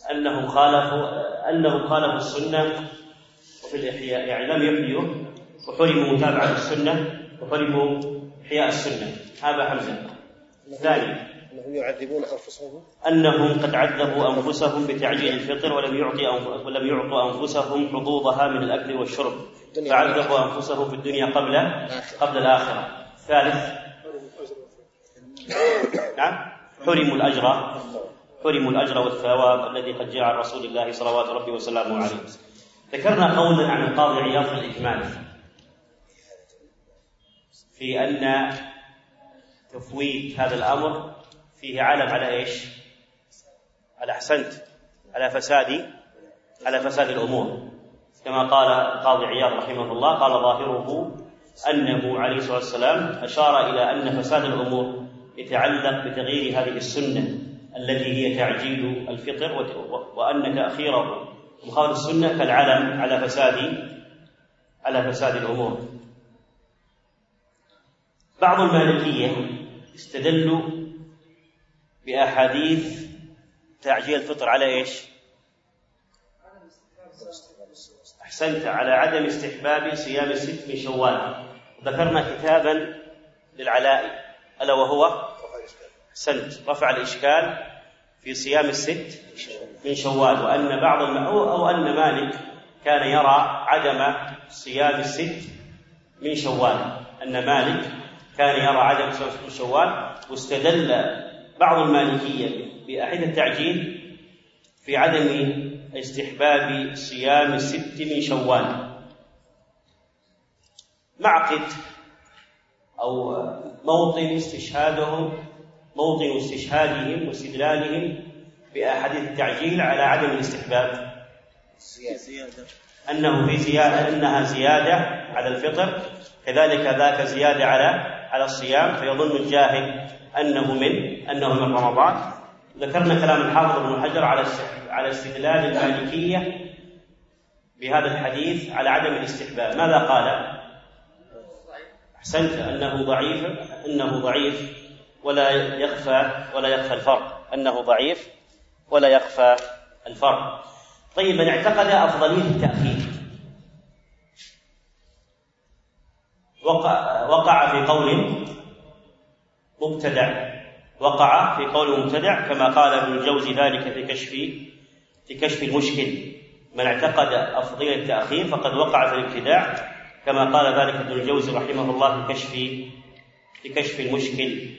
S2: أنهم خالفوا السنة وفي الإحياء، يعني لم يحيوا وحرموا متابعة السنة وحرموا إحياء السنة. هذا حمزة. الثاني
S5: أنهم يعذبون أنفسهم،
S2: أنهم قد عذبوا أنفسهم بتعجيل الفطر ولم يعطوا أنفسهم حظوظها من الأكل والشرب، فعذبوا أنفسهم في الدنيا قبل الآخرة. الثالث نعم حرموا الأجر والثواب الذي قد جاء عن رسول الله صلوات ربي وسلامه عليه. ذكرنا قولا عن القاضي عياض في الإجمال في أن تفويت هذا الأمر فيه علم على إيش؟ على فساد الأمور، كما قال القاضي عياض رحمه الله، قال ظاهره أنه عليه الصلاة والسلام أشار إلى أن فساد الأمور يتعلق بتغيير هذه السنة التي هي تعجيل الفطر، وأن تأخيره ومخالفة السنة كالعلم على فساد الأمور. بعض المالكية استدلوا بأحاديث تعجيل الفطر على إيش؟ أحسنت، على عدم استحباب صيام 6 من شوال. ذكرنا كتابا للعلاء ألا وهو رفع الإشكال في صيام 6 من شوال، وأن أن مالك كان يرى عدم صيام 6 من شوال، من شوال. واستدل بعض المالكية بأحاديث التعجيل في عدم استحباب صيام 6 من شوال. معقد أو موطن استشهادهم واستدلالهم بأحاديث التعجيل على عدم الاستحباب أنها زيادة على الفطر، كذلك ذاك زيادة على الصيام، فيظن الجاهل أنه من رمضان. ذكرنا كلام الحافظ ابن حجر على استدلال المالكية بهذا الحديث على عدم الاستحباب. ماذا قال؟ أحسنت، أنه ضعيف ولا يخفى الفرق، أنه ضعيف ولا يخفى الفرق. طيب، من اعتقد أفضلية التأخير وقع في قول مبتدع، كما قال ابن الجوزي ذلك في كشف المشكل. من اعتقد أفضلية التأخير فقد وقع في الابتداع، كما قال ذلك ابن الجوزي رحمه الله في كشف المشكل.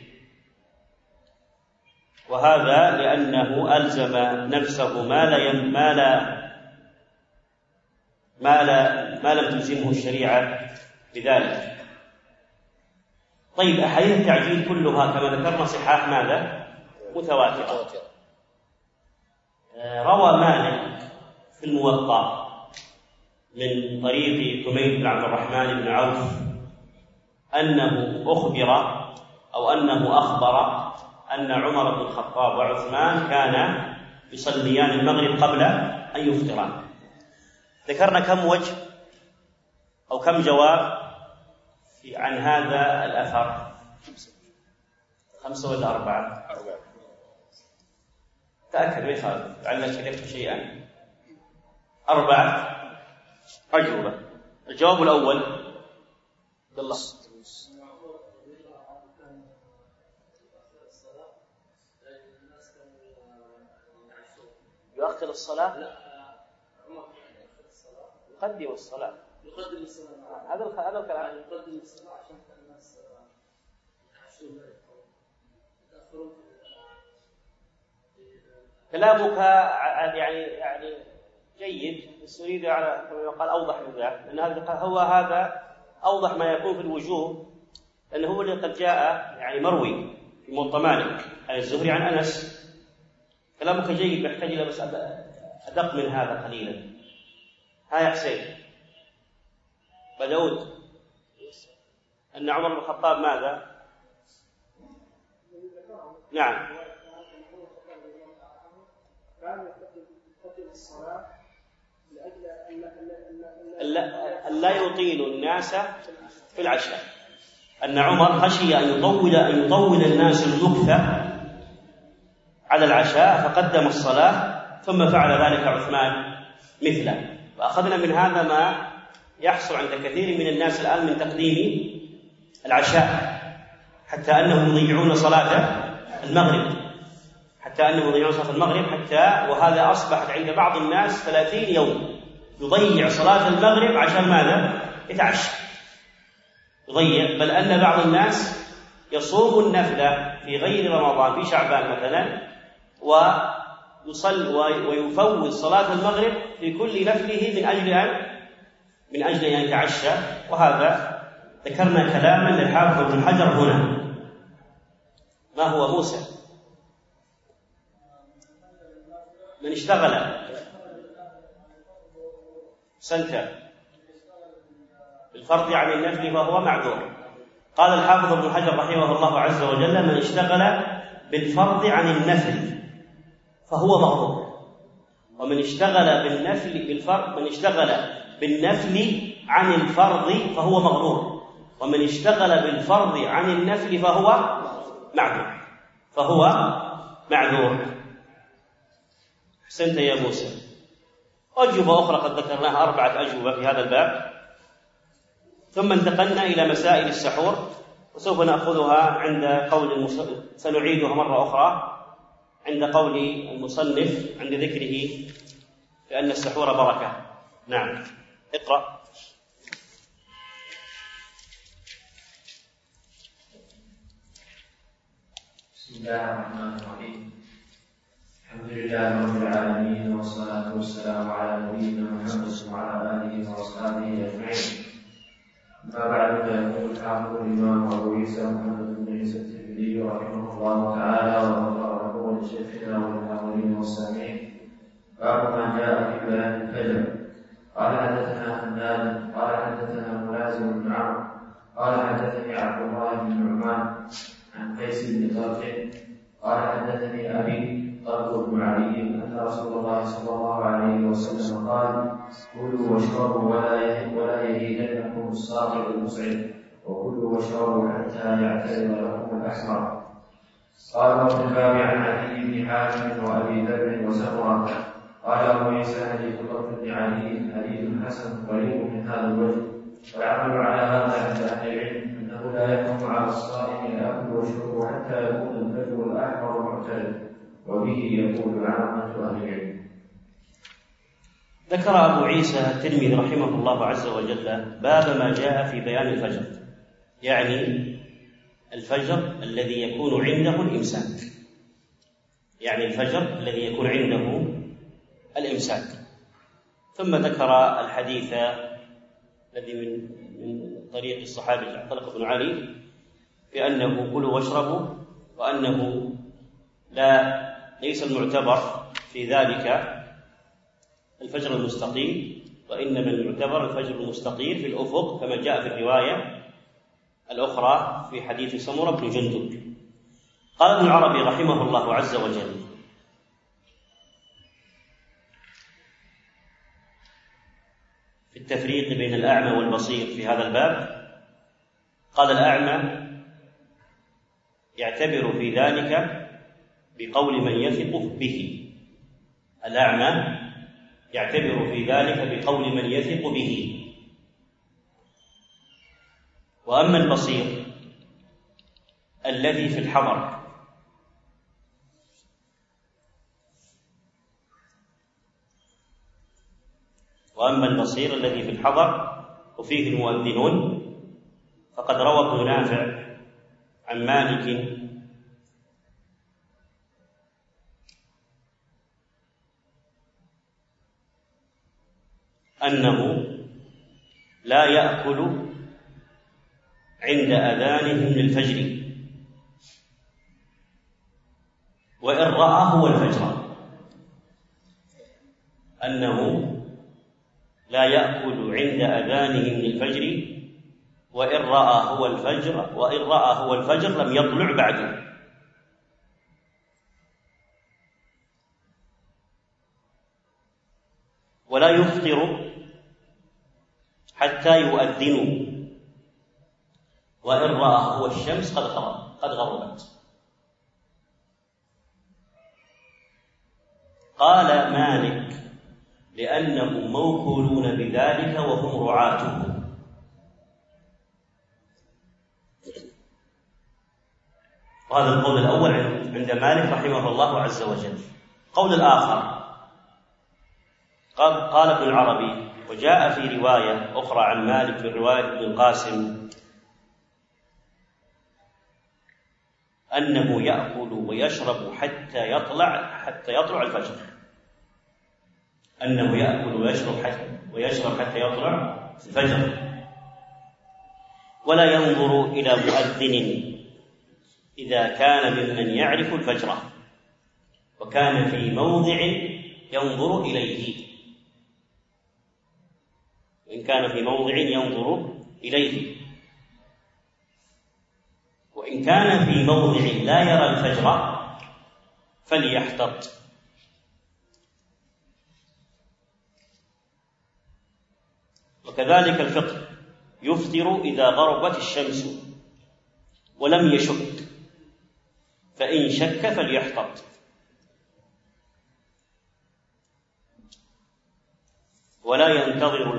S2: وهذا لأنه ألزم نفسه ما لم تلزمه الشريعة بذلك. طيب، أحاديث التعجيل كلها كما ذكرنا صحاح ماذا؟ متواترة. روى مالك في الموطأ من طريق حميد بن عبد الرحمن بن عوف أنه أخبر أن عمر بن الخطاب وعثمان كانا يصليان المغرب قبل أن يفطرا. ذكرنا كم وجه أو كم جواب عن هذا الأثر؟ 5 ولا 4؟ تأكد ما يخالف، لعلك شككت شيئا. 4 أجوبة. الجواب الأول عبد الله. يؤخر الصلاة؟ لا، يقدم الصلاة. هذا الكلام. يقدم الصلاة عشان الناس كلامك يعني جيد، بس أريد على كما يقال أوضح من ذلك، لأن هذا أوضح ما يكون في الوجوه، لأنه هو الذي قد جاء يعني مروي في موطأ مالك عن الزهري عن أنس. كلامك جيد، يحتاج إلى بس أدق من هذا قليلا. يا حسين بداود، أن عمر بن الخطاب ماذا؟ نعم،
S6: كان يقدم الصلاة لأجل
S2: أن لا يطيل الناس في العشاء. أن عمر خشي أن يطول الناس المكث على العشاء، فقدم الصلاة ثم فعل ذلك عثمان مثله. فأخذنا من هذا ما يحصل عند كثير من الناس الآن من تقديم العشاء، حتى أنهم يضيعون صلاة المغرب، حتى وهذا أصبحت عند بعض الناس 30 يوم يضيع صلاة المغرب عشان ماذا؟ يتعشى، يضيع. بل أن بعض الناس يصوم النفلة في غير رمضان في شعبان مثلا ويفوت صلاة المغرب في كل نفله من أجل أن يتعشى. وهذا ذكرنا كلاما للحافظ ابن حجر هنا. ما هو موسى؟ من اشتغل سنة بالفرض عن النفل فهو معذور. قال الحافظ ابن حجر رحمه الله عز وجل: من اشتغل بالفرض عن النفل فهو معذور. ومن اشتغل بالنفل عن الفرض فهو مغرور. ومن اشتغل بالفرض عن النفل فهو معذور. أحسنت يا موسى. أجوبة أخرى قد ذكرناها 4 أجوبة في هذا الباب. ثم انتقلنا إلى مسائل السحور، وسوف نأخذها عند قول سنعيدها مرة أخرى عند قول المصنف عند ذكره بأن السحور بركة. نعم، اقرأ.
S3: بسم الله الرحمن الرحيم. الحمد لله رب العالمين، والصلاة والسلام على نبينا محمد وعلى آله وأصحابه أجمعين. أما بعد، فيقول الحافظ الإمام أبو عيسى محمد بن عيسى الترمذي رحمه الله تعالى وغفر له ولشيخنا وللحاضرين والسامعين: باب ما جاء في بيان الفجر. قال حدثنا حماد قال حدثنا ملازم بن عمرو قال حدثني عبد الله بن نعمان عن قيس بن طلق قال حدثني أبي طلق بن علي أن رسول الله صلى الله عليه وسلم قال: كلوا واشربوا ولا يهيدنكم الصاغر المسعد، وكلوا واشربوا حتى يعتذر لكم الأحمر. قال وفي الباب عن علي بن حاتم وأبي ذر وسمرة. قال أبو عيسى: حديث طلق بن علي حديث حسن قريب من هذا الوجه، والعمل على هذا عند أهل العلم أنه لا يحرم على الصائم يأكل ويشرب حتى يكون الفجر الأحمر معتدل، وبه يقول عامة أهل العلم.
S2: ذكر أبو عيسى الترمذي رحمه الله عز وجل باب ما جاء في بيان الفجر، يعني الفجر الذي يكون عنده الإمساك، ثم ذكر الحديث الذي من طريق الصحابي طلق بن علي بأنه كلوا واشربوا، وأنه ليس المعتبر في ذلك الفجر المستقيم، وإنما المعتبر الفجر المستقيم في الأفق كما جاء في الرواية الأخرى في حديث سمرة بن جندب. قال ابن العربي رحمه الله عز وجل: في التفريق بين الأعمى والبصير في هذا الباب، قال: الأعمى يعتبر في ذلك بقول من يثق به، الأعمى يعتبر في ذلك بقول من يثق به. وأما البصير الذي في الحضر وفيه المؤذنون، فقد روى ابن نافع عن مالك أنه لا يأكل عند أذانهم للفجر وإن رأى هو الفجر، أنه لا يأكل عند أذانهم للفجر وإن رأى هو الفجر لم يطلع بعده. ولا يفطر حتى يؤذنوا وإن رأى هو الشمس قد غربت. قال مالك لأنهم موكولون بذلك وهم رعاته. وهذا القول الأول عند مالك رحمه الله عز وجل. قول الآخر قال ابن العربي: وجاء في رواية أخرى عن مالك من رواية ابن القاسم أنه يأكل ويشرب حتى يطلع الفجر. أنه يأكل ويشرب حتى يطلع الفجر، ولا ينظر إلى مؤذن إذا كان ممن يعرف الفجر وكان في موضع ينظر إليه. وإن كان في موضع ينظر إليه، وإن كان في موضع لا يرى الفجر فليحتط. وكذلك الفطر يفطر إذا غربت الشمس ولم يشك، فإن شك فليحتط. ولا ينتظر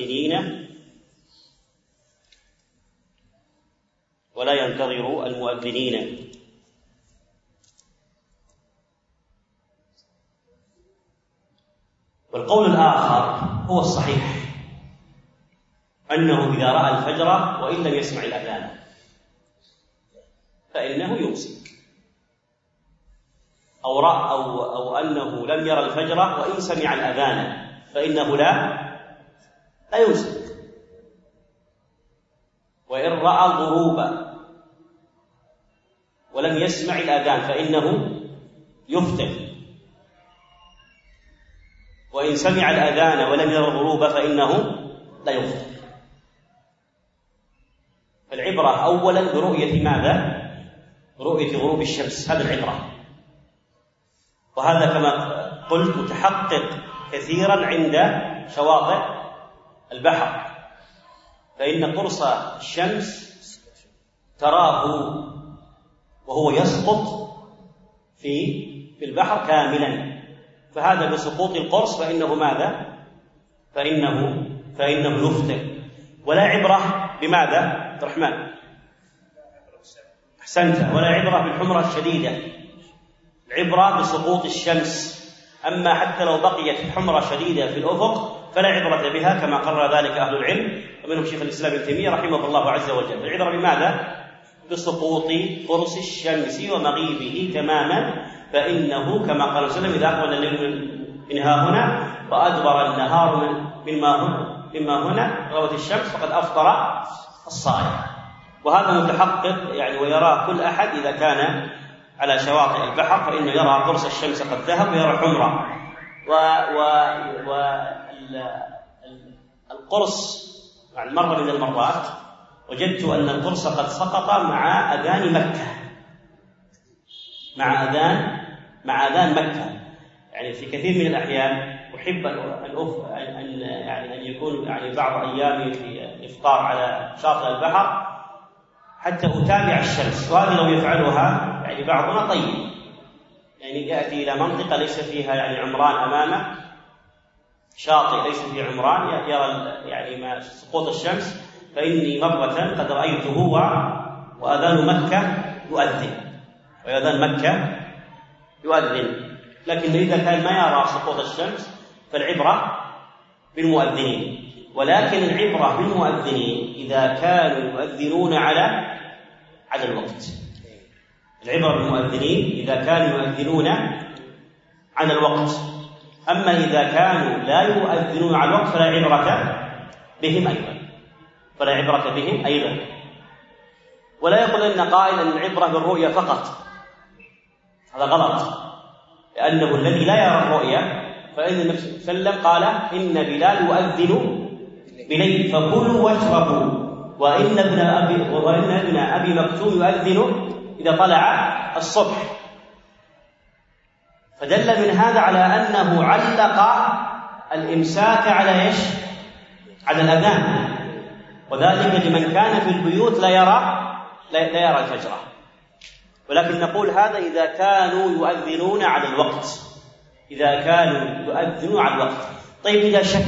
S2: المؤذنين. والقول الآخر هو الصحيح، أنه إذا رأى الفجر وإن لم يسمع الأذان فإنه يمسك، أو أنه لم يرى الفجر وإن سمع الأذان فإنه لا يمسك. وإن رأى الغروب ولم يسمع الأذان فإنه يفطر، وإن سمع الأذان ولم يرى الغروب فإنه لا يفطر. فالعبرة أولا برؤية ماذا؟ برؤية غروب الشمس، هذا العبرة. وهذا كما قلت متحقق كثيرا عند شواطئ البحر، فإن قرص الشمس تراه وهو يسقط في البحر كاملا، فهذا بسقوط القرص فإنه ماذا؟ فإنه يفطر. ولا عبرة بماذا؟ عبد الرحمن أحسنت، ولا عبرة بالحمرة الشديدة، العبرة بسقوط الشمس. أما حتى لو بقيت حمرة شديدة في الأفق فلا عبرة بها، كما قرر ذلك أهل العلم ومنهم شيخ الإسلام ابن تيمية رحمه الله عز وجل. العبرة بماذا؟ بسقوط قرص الشمس ومغيبه تماما، فإنه كما قال صلى الله عليه وسلم: إذا أقبل الليل من ها هنا وأدبر النهار مما هنا غربت الشمس فقد أفطر الصائم. وهذا متحقق يعني، ويراه كل أحد إذا كان على شواطئ البحر، فإنه يرى قرص الشمس قد ذهب ويرى حمرة. القرص يعني مرة من المرات وجدت أن القرص قد سقط مع أذان مكة، مع أذان مكة. يعني في كثير من الأحيان أحب أن يكون يعني بعض أيامي في الإفطار على شاطئ البحر حتى أتابع الشمس، وهذا لو يفعلها يعني بعضنا طيب، يعني يأتي إلى منطقة ليس فيها يعني عمران أمامه، شاطئ ليس فيه عمران، يرى يعني ما سقوط الشمس. فإني مرة قد رأيته وأذان مكة يؤذن، لكن إذا كان ما يرى سقوط الشمس فالعبرة بالمؤذنين. ولكن العبرة بالمؤذنين إذا كانوا يؤذنون على الوقت. العبرة بالمؤذنين إذا كانوا يؤذنون على الوقت. أما إذا كانوا لا يؤذنون على الوقت فلا عبرة بهم أيضا. ولا يقول أن قائل أن العبرة بالرؤية فقط، هذا غلط، لأنه الذي لا يرى الرؤية فإن النبي صلى الله عليه وسلم قال: إن بلال يؤذن بليل فكلوا واشربوا، وإن ابن أبي مكتوم يؤذن إذا طلع الصبح. فدل من هذا على أنه علق الإمساك على على الأذان، وذلك لمن كان في البيوت لا يرى الفجر. ولكن نقول هذا إذا كانوا يؤذنون على الوقت، إذا كانوا يؤذنوا على الوقت. طيب إذا شك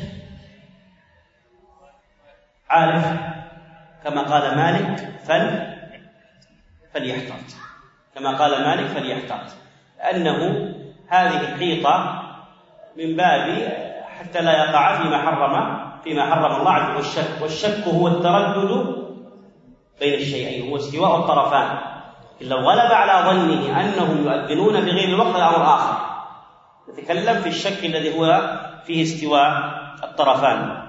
S2: عارف كما قال مالك فليحتاط، كما قال مالك فليحتاط، لأنه هذه الحيطة من باب حتى لا يقع فيما حرم الله عز وجل. والشك هو التردد بين الشيئين، هو استواء الطرفان. لو غلب على ظنه أنهم يؤذنون بغير الوقت الأمر آخر، نتكلم في الشك الذي هو فيه استواء الطرفان.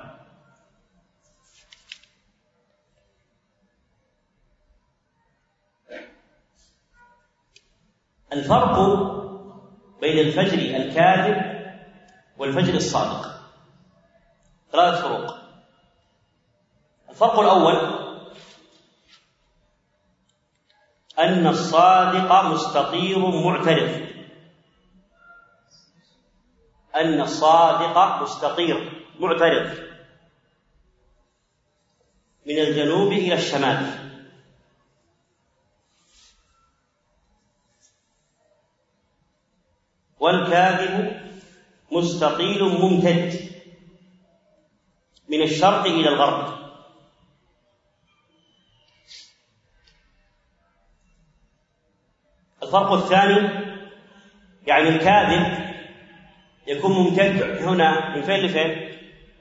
S2: الفرق بين الفجر الكاذب والفجر الصادق 3 فروق. الفرق الأول أن الصادق مستطير معترض، أن الصادق مستطير معترض من الجنوب إلى الشمال، والكاذب مستطيل ممتد من الشرق إلى الغرب. الفرق الثاني يعني الكاذب يكون ممتد هنا من فين لفين؟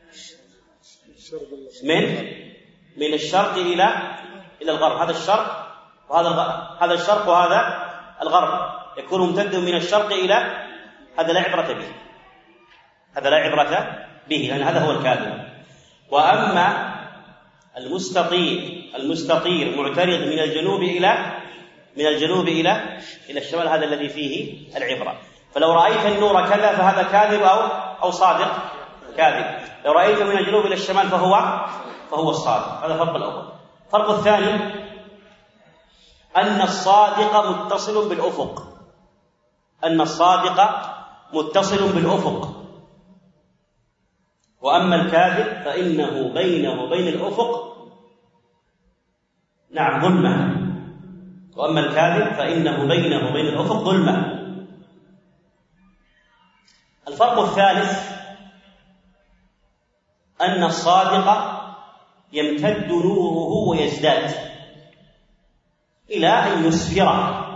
S2: من الشرق إلى الغرب. هذا الشرق وهذا الغرب، هذا الشرق وهذا الغرب، يكون ممتد من الشرق إلى، هذا لا عبرة به، هذا لا عبرة به، لأن هذا هو الكاذب. وأما المستطير معترض من الجنوب إلى الشمال، هذا الذي فيه العبرة. فلو رأيت النور كذا فهذا كاذب أو صادق؟ كاذب. لو رأيت من الجنوب إلى الشمال فهو الصادق. هذا الفرق الأول. الفرق الثاني أن الصادق متصل بالأفق، أن الصادق متصل بالأفق، وأما الكاذب فإنه بينه وبين الأفق ظلمة، وأما الكاذب فإنه بينه وبين الأفق ظلمة. الفرق الثالث أن الصادق يمتد نوره ويزداد إلى أن يسفر،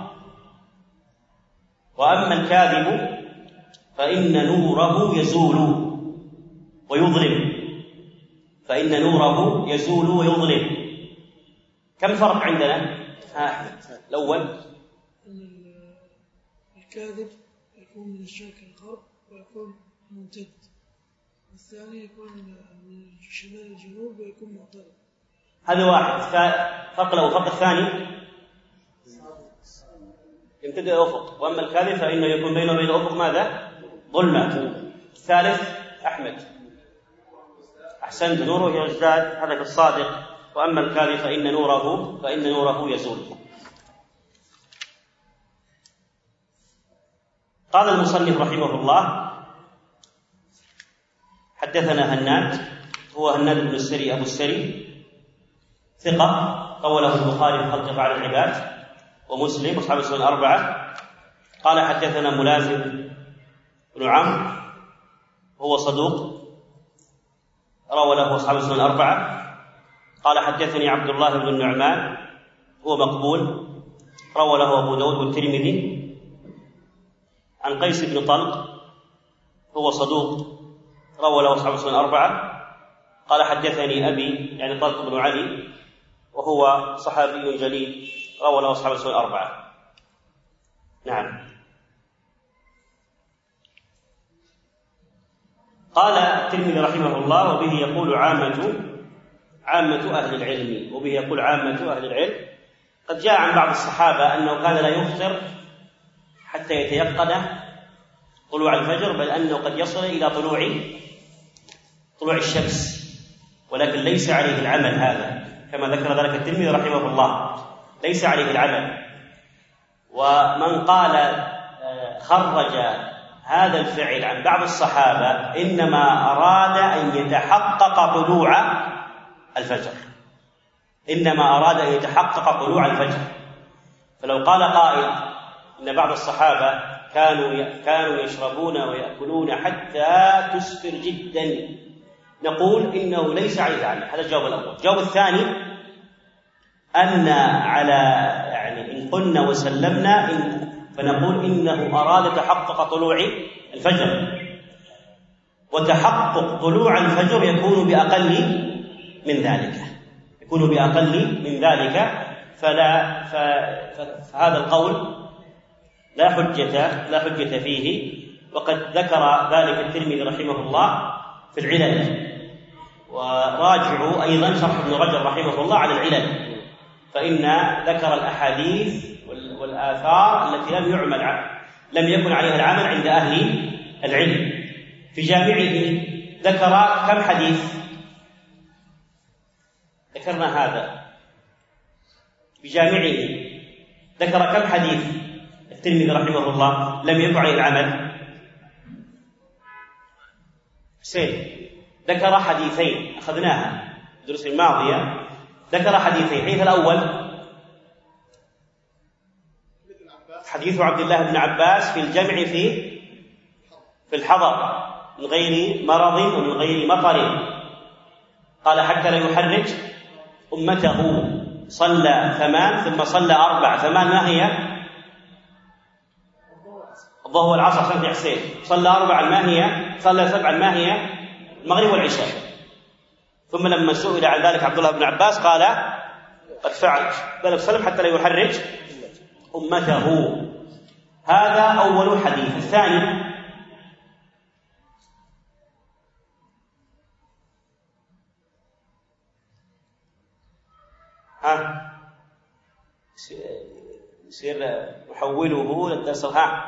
S2: وأما الكاذب فإن نوره يزول ويظلم، فإن نوره يزول ويظلم. كم فرق عندنا؟ الأول
S4: الكاذب يكون من الشرق الغرب ويكون ممتد، والثاني يكون من شمال الجنوب ويكون معترض.
S2: هذا واحد. فرق الأول. الفرق الثاني يمتد إلى الأفق، وأما الكاذب فإنه يكون بينه وبين الأفق ماذا؟ ظلمة. الثالث أحمد أحسنت، نوره يزداد، هذا في الصادق، وأما الكاذب فإن نوره يزول. قال المصنف رحمه الله: حدثنا هناد، هو هناد بن السري أبو السري، ثقة، قوله البخاري في خلق أفعال العباد ومسلم وأصحاب السنن الأربعة. قال حدثنا ملازم بن عمرو، هو صدوق، روى له أصحاب السنن الأربعة. قال حدثني عبد الله بن النعمان، هو مقبول، روى له أبو داود والترمذي. عن قيس بن طلق، هو صدوق، روى له أصحاب السنن الأربعة. قال حدثني أبي، يعني طلق بن علي، وهو صحابي جليل، روى له أصحاب السنن الأربعة. نعم. قال الترمذي رحمه الله: وبه يقول عامة أهل العلم، وبه يقول عامة أهل العلم. قد جاء عن بعض الصحابة أنه كان لا يفطر حتى يتيقن طلوع الفجر، بل أنه قد يصل إلى طلوع الشمس، ولكن ليس عليه العمل هذا، كما ذكر ذلك الترمذي رحمه الله، ليس عليه العمل. ومن قال خرج هذا الفعل عن بعض الصحابة إنما أراد أن يتحقق طلوع الفجر، إنما أراد أن يتحقق طلوع الفجر. فلو قال قائل إن بعض الصحابة كانوا يشربون ويأكلون حتى تسفر جدا، نقول إنه ليس عليه عمل. هذا الجواب الأول. الجواب الثاني أن إن قلنا وسلمنا فنقول إنه أراد تحقق طلوع الفجر، وتحقق طلوع الفجر يكون بأقل من ذلك، فهذا القول لا حجة فيه. وقد ذكر ذلك الترمذي رحمه الله في العلل، وراجعوا أيضا شرح ابن رجب رحمه الله على العلل، فإن ذكر الأحاديث والآثار التي لم يكن عليها العمل عند أهل العلم. في جامعه ذكر كم حديث؟ ذكرنا هذا. في جامعه ذكر كم حديث الترمذي رحمه الله لم يكن عليه العمل؟ ذكر حديثين أخذناها الدروس الماضية، ذكر حديثين. الحديث الأول حديث عبد الله بن عباس في الجمع في الحضر من غير مرض ومن غير مطر، قال حتى لا يحرج أمته، صلى 8 ثم صلى 4. 8 ما هي؟ الظهر والعصر. أحسنت يا حسين. صلى 4 ما هي؟ صلى 7 ما هي؟ المغرب والعشاء. ثم لما سئل عن ذلك عبد الله بن عباس قال قد فعل بل سلم حتى لا يحرج أمته. هذا أول حديث. الثاني يصير نحوله للدرس.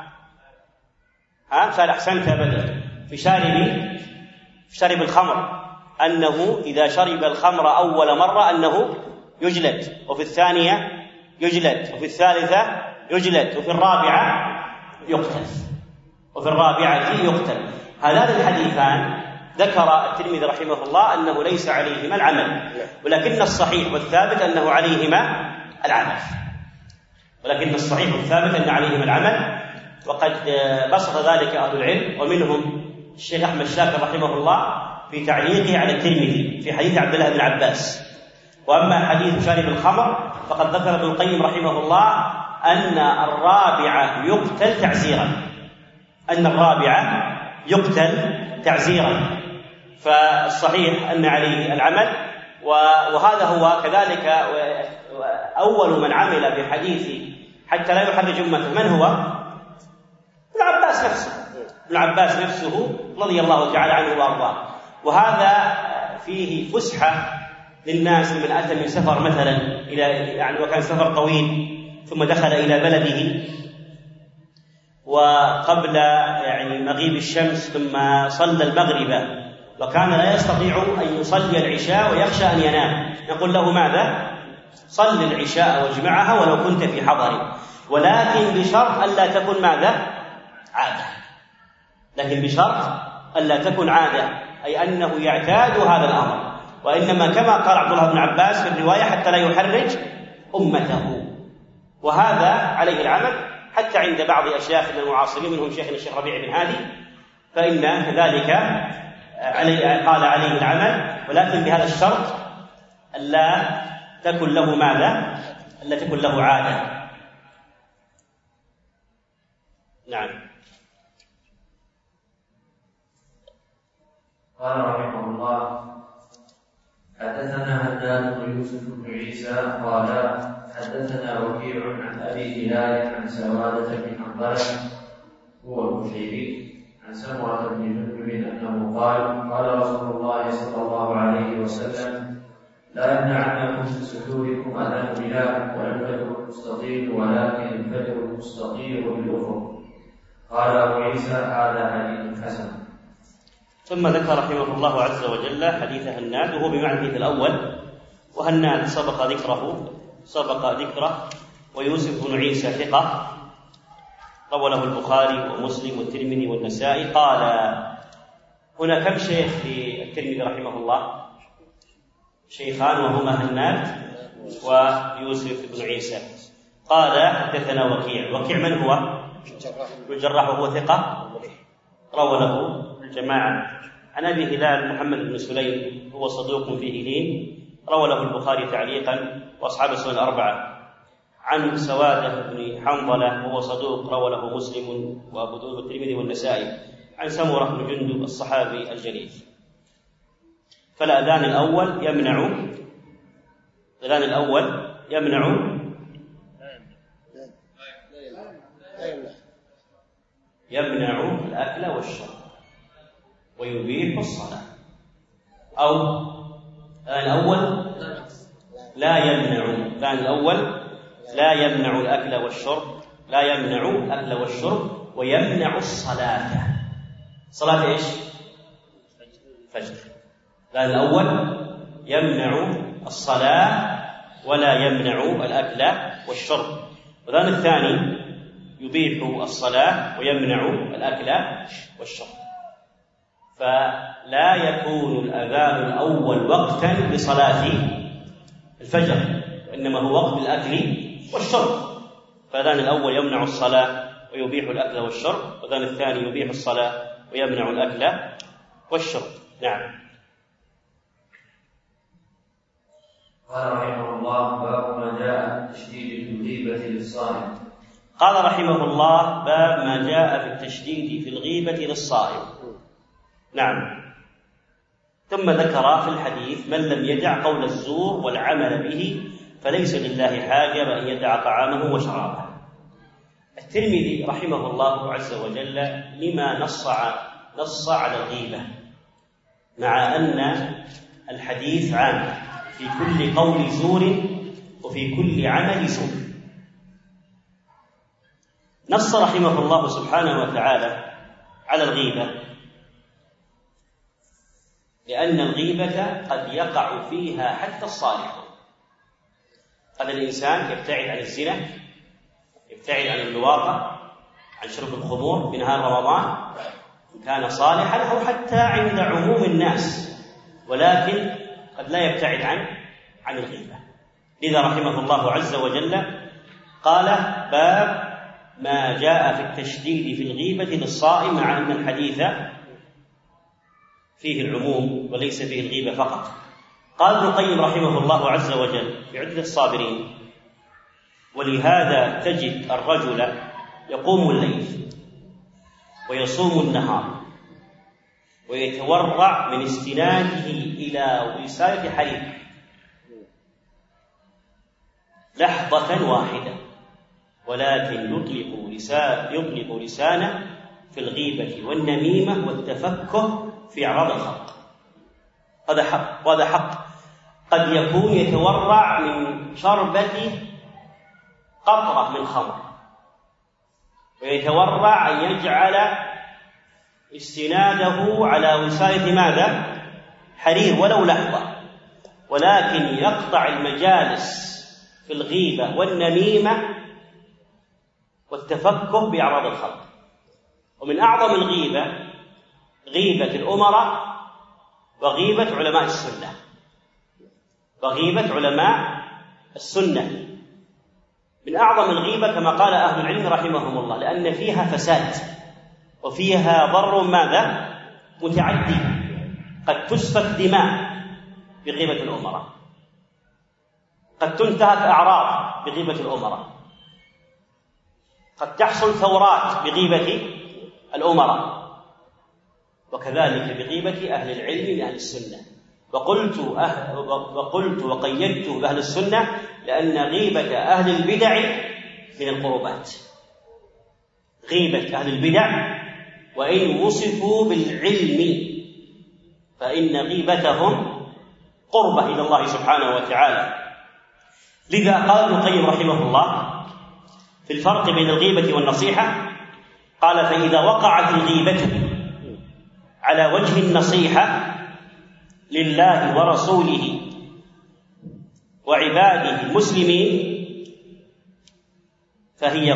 S2: فأحسنت بدل في شارب الخمر، أنه إذا شرب الخمر أول مرة أنه يجلد، وفي الثانية يجلد، وفي الثالثة يجلد، وفي الرابعة يقتل. هذان الحديثان ذكر الترمذي رحمه الله أنه ليس عليهما العمل، ولكن الصحيح والثابت أنه عليهما العمل. وقد بسط ذلك أهل العلم، ومنهم الشيخ أحمد شاكر رحمه الله في تعليقه على الترمذي في حديث عبد الله بن عباس. وأما حديث شارب الخمر فقد ذكر ابن القيم رحمه الله أن الرابعة يقتل تعزيرا، فالصحيح أن عليه العمل. وهذا هو كذلك أول من عمل بحديث حتى لا يحرج أمته. من هو؟ ابن عباس نفسه رضي الله تعالى عنه وأرضاه. وهذا فيه فسحة للناس من أتى من سفر مثلا وكان سفر طويل ثم دخل إلى بلده وقبل مغيب الشمس ثم صلى المغرب، وكان لا يستطيع أن يصلي العشاء ويخشى أن ينام، نقول له ماذا؟ صل العشاء واجمعها ولو كنت في حضر، ولكن بشرط ألا تكن ماذا؟ عادة. أي أنه يعتاد هذا الأمر، وإنما كما قال عبد الله بن عباس في الرواية حتى لا يحرج أمته. وهذا عليه العمل حتى عند بعض أشياخنا المعاصرين، منهم شيخنا الشيخ ربيع بن هادي، فإن كذلك قال عليه العمل، ولكن بهذا الشرط ألا تكن له ماذا؟ ألا تكن له عادة. نعم.
S3: قال رحمه الله: حدثنا هناد بن يوسف بن عيسى قال حدثنا وكيع عن ابي هلال عن سواده بن حنظله هو البشيري عن سمره بن جندب انه قال رسول الله صلى الله عليه وسلم: لا يمنعنكم من سحوركم اذان بلال ولا الفجر المستطيل ولكن الفجر المستطيل بالافق. قال ابو عيسى: هذا حديث حسن.
S2: ثم ذكر رحمه الله عز وجل حديث هناد، وهو بمعنى الحديث الأول، وهناد سبق ذكره، ويوسف بن عيسى ثقة روى له البخاري ومسلم والترمذي والنسائي. قال هنا كم شيخ للترمذي رحمه الله؟ شيخان، وهما هناد ويوسف بن عيسى. قال حدثنا وكيع من هو؟ الجراح وهو ثقة روى له الجماعة. عن أبي هلال محمد بن سليم هو صدوق فيه لين روى له البخاري تعليقا وأصحاب السنن الأربعة. عن سوادة بن حنظلة وهو صدوق روى له مسلم وأبو داود والترمذي والنسائي. عن سمرة بن جندب الصحابي الجليل. فالأذان الأول يمنع الأكل والشرب ويبيح الصلاة. أو الأول لا يمنع الأكل والشرب ويمنع الصلاة. صلاة إيش؟ فجر. الأول يمنع الصلاة ولا يمنع الأكل والشرب. والآن الثاني يبيح الصلاة ويمنع الأكل والشرب. فلا يكون الأذان الأول وقتا لصلاة الفجر، وإنما هو وقت الأكل والشرب. فالأذان الأول يمنع الصلاة ويبيح الأكل والشرب، والأذان الثاني يبيح الصلاة ويمنع الأكل والشرب. نعم.
S3: قال رحمه الله: باب ما جاء تشديد في الغيبة للصائم.
S2: قال رحمه الله: باب ما جاء في التشديد في الغيبة للصائم. نعم. ثم ذكر في الحديث: من لم يدع قول الزور والعمل به فليس لله حاجة بأن يدع طعامه وشرابه. الترمذي رحمه الله عز وجل لما نص على الغيبة، مع أن الحديث عام في كل قول زور وفي كل عمل زور. نص رحمه الله سبحانه وتعالى على الغيبة لأن الغيبة قد يقع فيها حتى الصالحون. قد الإنسان يبتعد عن الزنا، يبتعد عن اللواطة، عن شرب الخمور في نهار رمضان إن كان صالحا، أو حتى عند عموم الناس، ولكن قد لا يبتعد عن الغيبة. لذا رحمه الله عز وجل قال: باب ما جاء في التشديد في الغيبة للصائم، مع أن الحديث فيه العموم وليس فيه الغيبة فقط. قال ابن القيم رحمه الله عز وجل في عدة الصابرين: ولهذا تجد الرجل يقوم الليل ويصوم النهار ويتورع من استناده إلى وسادة حريق لحظة واحدة، ولكن يطلق لسانه في الغيبة والنميمة والتفكه في أعراض الخلق. هذا حق. قد يكون يتورع من شربة قطرة من خمر، ويتورع أن يجعل استناده على وسادة ماذا؟ حرير ولو لحظة، ولكن يقطع المجالس في الغيبة والنميمة والتفكه بأعراض الخلق. ومن أعظم الغيبة غيبة الأمراء وغيبة علماء السنة. من أعظم الغيبة كما قال أهل العلم رحمهم الله، لأن فيها فساد وفيها ضر ماذا؟ متعدي. قد تسفك دماء بغيبة الأمراء، قد تنتهك أعراض بغيبة الأمراء، قد تحصل ثورات بغيبة الأمراء، وكذلك بغيبة أهل العلم من أهل السنة. وقلت وقيدت بأهل السنة لأن غيبة أهل البدع من القربات. غيبة أهل البدع وإن وصفوا بالعلم فإن غيبتهم قربة إلى الله سبحانه وتعالى. لذا قال ابن القيم رحمه الله في الفرق بين الغيبة والنصيحة، قال: فإذا وقعت الغيبة على وجه النصيحة لله ورسوله وعباده المسلمين فهي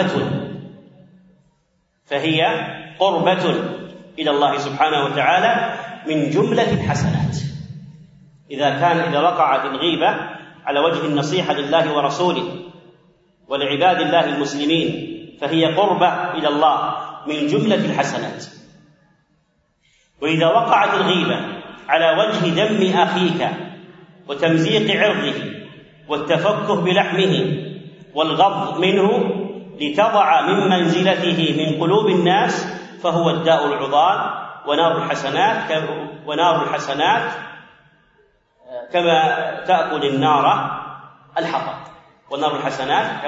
S2: قربة إلى الله سبحانه وتعالى من جملة الحسنات. إذا وقعت الغيبة على وجه النصيحة لله ورسوله ولعباد الله المسلمين فهي قربة إلى الله من جملة الحسنات. وإذا وقعت الغيبة على وجه دم أخيك وتمزيق عرضه والتفكه بلحمه والغض منه لتضع من منزلته من قلوب الناس فهو الداء العضال، ونار الحسنات كما تأكل النار الحطب، ونار الحسنات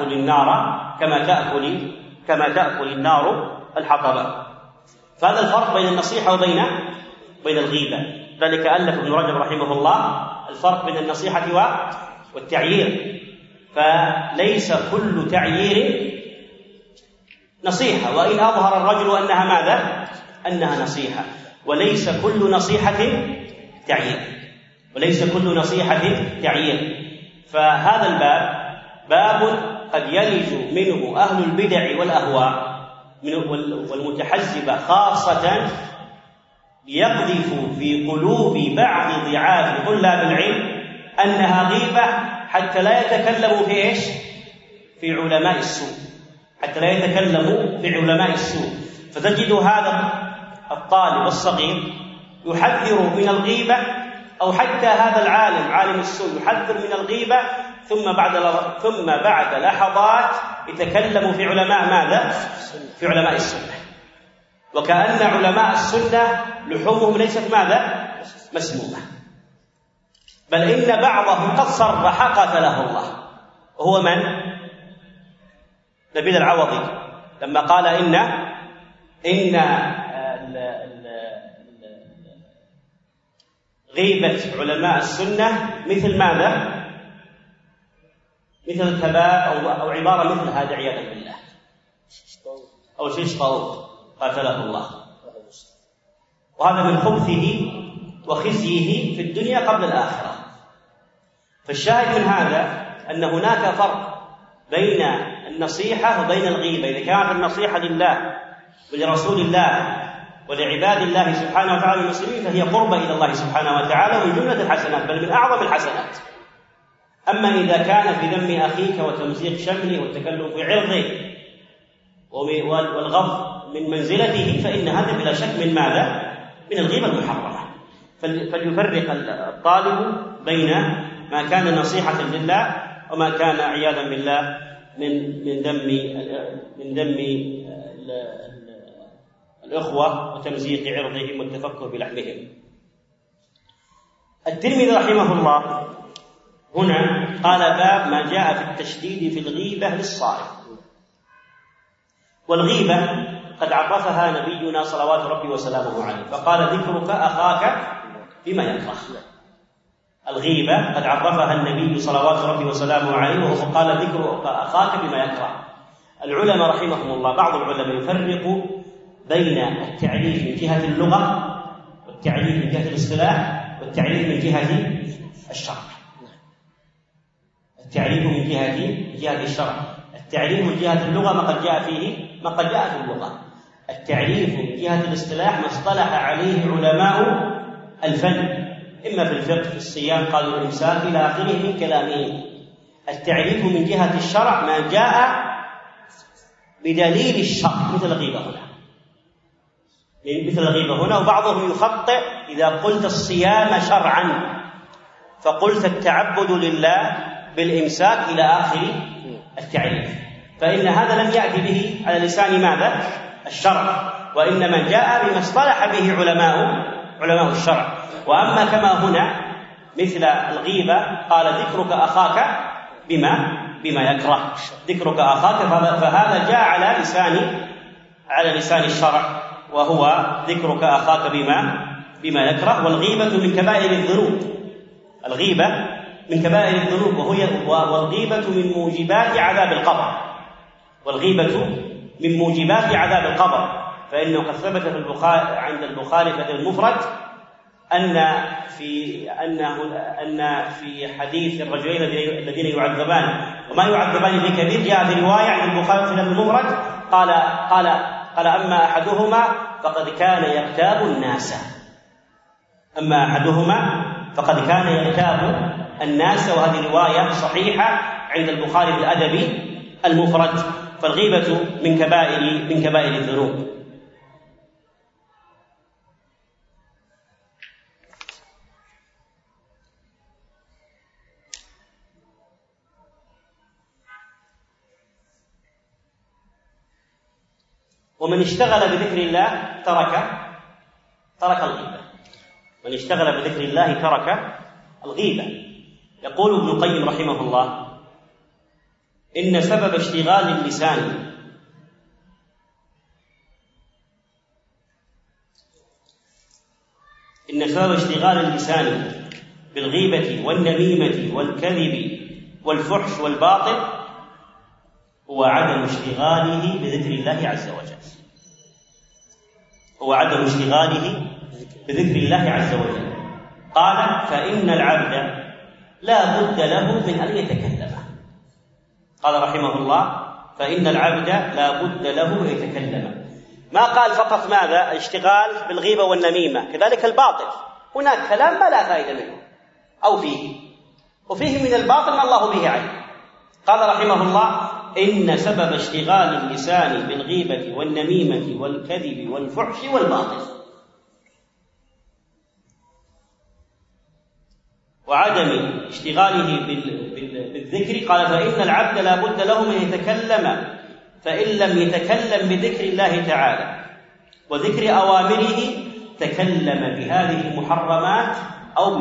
S2: كما تأكل النار الحطب. فهذا الفرق بين النصيحة وبين الغيبة. ذلك ألف ابن رجب رحمه الله الفرق بين النصيحة والتعيير، فليس كل تعيير نصيحة، وإن أظهر الرجل أنها ماذا؟ أنها نصيحة، وليس كل نصيحة تعيير. فهذا الباب باب قد يلج منه أهل البدع والأهواء والمتحزبة خاصة، يقذف في قلوب بعض ضعاف طلاب العلم أنها غيبة حتى لا يتكلموا في علماء السوء، فتجد هذا الطالب الصغير يحذر من الغيبة، أو حتى هذا العالم عالم السوء يحذر من الغيبة، ثم بعد لحظات يتكلم في علماء ماذا؟ في علماء السنة، وكأن علماء السنة لحومهم ليست ماذا؟ مسمومة، بل إن بعضهم قد صرح قتله الله، وهو من؟ نبيل العوضي لما قال إن غيبة علماء السنة مثل ماذا؟ مثل الكباب، أو عبارة مثل هذا عياذا بالله، أو شيش طاووس قاتله الله. وهذا من خبثه وخزيه في الدنيا قبل الآخرة. فالشاهد من هذا أن هناك فرق بين النصيحة وبين الغيبة. إذا كانت النصيحة لله ولرسول الله ولعباد الله سبحانه وتعالى المسلمين فهي قربة إلى الله سبحانه وتعالى ومن جملة الحسنات، بل من أعظم الحسنات. أما إذا كان في ذم أخيك وتمزيق شمله والتكلم في عرضه والغض من منزلته فإن هذا بلا شك من ماذا؟ من الغيبة المحرمة. فليفرق الطالب بين ما كان نصيحة لله وما كان عياذا بالله من دم الإخوة وتمزيق عرضهم والتفكه بلحمهم. الترمذي رحمه الله هنا قال باب ما جاء في التشديد في الغيبة للصائم. والغيبة قد عرفها نبينا صلوات ربي وسلامه عليه فقال ذكرك أخاك بما يكره. الغيبة قد عرفها النبي صلوات ربي وسلامه عليه وقال ذكرك أخاك بما يكره. العلماء رحمهم الله بعض العلماء يفرق بين التعريف من جهة اللغة والتعريف من جهة الاصطلاح والتعريف من جهة الشرع. التعريف من جهة الشرع، التعريف من جهة اللغة ما قد جاء في اللغة، التعريف من جهة الاصطلاح ما اصطلح عليه علماء الفن إما في الفقه في الصيام قالوا الإمساك إلى آخره من كلامهم. التعريف من جهة الشرع ما جاء بدليل الشرع مثل الغيبة هنا. وبعضهم يخطئ إذا قلت الصيام شرعا فقلت التعبد لله بالإمساك إلى آخر التعريف، فإن هذا لم يأتي به على لسان ماذا؟ الشرع، وإنما جاء بما اصطلح به علماء الشرع. وأما كما هنا مثل الغيبة قال ذكرك أخاك بما يكره، ذكرك أخاك، فهذا جاء على لسان الشرع وهو ذكرك أخاك بما يكره. والغيبة من كبائر الذنوب، الغيبة من كبائر الذنوب والغيبة من موجبات عذاب القبر، فإنه قد ثبت في البخاري عند البخاري في المفرد أن في حديث الرجلين الذين يعذبان وما يعذبان في كبير جاء في رواية عند البخاري في المفرد قال أما أحدهما فقد كان يغتاب الناس، وهذه رواية صحيحة عند البخاري في المفرد، فالغيبة من كبائر الذنوب. ومن اشتغل بذكر الله ترك الغيبة. من اشتغل بذكر الله ترك الغيبة. يقول ابن القيم رحمه الله: إن سبب اشتغال اللسان بالغيبة والنميمة والكذب والفحش والباطل هو عدم اشتغاله بذكر الله عز وجل. قال: فإن العبد لا بد له من أن يتكلم. قال رحمه الله: فإن العبد لا بد له أن يتكلم. ما قال فقط ماذا؟ الاشتغال بالغيبة والنميمة، كذلك الباطل، هناك كلام ما لا فائدة منه أو وفيه من الباطل ما الله به علم. قال رحمه الله: إن سبب اشتغال اللسان بالغيبة والنميمة والكذب والفحش والباطل وعدم اشتغاله بالذكر، قال: فإن العبد لا بد له من يتكلم، فإن لم يتكلم بذكر الله تعالى وذكر أوامره تكلم بهذه المحرمات أو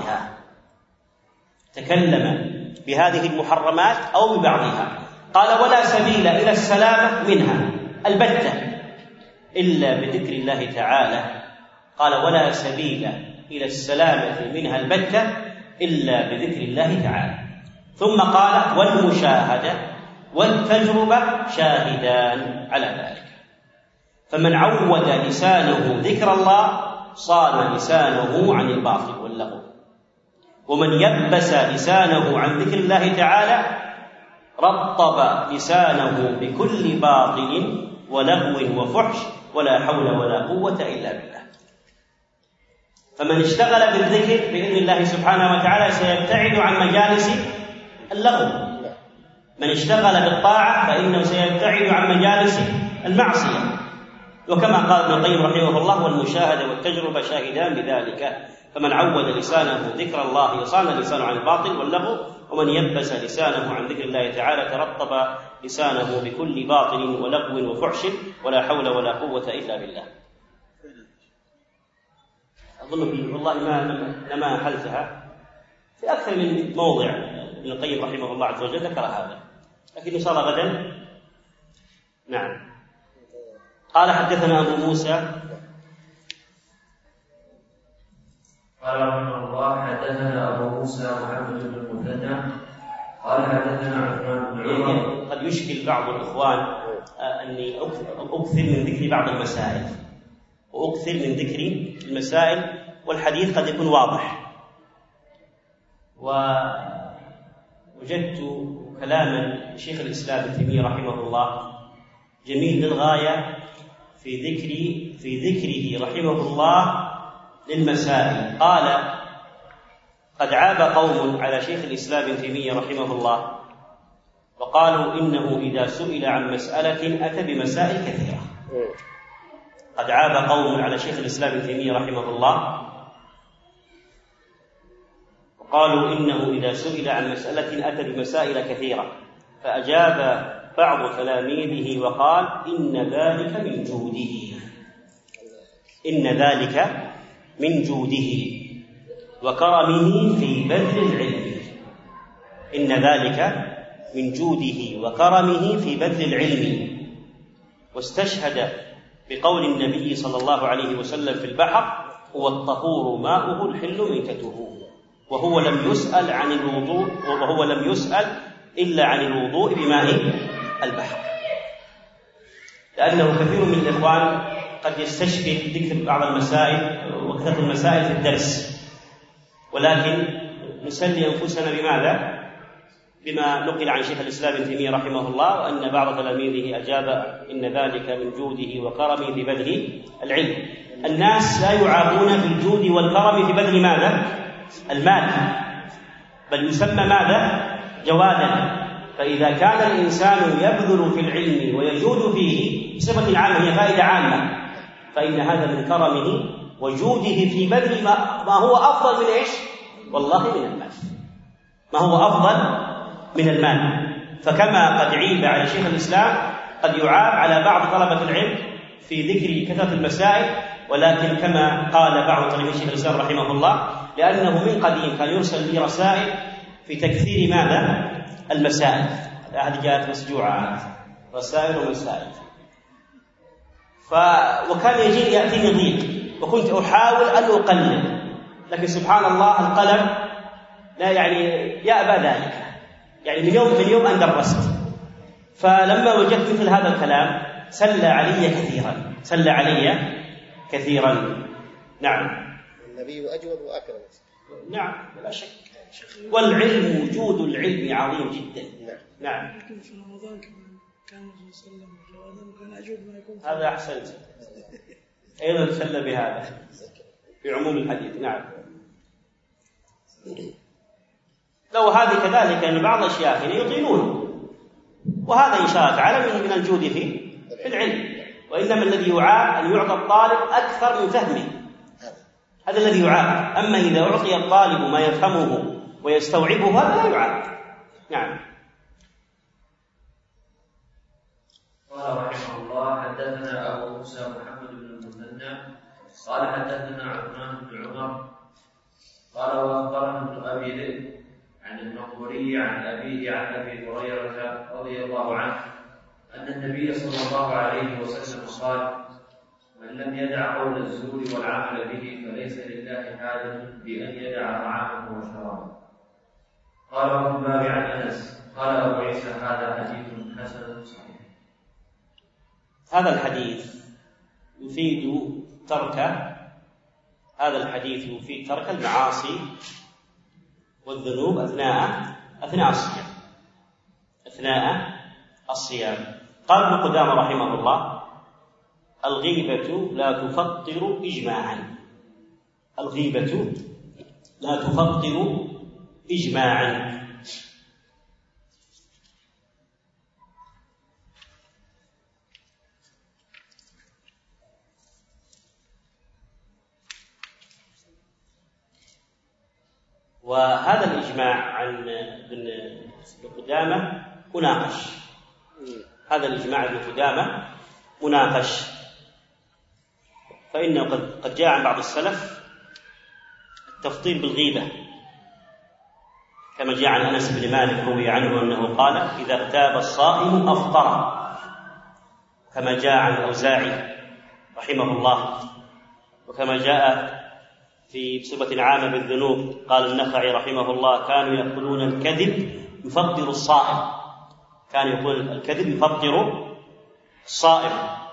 S2: ببعضها. قال: ولا سبيل إلى السلامة منها البتة إلا بذكر الله تعالى. قال: ولا سبيل إلى السلامة منها البتة إلا بذكر الله تعالى. ثم قال: والمشاهدة والتجربة شاهدان على ذلك. فمن عود لسانه ذكر الله صان لسانه عن الباطل واللغو، ومن يبس لسانه عن ذكر الله تعالى رطب لسانه بكل باطل ولغو وفحش ولا حول ولا قوة إلا بالله. فمن اشتغل بالذكر بإذن الله سبحانه وتعالى سيبتعد عن مجالس اللغو. من اشتغل بالطاعة فإنه سيبتعد عن مجالس المعصية. وكما قال ابن القيم رحمه الله: والمشاهدة والتجربة شاهدان بذلك. فمن عود لسانه ذكر الله يصان لسانه عن الباطل واللغو، ومن يبس لسانه عن ذكر الله تعالى ترطب لسانه بكل باطل ولغو وفحش ولا حول ولا قوة إلا بالله. أظن والله لما أحلتها في أكثر من موضع ابن القيم رحمه الله عز وجل ذكر هذا، لكن إن شاء الله غدا. نعم. قال: حدثنا أبو موسى.
S3: قال رحمه الله: حدثنا أبو موسى محمد بن المثنى قال: حدثنا عثمان بن عمر.
S2: قد يشكل بعض الإخوان أني أكثر من ذكر بعض المسائل وأكثر من ذكر المسائل، والحديث قد يكون واضح. ووجدت كلاما شيخ الإسلام ابن تيمية رحمه الله جميل للغاية في ذكره رحمه الله للمسائل. قال: قد عاب قوم على شيخ الإسلام ابن تيمية رحمه الله وقالوا إنه إذا سئل عن مسألة أتى بمسائل كثيرة. قد عاب قوم على شيخ الإسلام ابن تيمية رحمه الله وقالوا إنه إذا سئل عن مسألة أتى بمسائل كثيرة، فأجاب بعض تلاميذه وقال: إن ذلك من جوده وكرمه في بذل العلم. إن ذلك من جوده وكرمه في بذل العلم. واستشهد بقول النبي صلى الله عليه وسلم في البحر: هو الطهور ماؤه الحل ميتته. وهو لم يسأل إلا عن الوضوء بماء البحر. لأنه كثير من الإخوان قد يستشكل ذكر بعض المسائل وكثرة المسائل في الدرس، ولكن نسلي أنفسنا بماذا؟ بما نقل عن شيخ الإسلام ابن تيمية رحمه الله، وأن بعض تلاميذه أجاب: إن ذلك من جوده وكرمه في بذل العلم. الناس لا يعابون بالجود والكرم في بذل ماذا؟ المال، بل يسمى ماذا؟ جوادا. فإذا كان الإنسان يبذل في العلم ويجود فيه بصفة عامة، هي فائدة عامة، فإن هذا من كرمه وجوده في بذل ما هو أفضل من إيش؟ والله من المال، ما هو أفضل من المال. فكما قد عيب على شيخ الإسلام قد يعاب على بعض طلبة العلم في ذكر كثرة المسائل، ولكن كما قال بعض طلبة شيخ الإسلام رحمه الله لأنه من قديم كان يرسل لي رسائل في تكثير ماذا؟ المسائل. هذه جاءت مسجوعة، رسائل ومسائل. وكان يأتيني ضيق وكنت أحاول أن أقلل، لكن سبحان الله القلم لا يأبى ذلك، من يوم أن درست. فلما وجدت مثل هذا الكلام سل علي كثيرا. نعم،
S5: النبي أجود وأكرم.
S2: نعم بلا شك، والعلم وجود العلم عظيم جدا. نعم.
S4: لكن في رمضان كان الرسول صلى الله عليه وسلم كان أجود ما يكون.
S2: هذا أحسنت، أيضا سل بهذا في عموم الحديث. نعم. لو هذه كذلك أن بعض الأشياء يطيلون، وهذا إن شاء الله تعالى من الجود في العلم. وإنما الذي يعاب أن يعطى الطالب أكثر من فهمه، هذا الذي يعاب. أما إذا أعطي الطالب ما يفهمه ويستوعبه هذا لا يعاب. نعم.
S3: قال رحمه الله: حدثنا أبو موسى محمد بن المثنى قال حدثنا عثمان بن عمر قال وأخبرنا ابن أبي ذئب عن المقبوري عن أبيه عن أبي هريرة رضي الله عنه أن النبي صلى الله عليه وسلم قال: من لم يدع قول الزور والعمل به فليس لله حاجة بأن يدع طعامه وشرابه. قال وفي الباب عن أنس قال أبو عيسى: هذا حديث حسن صحيح.
S2: هذا الحديث يفيد ترك المعاصي والذنوب أثناء الصيام. قال ابن قدامة رحمه الله: الغيبة لا تفطر إجماعا. وهذا الإجماع عن ابن قدامة مناقش، فإنه قد جاء عن بعض السلف التفطير بالغيبة، كما جاء عن أنس بن مالك روي عنه أنه قال: إذا اغتاب الصائم أفطر، كما جاء عن الأوزاعي رحمه الله، وكما جاء في بصفة عامة بالذنوب قال النخعي رحمه الله: كانوا يقولون الكذب يفطر الصائم.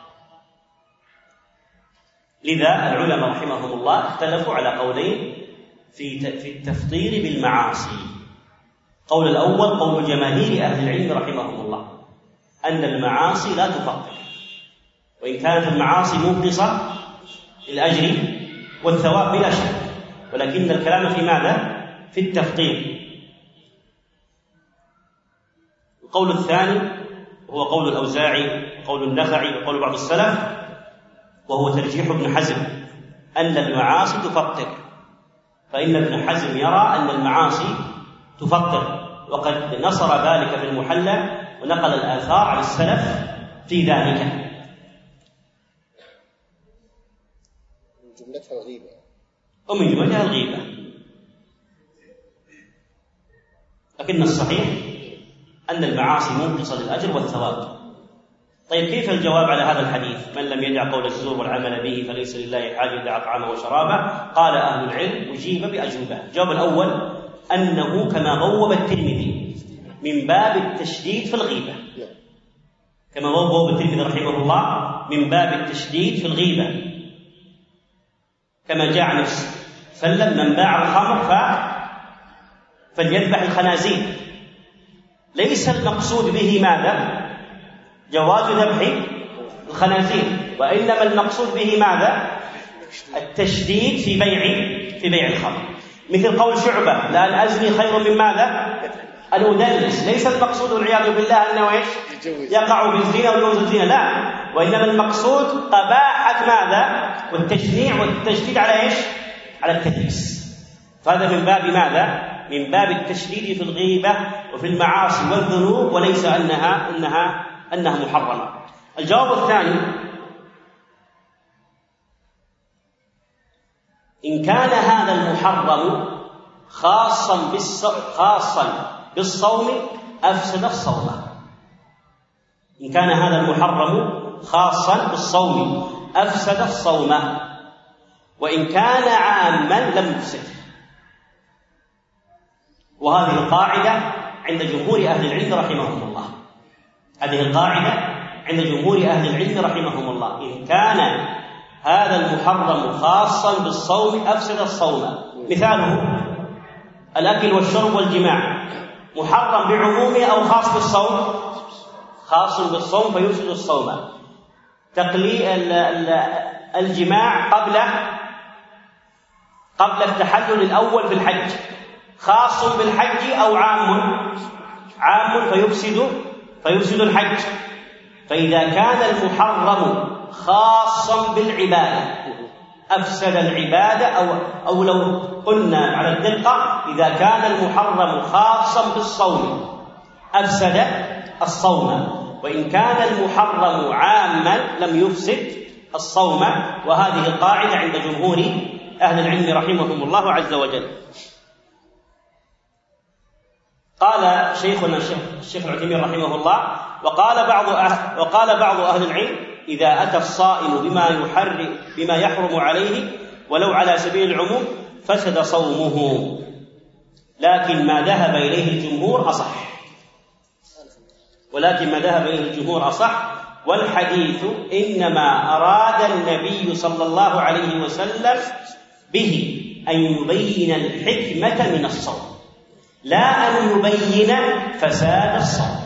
S2: لذا العلماء رحمهم الله اختلفوا على قولين في التفطير بالمعاصي. قول الأول قول جماهير أهل العلم رحمهم الله أن المعاصي لا تفطر، وإن كانت المعاصي منقصة للأجر والثواب بلا شك، ولكن الكلام في ماذا؟ في التفطير. القول الثاني هو قول الأوزاعي، قول النخعي، وقول بعض السلف، وهو ترجيح ابن حزم أن المعاصي تفطر، فإن ابن حزم يرى أن المعاصي تفطر، وقد نصر ذلك في المحلى ونقل الآثار عن السلف في ذلك.
S5: من جملتها الغيبة،
S2: ومن جملتها الغيبة، لكن الصحيح أن المعاصي منقصة للأجر والثواب. طيب كيف الجواب على هذا الحديث؟ من لم يدع قول الزور والعمل به فليس لله حاجة يدع طعامه وشرابه. قال أهل العلم أجيب بأجوبة. الجواب الأول أنه كما بوب الترمذي من باب التشديد في الغيبة، كما بوب الترمذي رحمه الله من باب التشديد في الغيبة، كما جاء عن سلم: من باع الخمر فليذبح الخنازير. ليس المقصود به ماذا؟ جواز ذبح الخنازير، وإنما المقصود به ماذا؟ التشديد في بيع الخمر. مثل قول شعبة: لأن أزني خير من ماذا؟ الأدلس، ليس المقصود والعياذ بالله أنه إيش؟ يقع بالزنا ويجوز الزنا، لا، وإنما المقصود قباحة ماذا؟ والتشنيع والتشديد على إيش؟ على التدليس. فهذا من باب ماذا؟ من باب التشديد في الغيبة وفي المعاصي والذنوب، وليس أنها محرمة. الجواب الثاني: إن كان هذا المحرم خاصا بالصوم أفسد الصوم. إن كان هذا المحرم خاصا بالصوم أفسد الصوم، وإن كان عاما لم يفسد. وهذه القاعدة عند جمهور أهل العلم رحمهم الله. هذه القاعدة عند جمهور أهل العلم رحمهم الله: إن كان هذا المحرم خاصا بالصوم أفسد الصوم. مثاله الأكل والشرب والجماع، محرم بعمومه أو خاص بالصوم؟ خاص بالصوم فيفسد الصوم. الجماع قبل التحلل الأول في الحج خاص بالحج أو عام فيفسد الحج. فإذا كان المحرم خاصا بالعبادة أفسد العبادة، أو لو قلنا على الدقة إذا كان المحرم خاصا بالصوم أفسد الصوم، وإن كان المحرم عاما لم يفسد الصوم. وهذه القاعدة عند جمهور أهل العلم رحمهم الله عز وجل. قال شيخنا الشيخ العثيمين رحمه الله: وقال بعض أهل العلم: إذا أتى الصائم بما يحرم عليه ولو على سبيل العموم فسد صومه، لكن ما ذهب إليه الجمهور أصح. والحديث إنما أراد النبي صلى الله عليه وسلم به أن يبين الحكمة من الصوم، لا أن يبين فساد الصوم.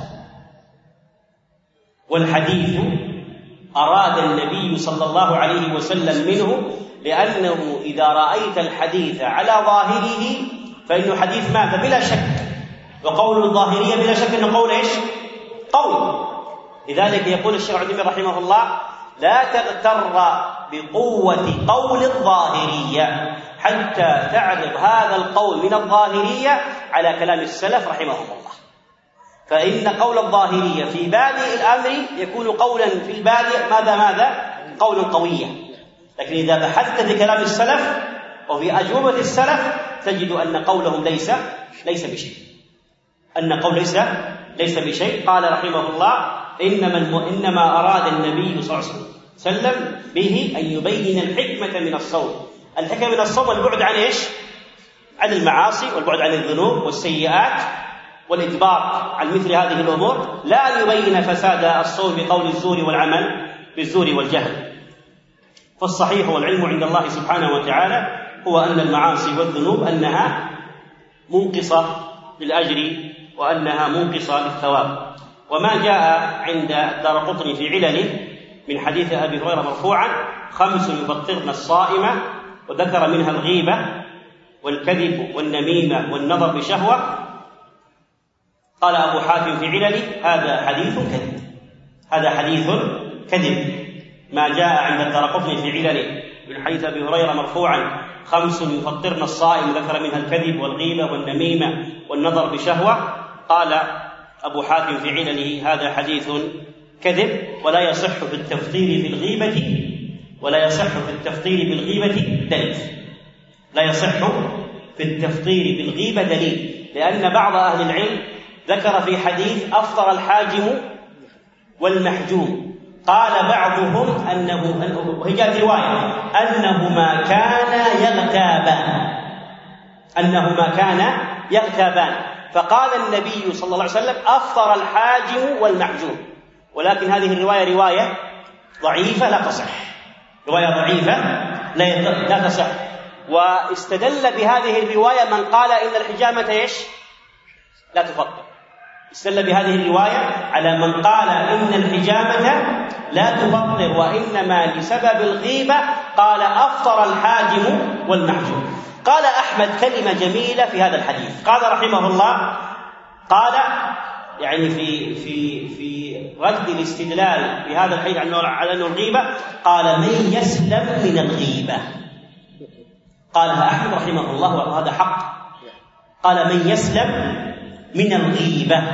S2: والحديث أراد النبي صلى الله عليه وسلم منه، لأنه إذا رأيت الحديث على ظاهره فإنه حديث ماذا؟ بلا شك. وقول الظاهرية بلا شك أنه قول إيش؟ قول. لذلك يقول الشيخ عثيمين رحمه الله: لا تغتر بقوة قول الظاهرية حتى تعرض هذا القول من الظاهرية على كلام السلف رحمهم الله. فإن قول الظاهرية في بادئ الأمر يكون قولا في البادئ ماذا؟ قولا قويا. لكن إذا بحثت في كلام السلف وفي أجوبة السلف تجد أن قولهم ليس بشيء. ليس بشيء. قال رحمه الله: إنما أراد النبي صلى الله عليه وسلم به أن يبين الحكمة من الصوم. الحكمة من الصوم البعد عن إيش؟ عن المعاصي والبعد عن الذنوب والسيئات والإجبار عن مثل هذه الأمور، لا أن يبين فساد الصوم بقول الزور والعمل بالزور والجهل. فالصحيح والعلم عند الله سبحانه وتعالى هو أن المعاصي والذنوب أنها منقصة للأجر وأنها منقصة للثواب. وما جاء عند الدارقطني في علله من حديث أبي هريرة مرفوعا: 5 يفطرن الصائم، وذكر منها الغيبة والكذب والنميمة والنظر بشهوة. قال أبو حاتم في علله: هذا حديث كذب. ما جاء عند الدارقطني في علله من حديث أبي هريرة مرفوعا: 5 يفطرن الصائم، ذكر منها الكذب والغيبة والنميمة والنظر بشهوة. قال أبو حاتم في علله: هذا حديث كذب، ولا يصح في التفطير بالغيبة دليل. لا يصح في التفطير بالغيبة دليل، لأن بعض أهل العلم ذكر في حديث أفطر الحاجم والمحجوم، قال بعضهم وهي جاءت رواية أنهما كان يغتابان، فقال النبي صلى الله عليه وسلم: أفطر الحاجم والمحجوم. ولكن هذه الرواية رواية ضعيفة لا تصح، لا تصح. واستدل بهذه الرواية من قال إن الحجامة لا تفطر. استدل بهذه الرواية على من قال إن الحجامة لا تفطر وإنما لسبب الغيبة، قال أفطر الحاجم والمحجوم. قال أحمد كلمة جميلة في هذا الحديث، قال رحمه الله: قال يعني في رد الاستدلال بهذا الحديث على أنه الغيبة، قال من يسلم من الغيبة، قالها أحمد رحمه الله وهذا حق، قال من يسلم من الغيبة،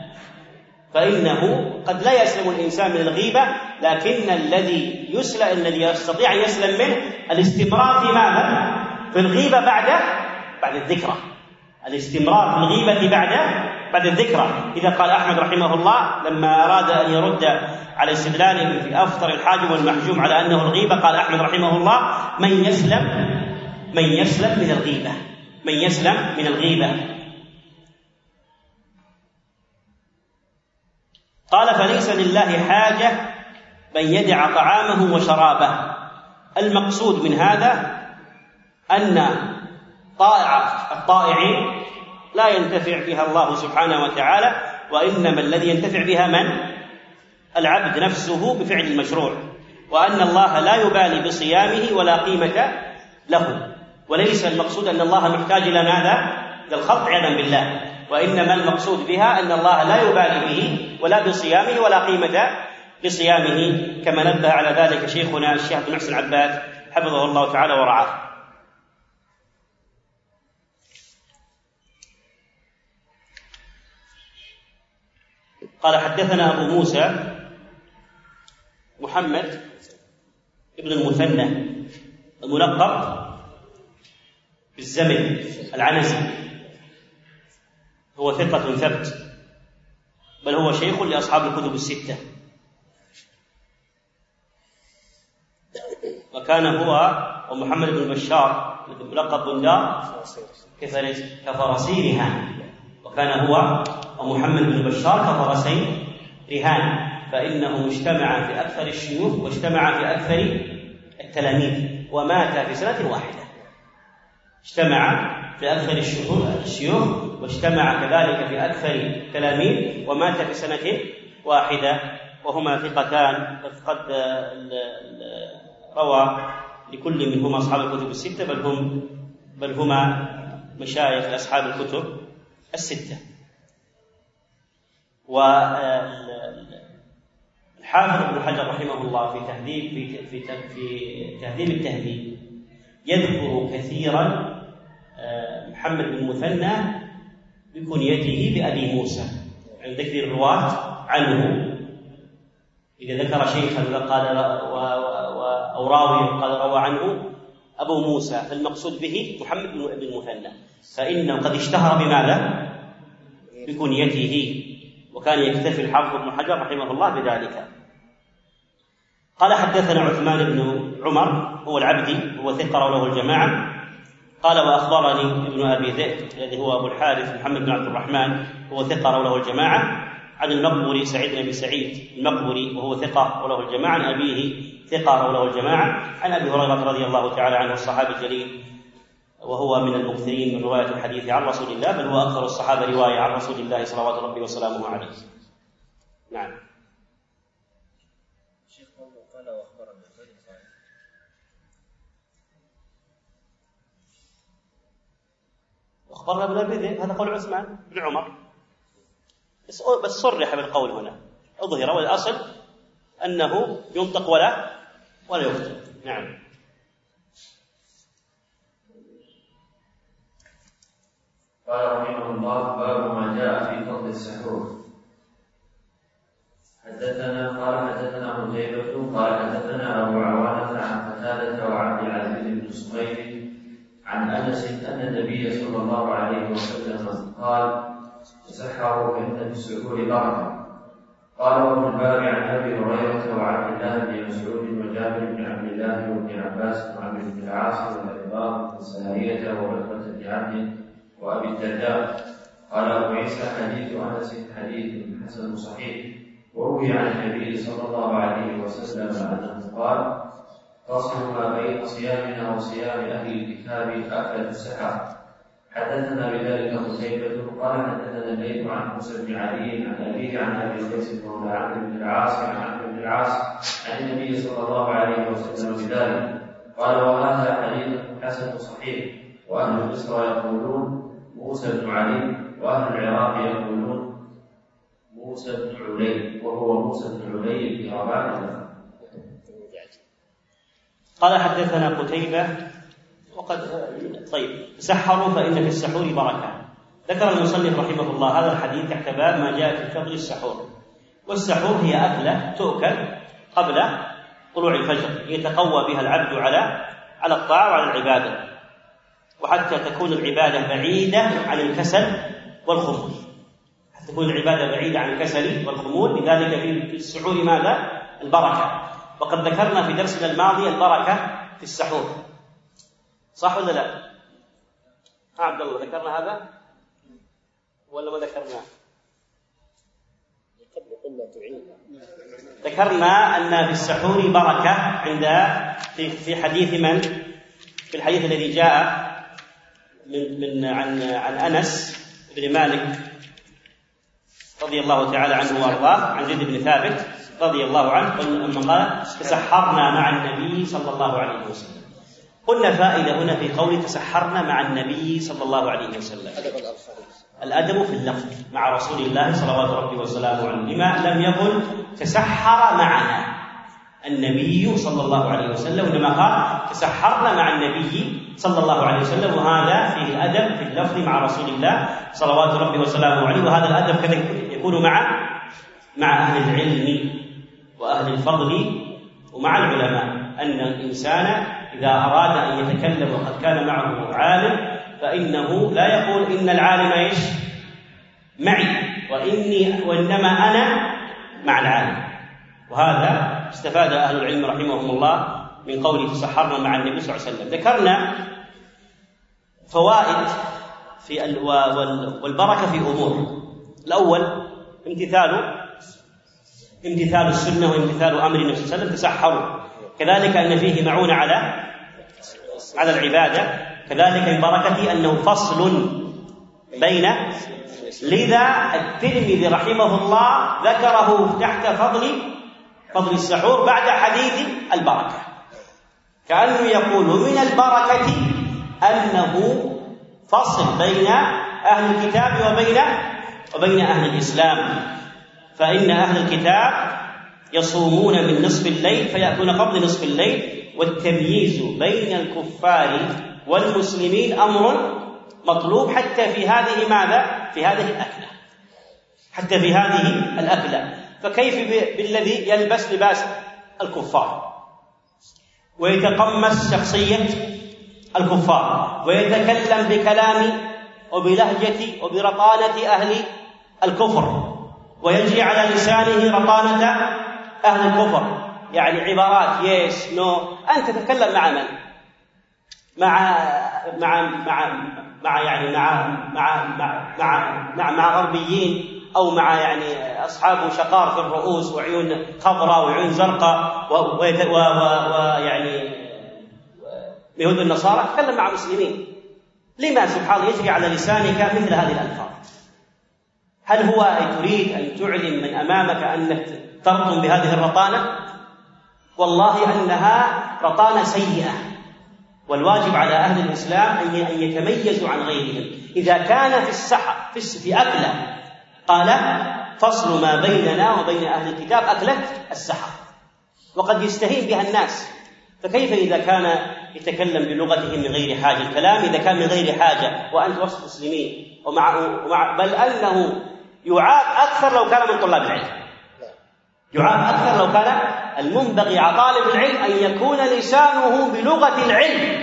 S2: فإنه قد لا يسلم الإنسان من الغيبة، لكن الذي يستطيع أن يسلم منه الاستمرار في ماذا؟ في الغيبة بعد الذكرى، الاستمرار في الغيبة بعد الذكرى. إذا قال أحمد رحمه الله لما أراد أن يرد على استدلاله في أفطر الحاجب والمحجوم على أنه الغيبة، قال أحمد رحمه الله من يسلم من الغيبة، من يسلم من الغيبة. قال فليس لله حاجة من يدع طعامه وشرابه. المقصود من هذا أن الطائعين لا ينتفع بها الله سبحانه وتعالى، وإنما الذي ينتفع بها من؟ العبد نفسه بفعل المشروع، وأن الله لا يبالي بصيامه ولا قيمة له. وليس المقصود أن الله محتاج إلى ماذا؟ إلى الخلق عياذا بالله، وإنما المقصود بها أن الله لا يبالي به ولا بصيامه ولا قيمة لصيامه، كما نبه على ذلك شيخنا الشيخ بن محسن العباد حفظه الله تعالى ورعاه. قال حدثنا أبو موسى محمد ابن المثنى الملقب بالزمن العنزي، هو ثقة ثبت، بل هو شيخ لأصحاب الكتب الستة، وكان هو ومحمد بن بشار ملقب بندار كفرسي رهان، وكان هو ومحمد بن بشار كفرسي رهان، فإنه اجتمع في أكثر الشيوخ واجتمع في أكثر التلاميذ، ومات في سنة واحدة. اجتمع في أكثر الشيوخ واجتمع كذلك في أكثر التلاميذ، ومات في سنة واحدة، وهما ثقتان قد روى لكل منهما أصحاب الكتب الستة، بل هما مشايخ أصحاب الكتب الستة. والحافظ ابن حجر رحمه الله في تهذيب التهذيب يذكر كثيرا محمد بن المثنى بكنيته بأبي موسى عند ذكر الرواة عنه. إذا ذكر شيخا قال أو راوي قال روى عنه أبو موسى، فالمقصود به محمد بن المثنى، فإنه قد اشتهر بماذا؟ بكنيته، وكان يكتفي الحافظ ابن حجر رحمه الله بذلك. قال حدثنا عثمان بن عمر هو العبدي، هو ثقة رواه الجماعة. قال وأخبرني ابن أبي ذئب الذي هو أبو الحارث محمد بن عبد الرحمن، هو ثقة رواه الجماعة، عن المقبري سعيد بن أبي سعيد المقبري وهو ثقة رواه الجماعة، عن أبيه ثقة رواه الجماعة، عن أبي هريرة رضي الله تعالى عنه الصحابي الجليل، وهو من المكثرين من رواية الحديث عن رسول الله، بل هو أكثر الصحابة رواية عن رسول الله صلوات ربي وسلامه عليه. نعم.
S3: شيخ قال وأخبرنا
S2: أخبرنا ابن أبي ذئب، هذا قول عثمان بن عمر، بس صرح بالقول هنا، أظهر، والأصل أنه ينطق ولا يكتب. نعم.
S3: قال رحمه الله باب ما جاء في فضل السحور. حدثنا قتيبة قال حدثنا أبو عوانة عن قتادة وعبد العزيز بن سمير عن أنس أن النبي صلى الله عليه وسلم قال تسحروا فإن في السحور بركة. قال وابن الباب عن أبي هريرة وعبد الله بن مسعود وجابر بن عبد الله وابن عباس وعمرو بن العاص والإمام بن سارية وعتبة بن عبد وأبي الدرداء. قال أبو عيسى حديث أنس حديث حسن صحيح، وروي عن النبي صلى الله عليه وسلم أنه قال فصل ما بين صيامنا وصيام أهل الكتاب أكلة السحر. حدثنا بذلك قتيبة قال حدثنا الليث عن موسى بن علي عن أبيه عن أبي قيس مولى عمرو بن العاص عن عمرو بن العاص عن النبي صلى الله عليه وسلم بذلك. قال وهذا حديث حسن صحيح. وأهل مصر يقولون موسى بن علي وأهل العراق يقولون موسى بن علي، وهو موسى بن علي في رباط.
S2: قال حدثنا قتيبة وقد تسحروا فإن في السحور بركة. ذكر المصنف رحمه الله هذا الحديث تحت باب ما جاء في فضل السحور. والسحور هي أكلة تؤكل قبل طلوع الفجر يتقوى بها العبد على الطاعة وعلى العبادة، وحتى تكون العبادة بعيدة عن الكسل والخمول. حتى تكون العبادة بعيدة عن الكسل والخمول. لذلك في السحور ماذا؟ البركة. وقد ذكرنا في درسنا الماضي البركة في السحور، صح ولا لا؟ عبد الله ذكرنا هذا ولا ما ذكرناه؟ ذكرنا أن في السحور بركة عند في حديث من؟ في الحديث الذي جاء عن أنس بن مالك رضي الله تعالى عنه وارضاه، عن زيد بن ثابت رضي الله عنه لما قال تسحرنا مع النبي صلى الله عليه وسلم. قلنا فائدة هنا في قول تسحرنا مع النبي صلى الله عليه وسلم، الأدب في اللفظ مع رسول الله صلوات ربي وسلامه عليه، لما لم يقل تسحر معنا النبي صلى الله عليه وسلم، إنما قال تسحرنا مع النبي صلى الله عليه وسلم، وهذا فيه الأدب في اللفظ مع رسول الله صلوات ربي وسلامه عليه. وهذا الأدب كذلك يكون مع أهل العلم وأهل الفضل ومع العلماء، أن الإنسان إذا أراد أن يتكلم وقد كان معه عالم فإنه لا يقول إن العالم معي وإنما أنا مع العالم. وهذا استفاد أهل العلم رحمهم الله من قوله تسحرنا مع النبي صلى الله عليه وسلم. ذكرنا فوائد والبركة في أمور. الأول امتثال السنة وامتثال أمر النبي صلى الله عليه وسلم، تسحروا. كذلك أن فيه معونة على العبادة. كذلك من بركته أنه فصل بين، لذا الترمذي رحمه الله ذكره تحت فضل السحور بعد حديث البركة، كأنه يقول من البركة أنه فصل بين أهل الكتاب وبين أهل الإسلام، فإن أهل الكتاب يصومون من نصف الليل فيأتون قبل نصف الليل، والتمييز بين الكفار والمسلمين أمر مطلوب حتى في هذه الأكلة. فكيف بالذي يلبس لباس الكفار ويتقمص شخصية الكفار ويتكلم بكلام وبلهجة وبرطانة أهل الكفر ويجري على لسانه رطانة أهل الكفر، يعني عبارات يس نو. أنت تتكلم مع من؟ مع غربيين أو مع يعني أصحاب شقار في الرؤوس وعيون خضراء وعيون زرقاء ويعني يهود النصارى. تكلم مع مسلمين. لما سبحان الله يجري على لسانك مثل هذه الألفاظ؟ هل هو تريد أن تعلم من أمامك أنك ترطم بهذه الرطانة؟ والله أنها رطانة سيئة، والواجب على أهل الإسلام أن يتميزوا عن غيرهم. إذا كان في السحر في أكلة قال فصل ما بيننا وبين أهل الكتاب أكلة السحر، وقد يستهين بها الناس، فكيف إذا كان يتكلم بلغتهم من غير حاجة؟ الكلام إذا كان من غير حاجة وأنت وسط مسلمين بل أنه يعاب أكثر لو كان من طلاب العلم، يعاب أكثر لو كان المنبغي على طالب العلم أن يكون لسانه بلغة العلم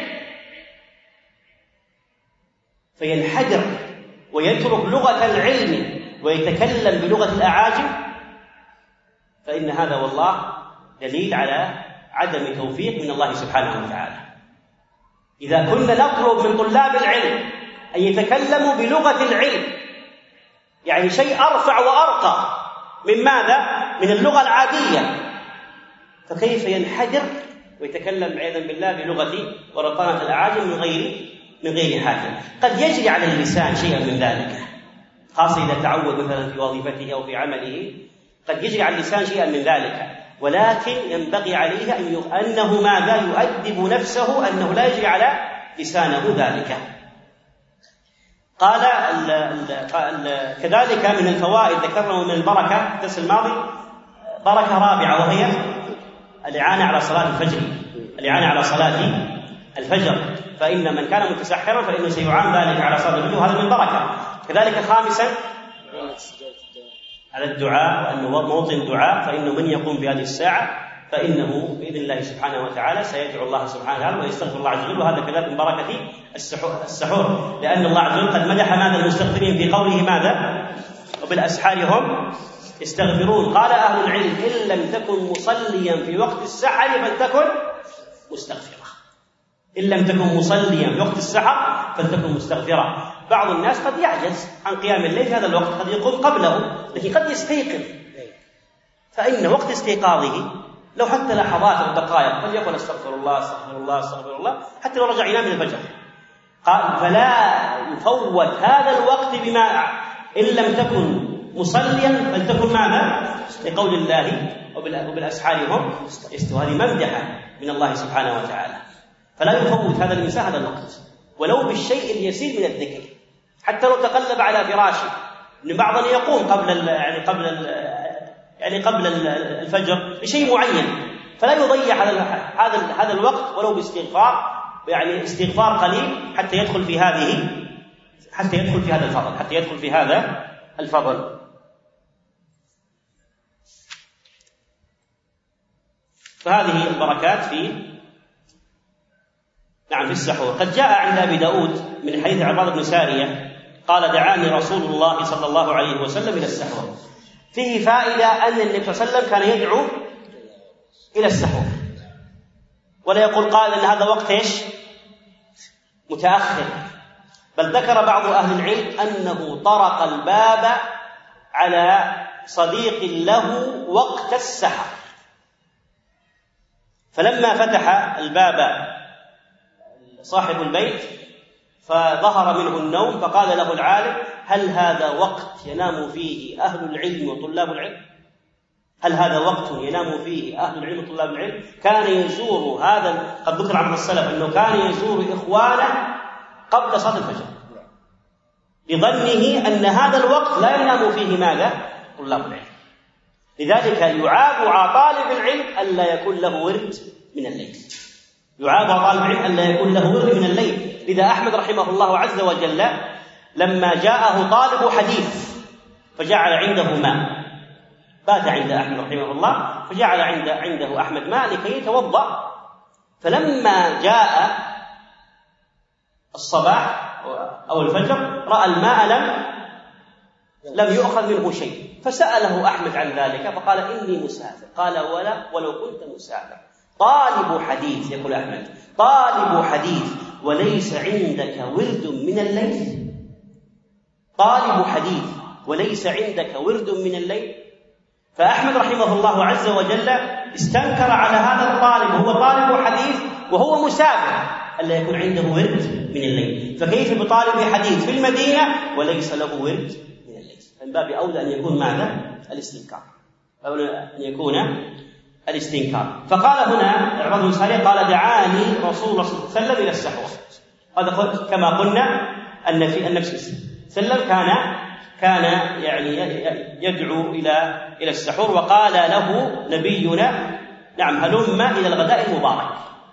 S2: فينحدر ويترك لغة العلم ويتكلم بلغة الأعاجم، فإن هذا والله دليل على عدم توفيق من الله سبحانه وتعالى. إذا كنا نطلب من طلاب العلم أن يتكلموا بلغة العلم، يعني شيء أرفع وأرقى من ماذا؟ من اللغة العادية، فكيف ينحدر ويتكلم عياذا بالله بلغة ورطانة الأعاجم من غير حاجة؟ قد يجري على اللسان شيئا من ذلك، خاصة إذا تعود مثلا في وظيفته أو في عمله، قد يجري على اللسان شيئا من ذلك، ولكن ينبغي عليه أنه ماذا؟ يؤدب نفسه أنه لا يجري على لسانه ذلك. قال كذلك من الفوائد ذكرنا من البركة الدرس الماضي بركة رابعة، وهي الإعانة على صلاة الفجر، الإعانة على صلاة الفجر، فإن من كان متسحرا فإنه سيعان ذلك على صلاة الفجر، وهذا من بركة. كذلك خامسا على الدعاء، وأنه موطن دعاء، فإنه من يقوم بهذه الساعة فإنه بإذن الله سبحانه وتعالى سيدعو الله سبحانه وتعالى ويستغفر الله عز وجل، وهذا كذلك من بركة السحور، لأن الله عز وجل قد مدح ماذا المستغفرين في قوله ماذا؟ وبالأسحار هم يستغفرون. قال أهل العلم إن لم تكن مصليا في وقت السحر فلتكن مستغفرة، إن لم تكن مصليا في وقت السحر فلتكن مستغفرة. بعض الناس قد يعجز عن قيام الليل في هذا الوقت، قد يقوم قبله، لكن قد يستيقظ، فإن وقت استيقاظه لو حتى لحظات أو دقائق قد يقول استغفر الله استغفر الله استغفر الله حتى لو رجع ينام من الفجر. قال فلا يفوت هذا الوقت بما إن لم تكن مصليا فلتكن ماذا؟ لقول الله وبالأسحار هم يستغفرون، هذه ممدحة من الله سبحانه وتعالى. فلا يفوت هذا الإنسان هذا الوقت ولو بالشيء اليسير من الذكر، حتى لو تقلب على فراشه، إن بعضا يقوم قبل الفجر لشيء معين، فلا يضيع هذا الوقت ولو باستغفار، يعني استغفار قليل حتى يدخل في هذا الفضل. فهذه البركات في السحور. قد جاء عند أبي داود من حديث عباد بن سارية قال دعاني رسول الله صلى الله عليه وسلم إلى السحور. فيه فائدة أن النبي صلى الله عليه وسلم كان يدعو إلى السحور، ولا يقول قال أن هذا وقت متأخر، بل ذكر بعض أهل العلم أنه طرق الباب على صديق له وقت السحر، فلما فتح الباب صاحب البيت فظهر منه النوم، فقال له العالم هل هذا وقت ينام فيه أهل العلم وطلاب العلم؟ هل هذا وقت ينام فيه أهل العلم وطلاب العلم؟ كان يزور هذا، قد ذكر عن السلف أنه كان يزور إخوانه قبل صلاة الفجر بظنه أن هذا الوقت لا ينام فيه ماذا؟ طلاب العلم. لذلك يعاب على طالب العلم ألا يكون له ورد من الليل، يعاب على طالب العلم ألا يكون له ورد من الليل. لذا أحمد رحمه الله عز وجل لما جاءه طالب حديث فجعل عنده ماء، بات عند أحمد رحمه الله فجعل عنده أحمد ماء لكي يتوضأ، فلما جاء الصباح أو الفجر رأى الماء لم يؤخذ منه شيء، فسأله أحمد عن ذلك فقال إني مسافر. قال ولو كنت مسافر طالب حديث، يقول أحمد طالب حديث وليس عندك ورد من الليل، طالب حديث وليس عندك ورد من الليل. فأحمد رحمه الله عز وجل استنكر على هذا الطالب، هو طالب حديث وهو مسافر، ألا يكون عنده ورد من الليل، فكيف بطالب حديث في المدينة وليس له ورد من الليل؟ من باب أولى أن يكون ماذا؟ الاستنكار، أولى أن يكون الاستنكار. فقال هنا عباد بن سارية قال دعاني رسول الله صلى الله عليه وسلم إلى السحور. هذا كما قلنا أن في النبي صلى الله عليه وسلم كان يعني يدعو إلى السحور، وقال له نبينا هلم إلى الغداء المبارك،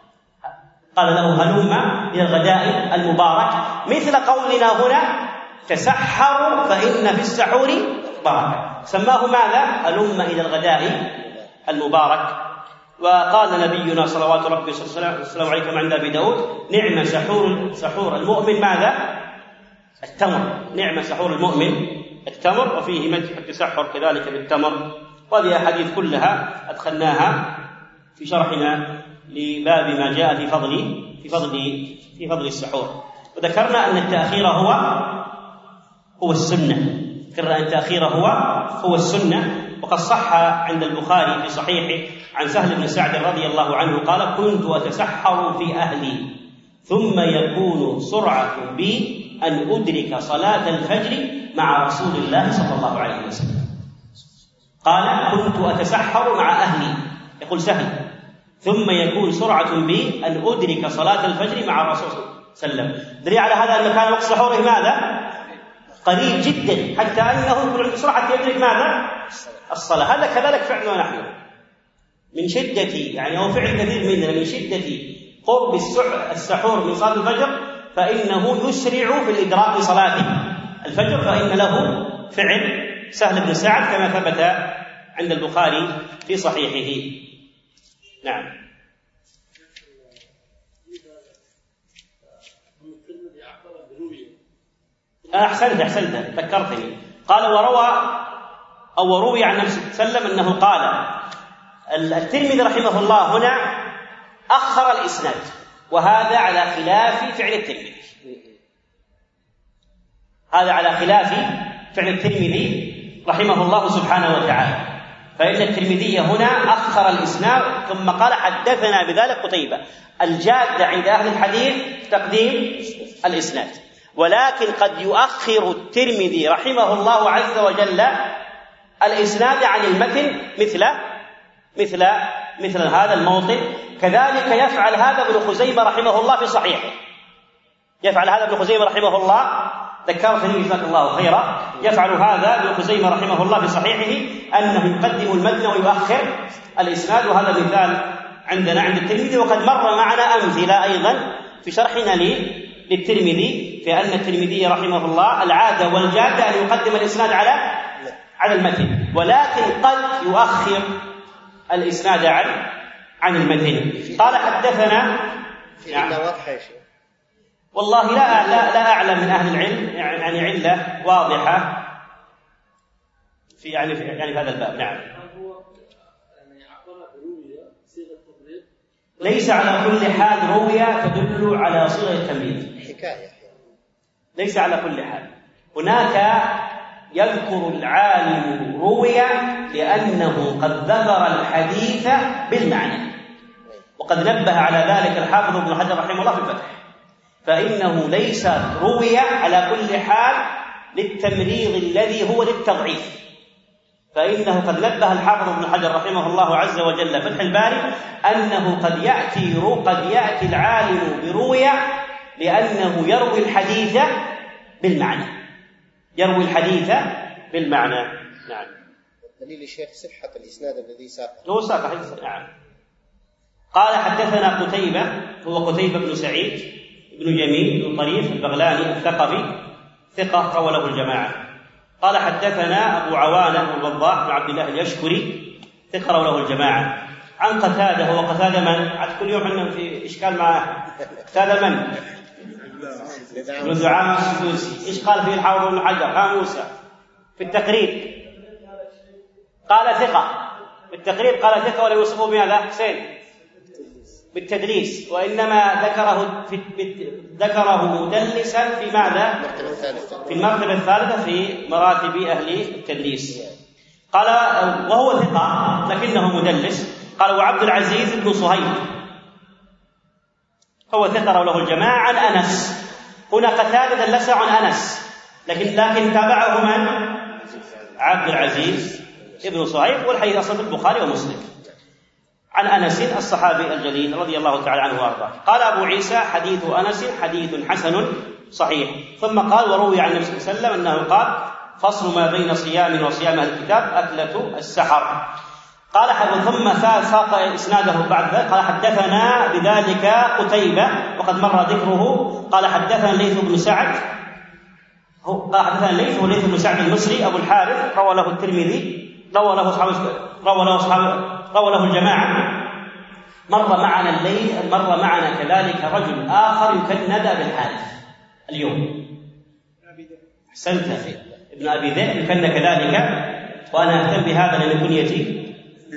S2: قال له هلم إلى الغداء المبارك، مثل قولنا هنا تسحروا فإن في السحور بركة، سماه ماذا؟ هلم إلى الغداء المبارك. وقال نبينا صلوات ربي وسلامه عليه كما عند أبي داود نعم سحور المؤمن ماذا؟ التمر، نعم سحور المؤمن التمر، وفيه مدح التسحر كذلك بالتمر. وهذه أحاديث كلها أدخلناها في شرحنا لباب ما جاء في فضل السحور. وذكرنا أن التأخير هو السنة، ذكرنا أن التأخير هو السنة. وقد صح عند البخاري في صحيحه عن سهل بن سعد رضي الله عنه قال كنت أتسحر في أهلي ثم يكون سرعة بي أن أدرك صلاة الفجر مع رسول الله صلى الله عليه وسلم. قال كنت أتسحر مع أهلي، يقول سهل، ثم يكون سرعة بي أن أدرك صلاة الفجر مع الرسول صلى الله عليه وسلم. دليل على هذا أن كان وقت سحوره ماذا؟ قريب جدا حتى أنه يكون عنده سرعة حتى يدرك ماذا؟ الصلاة. هذا كذلك فعلنا نحن من شدة، يعني هو فعل كثير مننا من شدة قرب السحور من صلاة الفجر، فإنه يسرع في الإدراك لصلاة الفجر، فإن له فعل سهل بن سعد كما ثبت عند البخاري في صحيحه. نعم. أحسنت ذكرتني. قال وروي عن النبي صلى الله عليه وسلم أنه قال. الترمذي رحمه الله هنا أخر الإسناد، وهذا على خلاف فعل الترمذي، هذا على خلاف فعل الترمذي رحمه الله سبحانه وتعالى، فإن الترمذي هنا أخر الإسناد ثم قال حدثنا بذلك قتيبة. الجادة عند أهل الحديث تقديم الإسناد، ولكن قد يؤخر الترمذي رحمه الله عز وجل الإسناد عن المتن مثل هذا الموطن. كذلك يفعل هذا ابن خزيمة رحمه الله في صحيحه، ذكرتني جزاك الله خيرا. يفعل هذا ابن خزيمة رحمه الله في صحيحه أنه يقدم المتن ويؤخر الإسناد، وهذا مثال عندنا عند الترمذي، وقد مر معنا أمثلة أيضا في شرحنا للترمذي في أن الترمذي رحمه الله العادة والجادة أن يقدم الإسناد على المتن، ولكن قد يؤخر الإسناد عن المتن. قال حدثنا والله لا أعلم من أهل العلم يعني علة واضحة في هذا الباب. نعم. ليس على كل حال روية تدل على صيغة التمريض، ليس على كل حال. هناك يذكر العالم روية لأنه قد ذكر الحديث بالمعنى، وقد نبه على ذلك الحافظ ابن حجر رحمه الله في الفتح، فإنه ليس روية على كل حال للتمريض الذي هو للتضعيف، فإنه قد نبه الحافظ ابن حجر رحمه الله عز وجل فتح الباري أنه قد يأتي العالم بروية لأنه يروي الحديث بالمعنى. نعم.
S5: دليل الشيخ صحة الإسناد الذي
S2: ساقه. نعم. قال حدثنا قتيبة، هو قتيبة بن سعيد بن جميل بن طريف البغلاني الثقفي، ثقة روى له الجماعة. قال حدثنا أبو عوانة الوضاح بن عبد الله اليشكري، ثقة روى له الجماعة. عن قتادة، هو قتادة من؟ عاد كل يوم عندنا في إشكال معه. قتادة من؟ ابن دعامة السدوسي. إيش قال فيه الحافظ ابن حجر؟ موسى في التقريب قال ثقة، في التقريب قال ثقة، ولا يوصفه بماذا؟ حسين بالتدليس، وإنما ذكره مدلسا في ماذا؟ في المرتبة الثالثة في مراتب أهل التدليس. قال وهو ثقة لكنه مدلس. قال وعبد العزيز بن صهيب هو ثقة رواه له الجماعة. عن أنس، هنا قتادة دلس عن أنس، لكن تابعه من؟ عبد العزيز بن صهيب، والحديث أصلا في البخاري ومسلم. عن أنس الصحابي الجليل رضي الله تعالى عنه وأرضاه. قال أبو عيسى حديث أنس حديث حسن صحيح. ثم قال وروي عن النبي صلى الله عليه وسلم أنه قال فصل ما بين صيام وصيام أهل الكتاب أكلة السحر. قال ثم ساق إسناده بعد ذلك. قال حدثنا بذلك قتيبة، وقد مر ذكره. قال حدثنا الليث بن سعد، وليث بن سعد المصري أبو الحارث، روى له الترمذي، روى له الجماعة. مر معنا كذلك رجل آخر يكنى بالحارث اليوم. أحسنت، ابن أبي ذئب يكنى كذلك، وأنا أهتم بهذا لأن كنيتي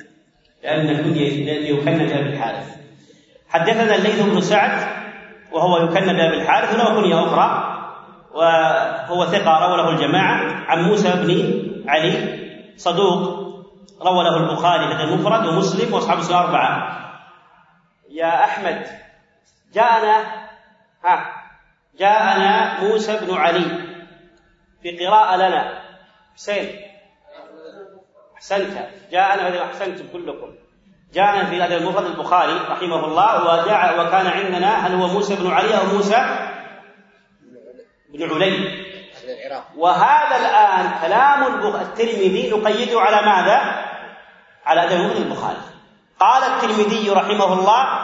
S2: يكنى بالحارث. حدثنا الليث بن سعد وهو يكنى بالحارث، له كنية أخرى وهو ثقة روى له الجماعة. عن موسى بن علي صدوق روى له البخاري في المفرد ومسلم واصحاب السنن الأربعة. يا أحمد جاءنا موسى بن علي في قراءة لنا. حسين أحسنت، جاءنا أحسنتم كلكم. جاءنا في هذا المفرد البخاري رحمه الله، وكان عندنا هل هو موسى بن علي أو موسى بن علي؟ وهذا الآن كلام الترمذي نقيده على ماذا؟ على أدب البخاري. قال الترمذي رحمه الله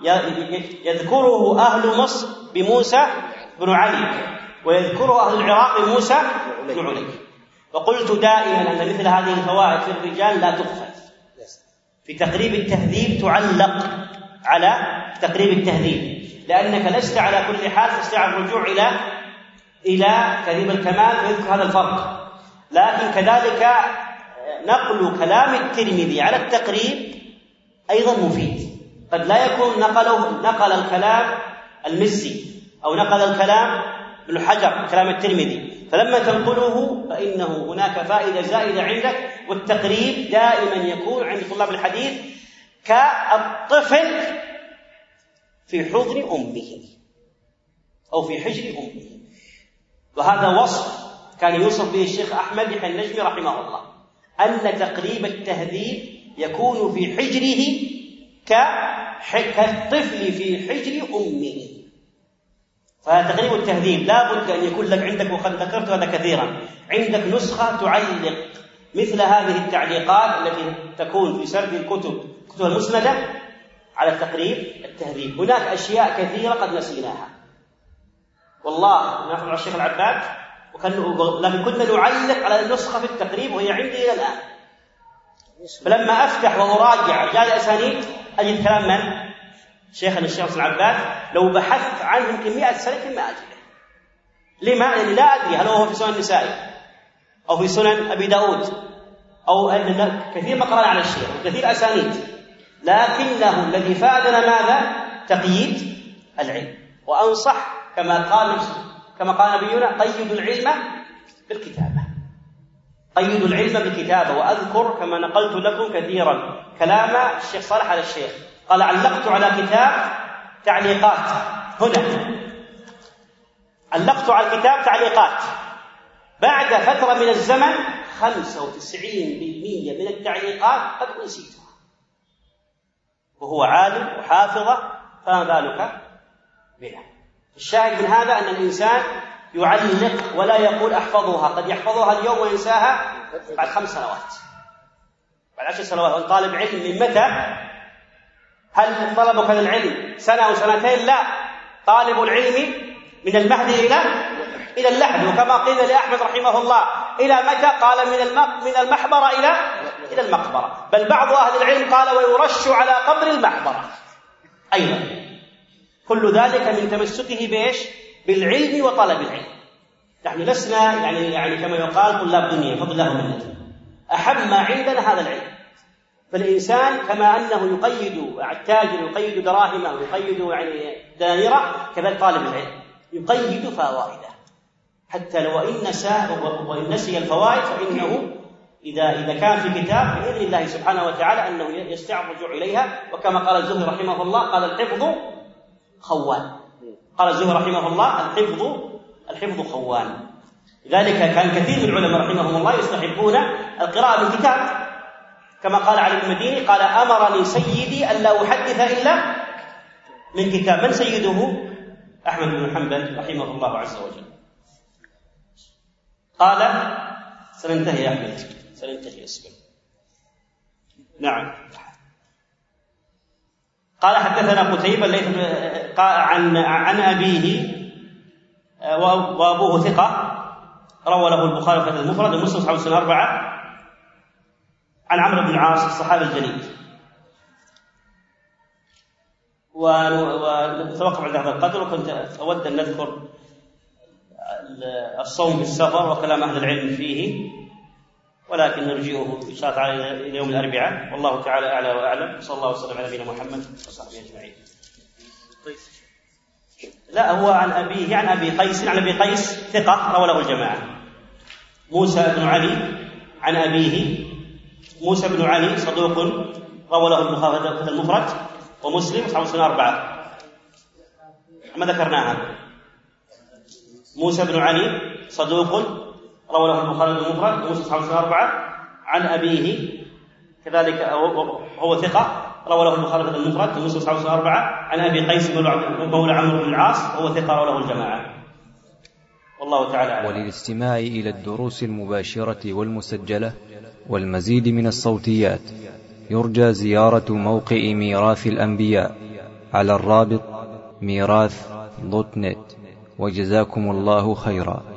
S2: يذكره أهل مصر بموسى بن علي، ويذكره أهل العراق بموسى بن علي. وقلت دائما أن مثل هذه الفوائد في الرجال لا تغفل. في تقريب التهذيب تعلق على تقريب التهذيب، لأنك لست على كل حال تستطيع الرجوع إلى تهذيب الكمال ويذكر هذا الفرق. لكن كذلك نقل كلام الترمذي على التقريب أيضا مفيد. قد لا يكون نقل الكلام المزي أو نقل الكلام ابن حجر كلام الترمذي، فلما تنقله فإنه هناك فائدة زائدة عندك. والتقريب دائما يكون عند طلاب الحديث كالطفل في حضن أمه أو في حجر أمه. وهذا وصف كان يوصف به الشيخ أحمد يحيى النجمي رحمه الله، أن تقريب التهذيب يكون في حجره كالطفل في حجر أمه. فتقريب التهذيب لا بد أن يكون لك عندك، وقد ذكرت هذا كثيرا، عندك نسخة تعلق مثل هذه التعليقات التي تكون في سرد الكتب المسندة على تقريب التهذيب. هناك أشياء كثيرة قد نسيناها والله، ناخذ على الشيخ العباد لكن كنا نعلق على النسخة في التقريب وهي عندي إلى الآن. فلما أفتح وأراجع رجال الأسانيد أجد كلام من؟ شيخنا الشيخ العباد لو بحثت عنه يمكن 100 سنة ما أجده. لما؟ لأني لا أدري هل هو في سنن النسائي أو في سنن أبي داود أو أن كثير ما قرأنا على الشيخ وكثير أسانيد، لكنه الذي فادنا ماذا؟ تقييد العلم. وأنصح كما قال نبينا قيدوا العلم بالكتابة، قيدوا العلم بالكتابة. وأذكر كما نقلت لكم كثيرا كلام الشيخ صالح على الشيخ، قال علقت على كتاب تعليقات هنا، علقت على الكتاب تعليقات بعد فترة من الزمن 95% من التعليقات قد نسيتها، وهو عالم وحافظة، فما بالك بنا. الشاهد من هذا أن الإنسان يعلق ولا يقول أحفظها، قد يحفظها اليوم وينساها بعد 5 سنوات بعد 10 سنوات. وأن طالب علم من متى؟ هل طلبك للعلم سنة أو سنتين؟ لا، طالب العلم من المهد إلى اللحد. وكما قيل لأحمد رحمه الله إلى متى؟ قال من المحبرة إلى المقبرة. بل بعض أهل العلم قال ويرش على قبر المحبرة أيضا. كل ذلك من تمسكه بإيش؟ بالعلم وطلب العلم. نحن لسنا يعني كما يقال طلاب دنيا فضل الله منه، أهم ما عندنا هذا العلم. فالإنسان كما أنه يقيد التاجر يقيد دراهمه ويقيد دنانيره، كذلك طالب العلم يقيد فوائده، حتى لو وإن نسي الفوائد فإنه إذا كان في كتاب بإذن الله سبحانه وتعالى أنه يستطيع الرجوع إليها. وكما قال الزهري رحمه الله قال الحفظ خوان، قال الزهري رحمه الله الحفظ خوان. لذلك كان كثير من العلماء رحمهم الله يستحبون القراءة من كتاب، كما قال علي المديني قال أمرني سيدي ألا أحدث إلا من كتاب. من سيده؟ أحمد بن حنبل رحمه الله عز وجل. قال سننتهي يا أحمد، سننتهي اسمه. نعم. قال حدثنا قتيبة عن أبيه وأبوه ثقة روى له البخاري في المفرد ومسلم أصحاب السنة 4 عن عمرو بن العاص الصحابي الجليل. ونتوقف عند هذا القدر. وكنت أود أن نذكر الصوم بالسفر وكلام أهل العلم فيه، ولكن نرجئه إن شاء الله تعالى إلى يوم الأربعاء، والله تعالى أعلى وأعلم. صلى الله وسلم على نبينا محمد وصحبه أجمعين. لا، هو عن أبيه عن أبي قيس ثقة روى له الجماعة. موسى بن علي عن أبيه، موسى بن علي صدوق روى له البخاري في المفرد ومسلم أصحاب السنة 4. ما ذكرناها. موسى بن علي صدوق روى له البخاري في المفرد ومسلم أصحاب السنة 4 عن أبيه كذلك هو ثقة روى له البخاري في المفرد ومسلم أصحاب السنة 4 عن أبي قيس مولى عمرو بن العاص وهو ثقة روى له الجماعة. والله تعالى أعلم.
S1: وللاستماع إلى الدروس المباشرة والمسجلة والمزيد من الصوتيات يرجى زيارة موقع ميراث الأنبياء على الرابط ميراث.net. وجزاكم الله خيرا.